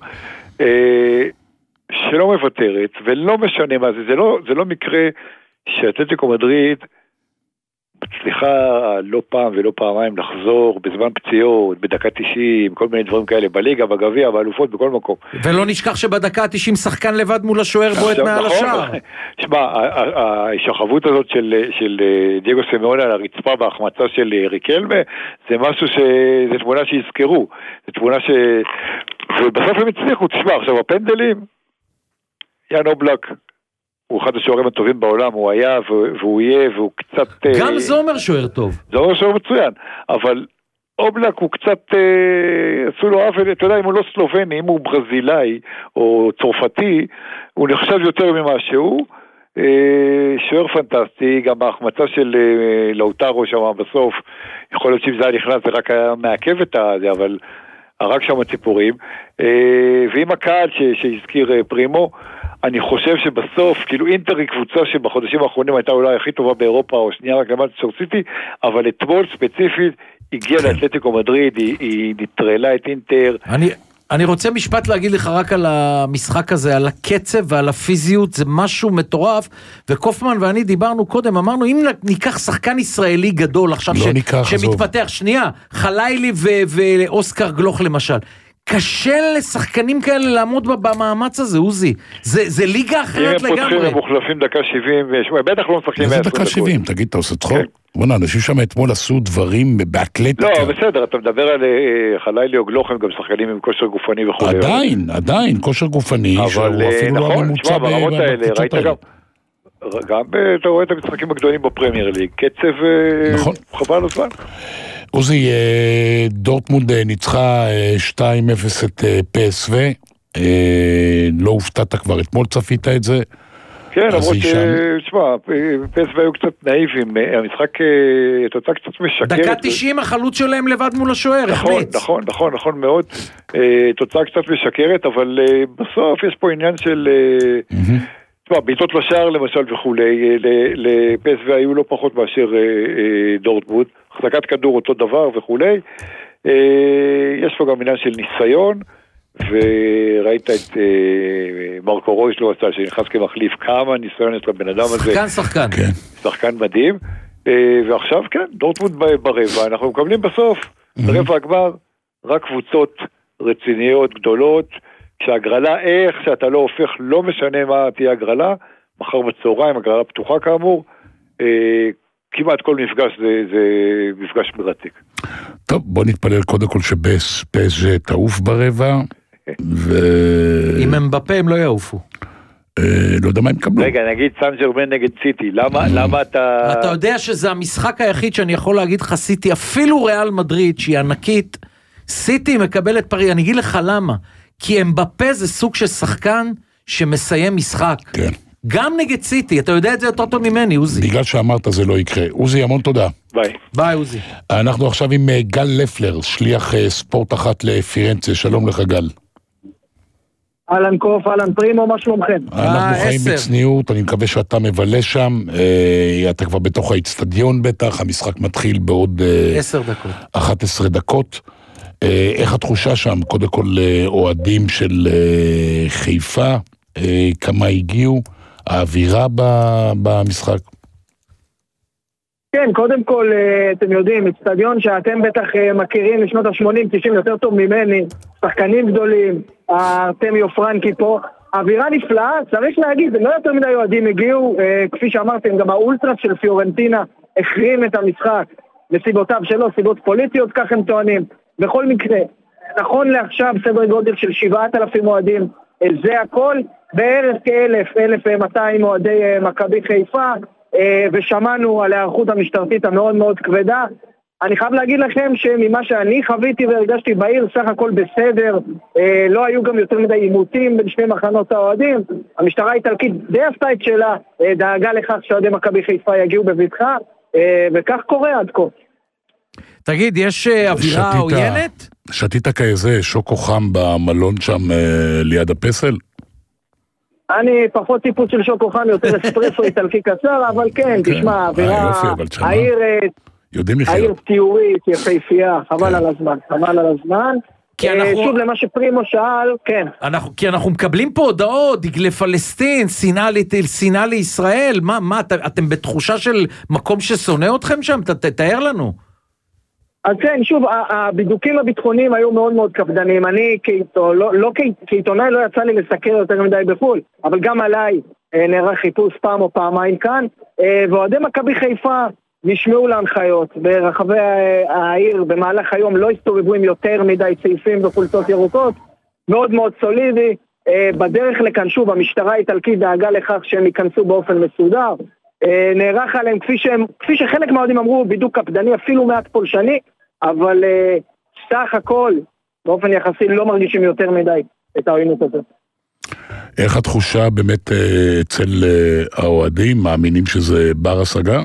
שלא מוותרת, ולא משנה מה זה, זה לא מקרה שאתלטיקו מדריד מצליחה לא פעם ולא פעמיים לחזור בזמן פציעות, בדקה תשעים, כל מיני דברים כאלה, בליגה, בגביע, באלופות, בכל מקום. ולא נשכח שבדקה תשעים שחקן לבד מול השוער בועט מעל השער. תשמע, ההשחבות הזאת של דייגו סימאונה על הרצפה בהחמצה של ריקלמה, זה משהו ש... זה תמונה שיזכרו. זה תמונה ש... ובסוף הם הצליחו, תשמע, עכשיו הפנדלים, יאן אובלק, הוא אחד השוערים הטובים בעולם, הוא היה והוא יהיה, והוא קצת... גם זומר שוער טוב. זומר שוער מצוין, אבל אובלק הוא קצת, עשו לו עוול, אתה יודע, אם הוא לא סלובני, אם הוא ברזילאי או צרפתי, הוא נחשב יותר ממה שהוא, שוער פנטסטי, גם ההחמצה של לאוטרו שם בסוף, יכול להיות שאם זה היה נכנס, זה רק היה מעכב את זה, אבל הרג שם הציפורים, ועם הקהל שהזכיר פרימו, אני חושב שבסוף, כאילו אינטר היא קבוצה שבחודשים האחרונים הייתה אולי הכי טובה באירופה, או שנייה רק למעט סורסיטי, אבל אתמול ספציפית הגיעה לאתלטיקו מדריד, היא, היא נטרלה את אינטר. אני, אני רוצה משפט להגיד לך רק על המשחק הזה, על הקצב ועל הפיזיות, זה משהו מטורף, וקופמן ואני דיברנו קודם, אמרנו, אם ניקח שחקן ישראלי גדול עכשיו, לא ש... ניקח, שמתפתח, שנייה, חלילי ו... ואוסקר גלוך למשל, קשה לשחקנים כאלה לעמוד במאמץ הזה, עוזי, זה, זה ליגה אחרת לגמרי. אם הם פותחים, הם מוחלפים דקה שבעים, בטח לא משחקים איזה דקה שבעים, תגיד, אתה עושה צחוק? בוא'נה, אנשים שם אתמול עשו דברים באתלטיקה. לא, בסדר, אתה מדבר על חלילי או גלוך, הם גם שחקנים עם כושר גופני וכו'. עדיין, עדיין, כושר גופני, שהוא אפילו לא הממוצע בקבוצות האלה. גם אתה רואה את המשחקים הגדולים בפרמייר ליג, קצב חבל הזמן. עוזי, דורטמונד ניצחה שתיים אפס את פי אס וי, לא הופתעת כבר, אתמול צפית את זה? כן, למרות ששמע, פי אס וי היו קצת נאיבים, המשחק תוצאה קצת משקרת. דקה תשעים החלוץ שלהם לבד מול השוער, החמיץ. נכון, נכון, נכון מאוד, תוצאה קצת משקרת, אבל בסוף יש פה עניין של... בעיטות לשער למשל וכולי, ל-פי אס וי היו לא פחות מאשר דורטמונד, החזקת כדור אותו דבר וכולי, יש פה גם עניין של ניסיון, וראית את מרקו רויש לא עשה שנכנס כמחליף, כמה ניסיון יש לבן אדם הזה. שחקן שחקן. שחקן מדהים, ועכשיו כן, דורטמונד ברבע, אנחנו מקבלים בסוף, ברבע הגמר, רק קבוצות רציניות, גדולות, כשהגרלה, איך שאתה לא הופך, לא משנה מה תהיה הגרלה, מחר בצהריים, הגרלה פתוחה כאמור, אה, כמעט כל מפגש זה, זה מפגש מרתק. טוב, בוא נתפלל קודם כל שפס תעוף ברבע, ו... אם הם בפה הם לא יעופו. אה, לא יודע מה הם קבלו. רגע, נגיד סן ז'רמן נגד סיטי, למה, למה אתה... אתה יודע שזה המשחק היחיד שאני יכול להגיד לך סיטי, אפילו ריאל מדריד, שהיא ענקית, סיטי מקבלת פרי, אני אגיד לך למה. כי אמבפה זה סוג של שחקן שמסיים משחק. כן. גם נגד סיטי, אתה יודע את זה יותר טוב ממני, עוזי. בגלל שאמרת זה לא יקרה. עוזי, המון תודה. ביי. ביי, עוזי. אנחנו עכשיו עם גל לפלר, שליח ספורט אחת לפירנצה. שלום לך, גל. אהלן קוף, אהלן פרימו, מה שלומכם? אנחנו חיים בצניעות, אני מקווה שאתה מבלה שם. אתה כבר בתוך האצטדיון בטח, המשחק מתחיל בעוד... עשר דקות. אחת עשרה דקות. איך התחושה שם? קודם כל אוהדים של חיפה, כמה הגיעו, האווירה במשחק? כן, קודם כל, אתם יודעים, אצטדיון שאתם בטח מכירים לשנות ה-שמונים תשעים יותר טוב ממני, שחקנים גדולים, ארטמיו פרנקי פה, אווירה נפלאה, צריך להגיד, לא יותר מדי אוהדים הגיעו, כפי שאמרתם, גם האולטרס של פיורנטינה החרים את המשחק, לסיבותיו שלו, סיבות פוליטיות, כך הם טוענים. בכל מקרה, נכון לעכשיו סדר גודל של שבעת אלפים אוהדים, זה הכל, בערך כאלף, אלף מאתיים אוהדי מכבי חיפה, ושמענו על הערכות המשטרתית המאוד מאוד כבדה. אני חייב להגיד לכם שממה שאני חוויתי והרגשתי בעיר, סך הכל בסדר, לא היו גם יותר מדי עימותים בין שני מחנות האוהדים, המשטרה האיטלקית די עשתה את שלה, דאגה לכך שאוהדי מכבי חיפה יגיעו בבטחה, וכך קורה עד כה. תגיד, יש אווירה עוינת? שתית כאיזה שוקו חם במלון שם ליד הפסל? אני פחות טיפוס של שוקו חם, יותר אספרסו איטלקי קצר, אבל כן, תשמע, אווירה, העיר, העיר ציורית, יפהפייה, חבל על הזמן, חבל על הזמן. שוב למה שפרימו שאל, כן. כי אנחנו מקבלים פה הודעות, דגלי פלסטין, שנאה לישראל, מה, אתם בתחושה של מקום ששונא אתכם שם? תתאר לנו. אז כן, שוב, הבידוקים הביטחוניים היו מאוד מאוד קפדניים. אני כעיתונאי, לא, לא כעיתונאי לא יצא לי לסקר יותר מדי בחול, אבל גם עליי נערך חיפוש פעם או פעמיים כאן, ואוהדי מכבי חיפה נשמעו להנחיות ברחבי העיר במהלך היום, לא הסתובבו עם יותר מדי צעיפים וחולצות ירוקות, מאוד מאוד סולידי. בדרך לכאן שוב, המשטרה האיטלקית דאגה לכך שהם ייכנסו באופן מסודר, נערך עליהם, כפי, שהם, כפי שחלק מהאוהדים אמרו, בידוק קפדני, אפילו מעט פולשני, אבל סך הכל, באופן יחסי, לא מרגישים יותר מדי את העוינות הזאת. איך התחושה באמת אצל האוהדים, מאמינים שזה בר השגה?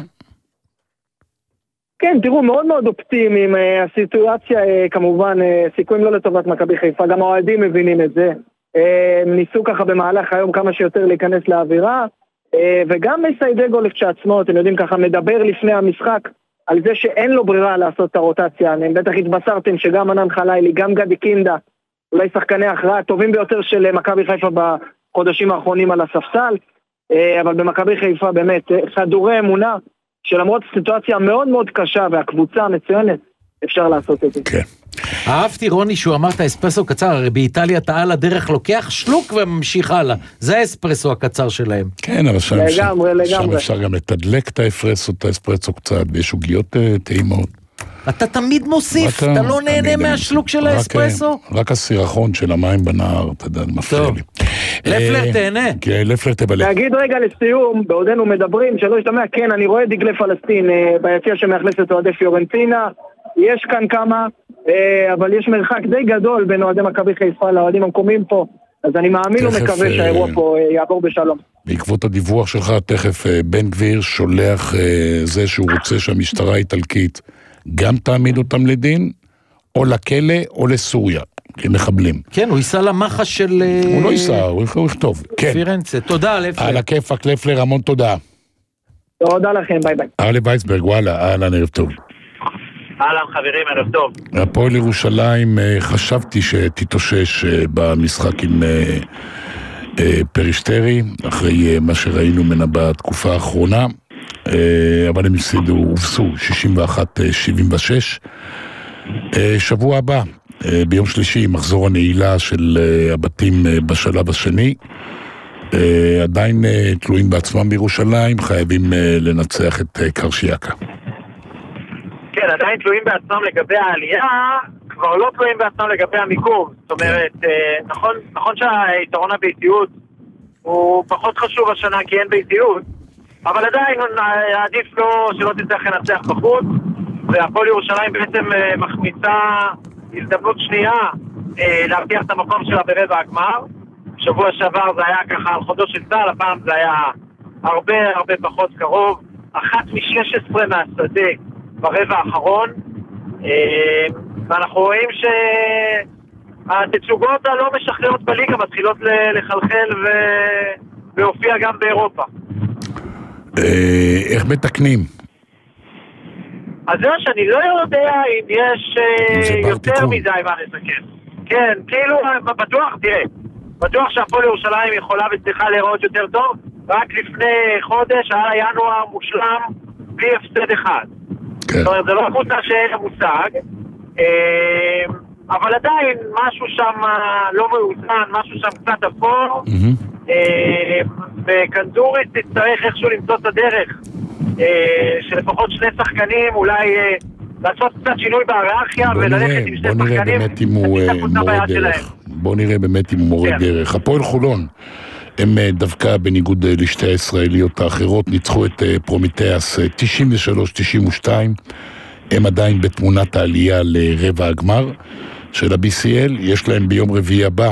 כן, תראו, מאוד מאוד אופטימיים, הסיטואציה כמובן, סיכויים לא לטובת מכבי חיפה, גם האוהדים מבינים את זה, ניסו ככה במהלך היום כמה שיותר להיכנס לאווירה, וגם מסיידגו לכשעצמו, אתם יודעים ככה, מדבר לפני המשחק על זה שאין לו ברירה לעשות את הרוטציה. אתם בטח התבשרתם שגם ענן חלילי, גם גדי קינדה אולי שחקני ההכרעה הטובים ביותר של מכבי חיפה בחודשים האחרונים על הספסל, אבל במכבי חיפה באמת חדורי אמונה, שלמרות סיטואציה מאוד מאוד קשה והקבוצה המצוינת, אפשר לעשות את זה. כן. אהבתי רוני שהוא אמר את האספרסו הקצר, הרי באיטליה אתה על הדרך לוקח שלוק וממשיך הלאה, זה האספרסו הקצר שלהם. כן, אבל שם, לגמרי, שם, לגמרי. שם אפשר גם לתדלק את האספרסו, את האספרסו קצת, ויש עוגיות טעימות. אתה תמיד מוסיף, אתה לא נהנה מהשלוק של האספרסו? רק הסירחון של המים בנהר, אתה יודע, מפריע לי. לפלר תהנה. כן, לפלר תבלק. להגיד רגע לסיום, בעודנו מדברים, שלא ישתמע, כן, אני רואה דגלי פלסטין ביציע שמאכלס את אוהדי פיורנטינה, יש כאן כמה, אבל יש מרחק די גדול בין אוהדי מכבי חיפה לאוהדים המקומיים פה, אז אני מאמין ומקווה שהאירוע פה יעבור בשלום. בעקבות הדיווח שלך, תכף בן גביר שולח זה שהוא רוצה שהמשטרה האיטלקית גם תעמיד אותם לדין, או לכלא או לסוריה, כמחבלים. כן, הוא ייסע למחש של... הוא לא ייסע, הוא יכתוב. כן. פירנצה, תודה לפלר. על הכיפק, לפלר, המון תודה. תודה לכם, ביי ביי. ארלי וייסברג, וואלה, אהלן, ערב טוב. אהלן חברים, ערב טוב. הפועל ירושלים, חשבתי שתתאושש במשחק עם פרישטרי, אחרי מה שראינו ממנה בתקופה האחרונה, אבל הם הפסידו, הובסו שישים ואחת שבעים ושש. שבוע הבא, ביום שלישי, מחזור הנעילה של הבתים בשלב השני, עדיין תלויים בעצמם בירושלים, חייבים לנצח את קרשיאקה. כן, עדיין תלויים בעצמם לגבי העלייה, כבר לא תלויים בעצמם לגבי המיקום. זאת אומרת, נכון, נכון שהיתרון הביתיות הוא פחות חשוב השנה כי אין ביתיות, אבל עדיין עדיף לו שלא תצטרך לנצח בחוץ, והפועל ירושלים בעצם מחמיצה הזדמנות שנייה להבטיח את המקום שלה ברבע הגמר. שבוע שעבר זה היה ככה על חודו של צהל, הפעם זה היה הרבה הרבה פחות קרוב, אחת משש עשרה מהשדה ברבע האחרון, ואנחנו רואים שהתצוגות הלא משחררות בליגה מתחילות לחלחל ולהופיע גם באירופה. איך מתקנים? אז זה שאני לא יודע אם יש יותר מדי מה לסכם. כן, כאילו בטוח תראה, בטוח שהפועל ירושלים יכולה וצריכה להיראות יותר טוב, רק לפני חודש היה ינואר מושלם בלי הפסד אחד. זאת אומרת, זה לא קבוצה שאין המושג, אבל עדיין משהו שם לא מאוזן, משהו שם קצת אפור, וקנדורית תצטרך איכשהו למצוא את הדרך, שלפחות שני שחקנים אולי לעשות קצת שינוי בהיררכיה וללכת עם שני שחקנים, בוא נראה באמת אם הוא מורה דרך. הפועל חולון, הם דווקא בניגוד לשתי הישראליות האחרות, ניצחו את פרומיטאס תשעים ושלוש תשעים ושתיים, הם עדיין בתמונת העלייה לרבע הגמר של ה-בי סי אל, יש להם ביום רביעי הבא,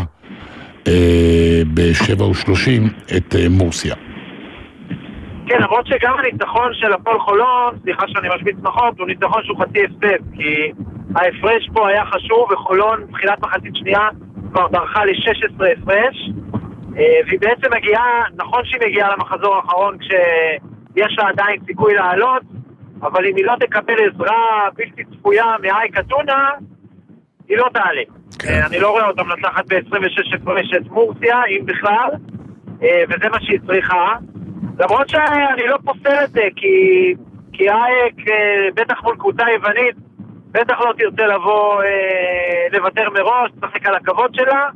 ב-שבע ושלושים, את מורסיה. כן, למרות שגם הניצחון של הפועל חולון, סליחה שאני משמיץ נכון, הוא ניצחון שהוא חצי הפסד, כי ההפרש פה היה חשוב, וחולון, תחילת מחצית שנייה, כבר דרכה ל-שש עשרה הפרש, והיא בעצם מגיעה, נכון שהיא מגיעה למחזור האחרון כשיש לה עדיין סיכוי לעלות, אבל אם היא לא תקבל עזרה בלתי צפויה מאייק אתונה, היא לא תעלה. אני לא רואה אותה מנצחת ב-עשרים ושש הפרש את מורסיה, אם בכלל, וזה מה שהיא צריכה. למרות שאני לא פוסל את זה, כי, כי אייק, בטח מול קבוצה יוונית, בטח לא תרצה לבוא, לוותר מראש, תשחק על הכבוד שלה,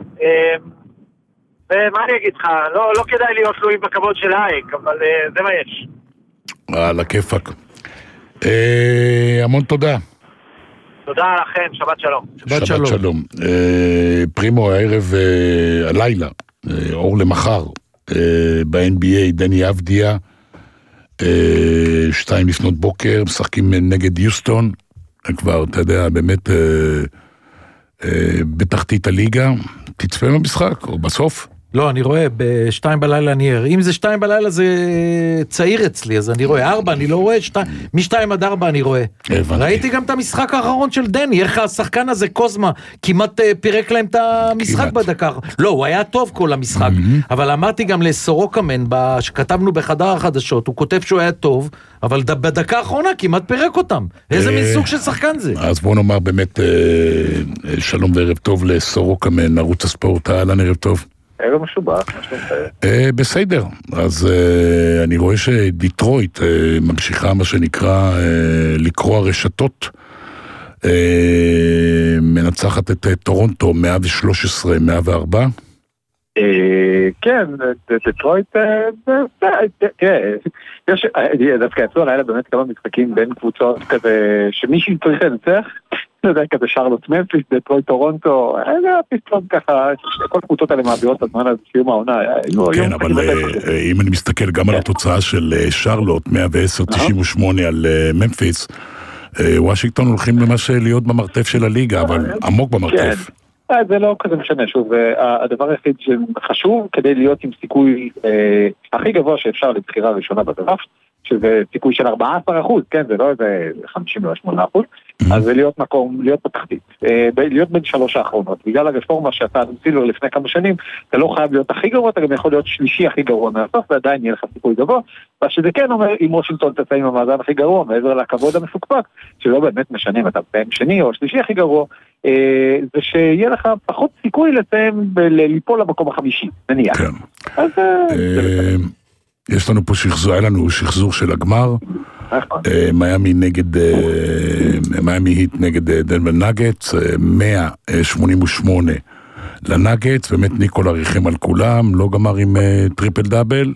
ומה אני אגיד לך, לא, לא כדאי להיות תלויים בכבוד של אייק, אבל זה מה יש. על הכיפק. אה, המון תודה. תודה לכם, שבת שלום. שבת שלום. שבת שלום. אה, פרימו, הערב, אה, הלילה, אה, אור למחר, אה, ב-אן בי איי, דני אבדיה, אה, שתיים לפנות בוקר, משחקים נגד יוסטון, כבר, אתה יודע, באמת, אה, אה, בתחתית הליגה, תצפה במשחק, או בסוף. לא, אני רואה, בשתיים בלילה אני ער. אם זה שתיים בלילה זה צעיר אצלי, אז אני רואה ארבע, אני לא רואה, שתי... משתיים עד ארבע אני רואה. הבנתי. ראיתי גם את המשחק האחרון של דני, איך השחקן הזה, קוזמה, כמעט פירק להם את המשחק כמעט. בדקה. לא, הוא היה טוב כל המשחק, mm-hmm. אבל אמרתי גם לסורוקמן, שכתבנו בחדר החדשות, הוא כותב שהוא היה טוב, אבל בדקה האחרונה כמעט פירק אותם. איזה מין סוג של שחקן זה? אז בואו נאמר באמת, שלום וערב טוב לסורוקמן, ערוץ הספורט, אהלן ערב טוב. ערב משובח, מה שלומך? בסדר, אז אני רואה שדיטרויט ממשיכה מה שנקרא לקרוא הרשתות, מנצחת את טורונטו מאה ושלוש עשרה מאה וארבע. כן, דיטרויט, יש, דווקא יצאו הלילה באמת כמה משחקים בין קבוצות כזה, שמישהו צריך לנצח, אתה יודע, כזה שרלוט ממפיס, דיטרויט טורונטו, זה פתאום ככה, כל קבוצות האלה מעבירות את הזמן הזה, סיום העונה. כן, אבל אם אני מסתכל גם על התוצאה של שרלוט, מאה ועשר תשעים ושמונה על ממפיס, וושינגטון הולכים ממש להיות במרתף של הליגה, אבל עמוק במרתף. זה לא כזה משנה, שוב, הדבר היחיד שחשוב כדי להיות עם סיכוי הכי גבוה שאפשר לבחירה ראשונה בדראפט, שזה סיכוי של ארבעה עשר אחוז, כן, זה לא איזה חמישים ושמונה אחוז, אז זה להיות מקום, להיות בתחתית, להיות בין שלוש האחרונות, בגלל הרפורמה שאתה נמצילו לפני כמה שנים, אתה לא חייב להיות הכי גרוע, אתה גם יכול להיות שלישי הכי גרוע מהסוף, ועדיין יהיה לך סיכוי גבוה, ושזה כן אומר, אם וושינגטון תצא עם המאזן הכי גרוע, מעבר לכבוד המפוקפק, שלא באמת משנה אם אתה בין שני או שלישי הכי גרוע, זה שיהיה לך פחות סיכוי לסיים ליפול למקום החמישי, נניח. אז יש לנו פה שחזור, היה לנו שחזור של הגמר, מיאמי נגד, מיאמי היט נגד דנבר נאגטס, מאה שמונים ושמונה לנאגטס, באמת ניקול עריכים על כולם, לא גמר עם טריפל דאבל,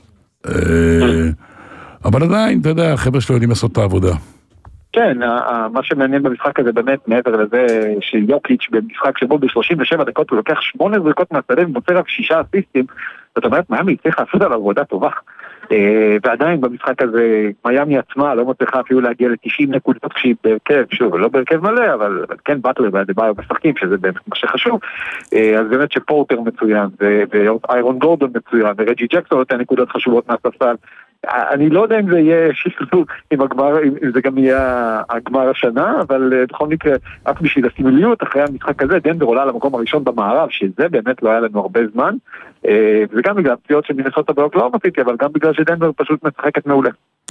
אבל עדיין, אתה יודע, החבר'ה שלו יודעים לעשות את העבודה. כן, מה שמעניין במשחק הזה באמת, מעבר לזה שיוקיץ' במשחק שבו ב-שלושים ושבע דקות הוא לוקח שמונה זריקות מהשדה ומוצא רק שישה אסיסטים, זאת אומרת, מיאמי צריך לעשות על עבודה טובה. ועדיין במשחק הזה, מיאמי עצמה לא מצליחה אפילו להגיע ל-תשעים נקודות כשהיא בהרכב, שוב, לא בהרכב מלא, אבל כן באטלר והדבר משחקים, שזה באמת מה שחשוב. אז באמת שפורטר מצוין, ואיירון גורדון מצוין, ורג'י ג'קסון נותן נקודות חשובות מהספסל. אני לא יודע אם זה יהיה שחזור עם הגמר, אם זה גם יהיה הגמר השנה, אבל בכל מקרה, רק בשביל הסימיליות, אחרי המשחק הזה, דנבר עולה למקום הראשון במערב, שזה באמת לא היה לנו הרבה זמן, וגם בגלל הפציעות של מינסוטה באוקלהומה סיטי, אבל גם בגלל שדנבר פשוט משחקת מעולה.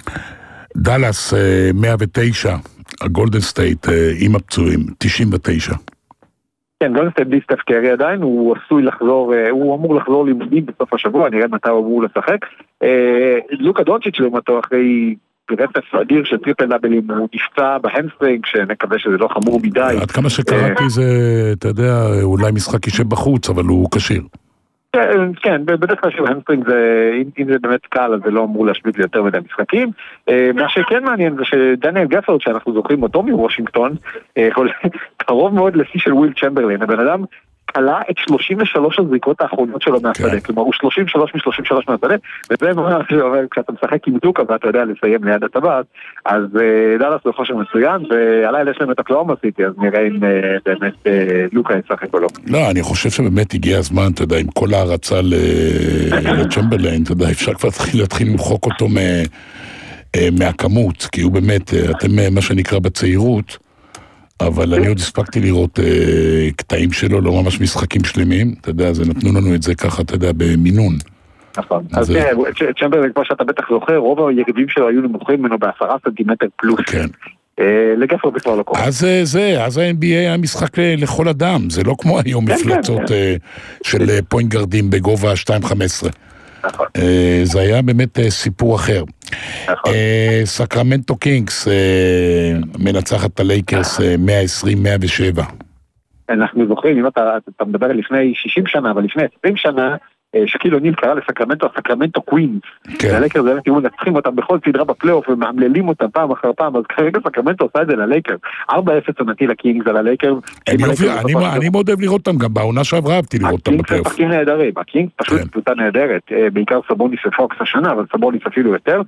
דאלאס מאה ותשע, הגולדן סטייט עם הפצועים, תשעים ותשע. כן, גולדן סטייט בלי סטף קרי עדיין, הוא עשוי לחזור, הוא אמור לחזור לימודים בסוף השבוע, נראה מתי הוא אמור לשחק. לוקה דונצ'יץ' לעומתו אחרי רצף אדיר של טריפל דאבלים, הוא נפצע בהמסטרינג, שנקווה שזה לא חמור מדי. עד כמה שקראתי זה, אתה יודע, אולי משחק יישב בחוץ, אבל הוא קשיר. כן, בדרך כלל של המסטרינג זה, אם זה באמת קל, אז זה לא אמור להשבית לי יותר מדי משחקים. מה שכן מעניין זה שדניאל גפרד, שאנחנו זוכרים אותו מוושינגטון, קרוב מאוד לשיא של וויל צ'מברלין, הבן אדם עלה את שלושים ושלוש הזריקות האחרונות שלו מהשדה, כלומר הוא שלושים ושלוש מ-שלושים ושלוש מהשדה, וזה מה שאומר, כשאתה משחק עם דוקה ואתה יודע לסיים ליד הטבעת, אז דאלאס זה חושב מצוין, ועליי יש להם את אוקלהומה סיטי, אז נראה אם באמת לוקה ישחק או לא. לא, אני חושב שבאמת הגיע הזמן, אתה יודע, עם כל ההרצה לצ'מברליין, אתה יודע, אפשר כבר להתחיל למחוק אותו מהכמות, כי הוא באמת, אתם מה שנקרא בצעירות, אבל אני עוד הספקתי לראות אה, קטעים שלו, לא ממש משחקים שלמים, אתה יודע, זה נתנו לנו את זה ככה, אתה יודע, במינון. נכון, אז תראה, צ'מברליין, כמו שאתה בטח זוכר, רוב היריבים שלו היו נמוכים ממנו בעשרה סנטימטר פלוס. כן. אה, לגפר בכלל לא קורה. אז זה, אז ה-אן בי איי היה משחק לכל אדם, זה לא כמו היום כן, מפלצות כן, אה, של כן. פוינט גרדים בגובה שתיים חמש עשרה. נכון. אה, זה היה באמת אה, סיפור אחר. נכון. אה, סקרמנטו קינגס אה, מנצחת את הלייקרס אה, מאה ועשרים מאה ושבע. אנחנו זוכרים, אם אתה, אתה מדבר לפני שישים שנה, אבל לפני עשרים שנה, שקיל אוניל קרא לסקרמנטו, הסקרמנטו קווינס. הלייקרס באמת תראו, נצחים אותם בכל סדרה בפלייאוף ומעמללים אותם פעם אחר פעם, אז כרגע סקרמנטו עושה את זה ללייקרס. ארבע אפס עונתי לקינגס על הלייקרס. אני מאוד אוהב לראות אותם, גם בעונה שעברה אהבתי לראות אותם בפלייאוף. הקינגס הם נהדרים, הקינגס פשוט קבוצה נהדרת, בעיקר סבוניס ופוקס השנה, אבל סבוניס אפילו יותר,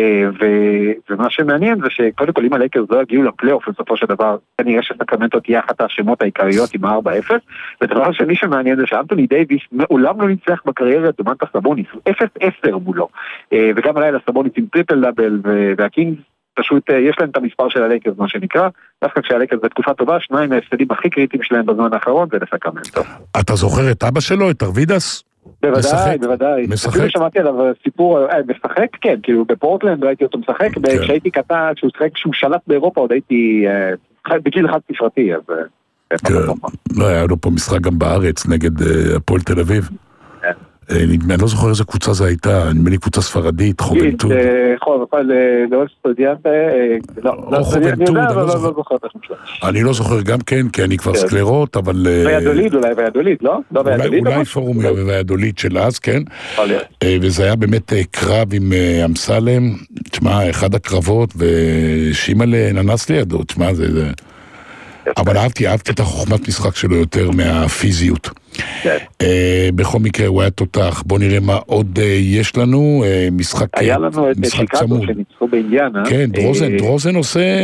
ומה שמעניין זה שקודם כל אם הלייקרס לא יגיעו לפלייאוף בסופו של דבר, כנראה שסקרמנטו תהיה אחת השמות העיקריות עם ארבע אפס, ודבר השני שמעניין זה שאנטוני דייוויס מעולם לא ניצח בקריירה את דומנטה סבוניס, אפס עשר מולו, וגם הלילה סבוניס עם טריפל דאבל, והקינגס פשוט יש להם את המספר של הלייקרס, מה שנקרא, דווקא כשהלייקרס בתקופה טובה, שניים מההפסדים הכי קריטיים שלהם בזמן האחרון, זה לסקרמנטו. אתה זוכר את אבא שלו, את ארווידס? בוודאי, בוודאי. משחק? אפילו שמעתי עליו סיפור, משחק, כן, כאילו בפורטלנד ראיתי אותו משחק, כשהייתי קטן, כשהוא שחק, כשהוא שלט באירופה, עוד הייתי בגיל חד ספרתי, אז... לא, היה לו פה משחק גם בארץ נגד הפועל תל אביב. אני לא זוכר איזה קבוצה זה הייתה, נדמה לי קבוצה ספרדית, חובנטוד. לא סטודיאנטה, או חובנטוד, אני לא זוכר גם כן, כי אני כבר סקלרות, אבל... ויאדוליד אולי, ויאדוליד, לא? אולי פורומיה ויאדוליד של אז, כן. וזה היה באמת קרב עם אמסלם, תשמע, אחד הקרבות, ושימאלה ננס לידו, תשמע, זה... אבל אהבתי, אהבתי את החוכמת משחק שלו יותר מהפיזיות. בכל מקרה הוא היה תותח. בוא נראה מה עוד יש לנו. משחק צמוד. היה לנו את שיקגו שניצחו באינדיאנה. כן, דרוזן, דרוזן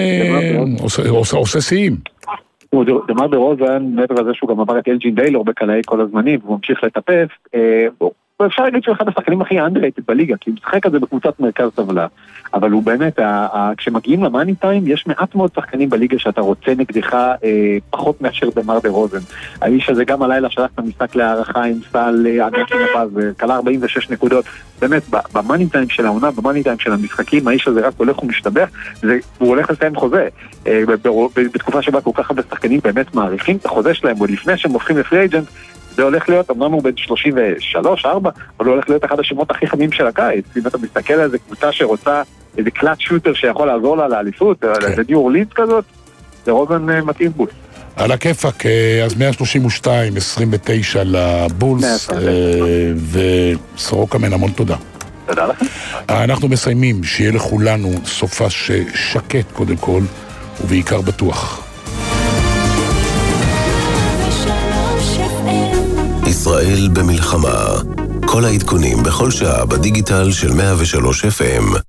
עושה שיאים. דמר דה רוזן, מעבר לזה שהוא גם עבר את אלג'ין דיילור בקלעי כל הזמנים, והוא ממשיך לטפס. אפשר להגיד שהוא אחד השחקנים הכי אנדררייטד בליגה, כי הוא משחק כזה בקבוצת מרכז טבלה, אבל הוא באמת, כשמגיעים למאני טיים, יש מעט מאוד שחקנים בליגה שאתה רוצה נגדך פחות מאשר דמר דה רוזן. האיש הזה גם הלילה שלח את המשחק להערכה עם סל ענק נפז, וקלה ארבעים ושש נקודות, באמת, במאני טיים של העונה, במאני טיים של המשחקים, האיש הזה רק הולך ומשתבח, והוא הולך לסיים חוזה. בתקופה שבה כל כך הרבה שחקנים באמת מעריכים את החוזה שלהם, עוד לפני שהם הופכים לפרי אייג'נט, זה הולך להיות, אמנם הוא בין שלושים ושלוש ארבע, אבל הוא הולך להיות אחד השמות הכי חמים של הקיץ. אם אתה מסתכל על איזה קבוצה שרוצה איזה קלאט שוטר שיכול לעזור לה לאליפות, איזה ניו אורלינס כזאת, זה רוזן מתאים בול. על הכיפק, אז מאה שלושים ושתיים, עשרים ותשע לבולס, וסורוקה מן המון תודה. תודה לכם. אנחנו מסיימים, שיהיה לכולנו סופה ששקט קודם כל, ובעיקר בטוח. ישראל במלחמה. כל העדכונים בכל שעה בדיגיטל של מאה ושלוש אף אם.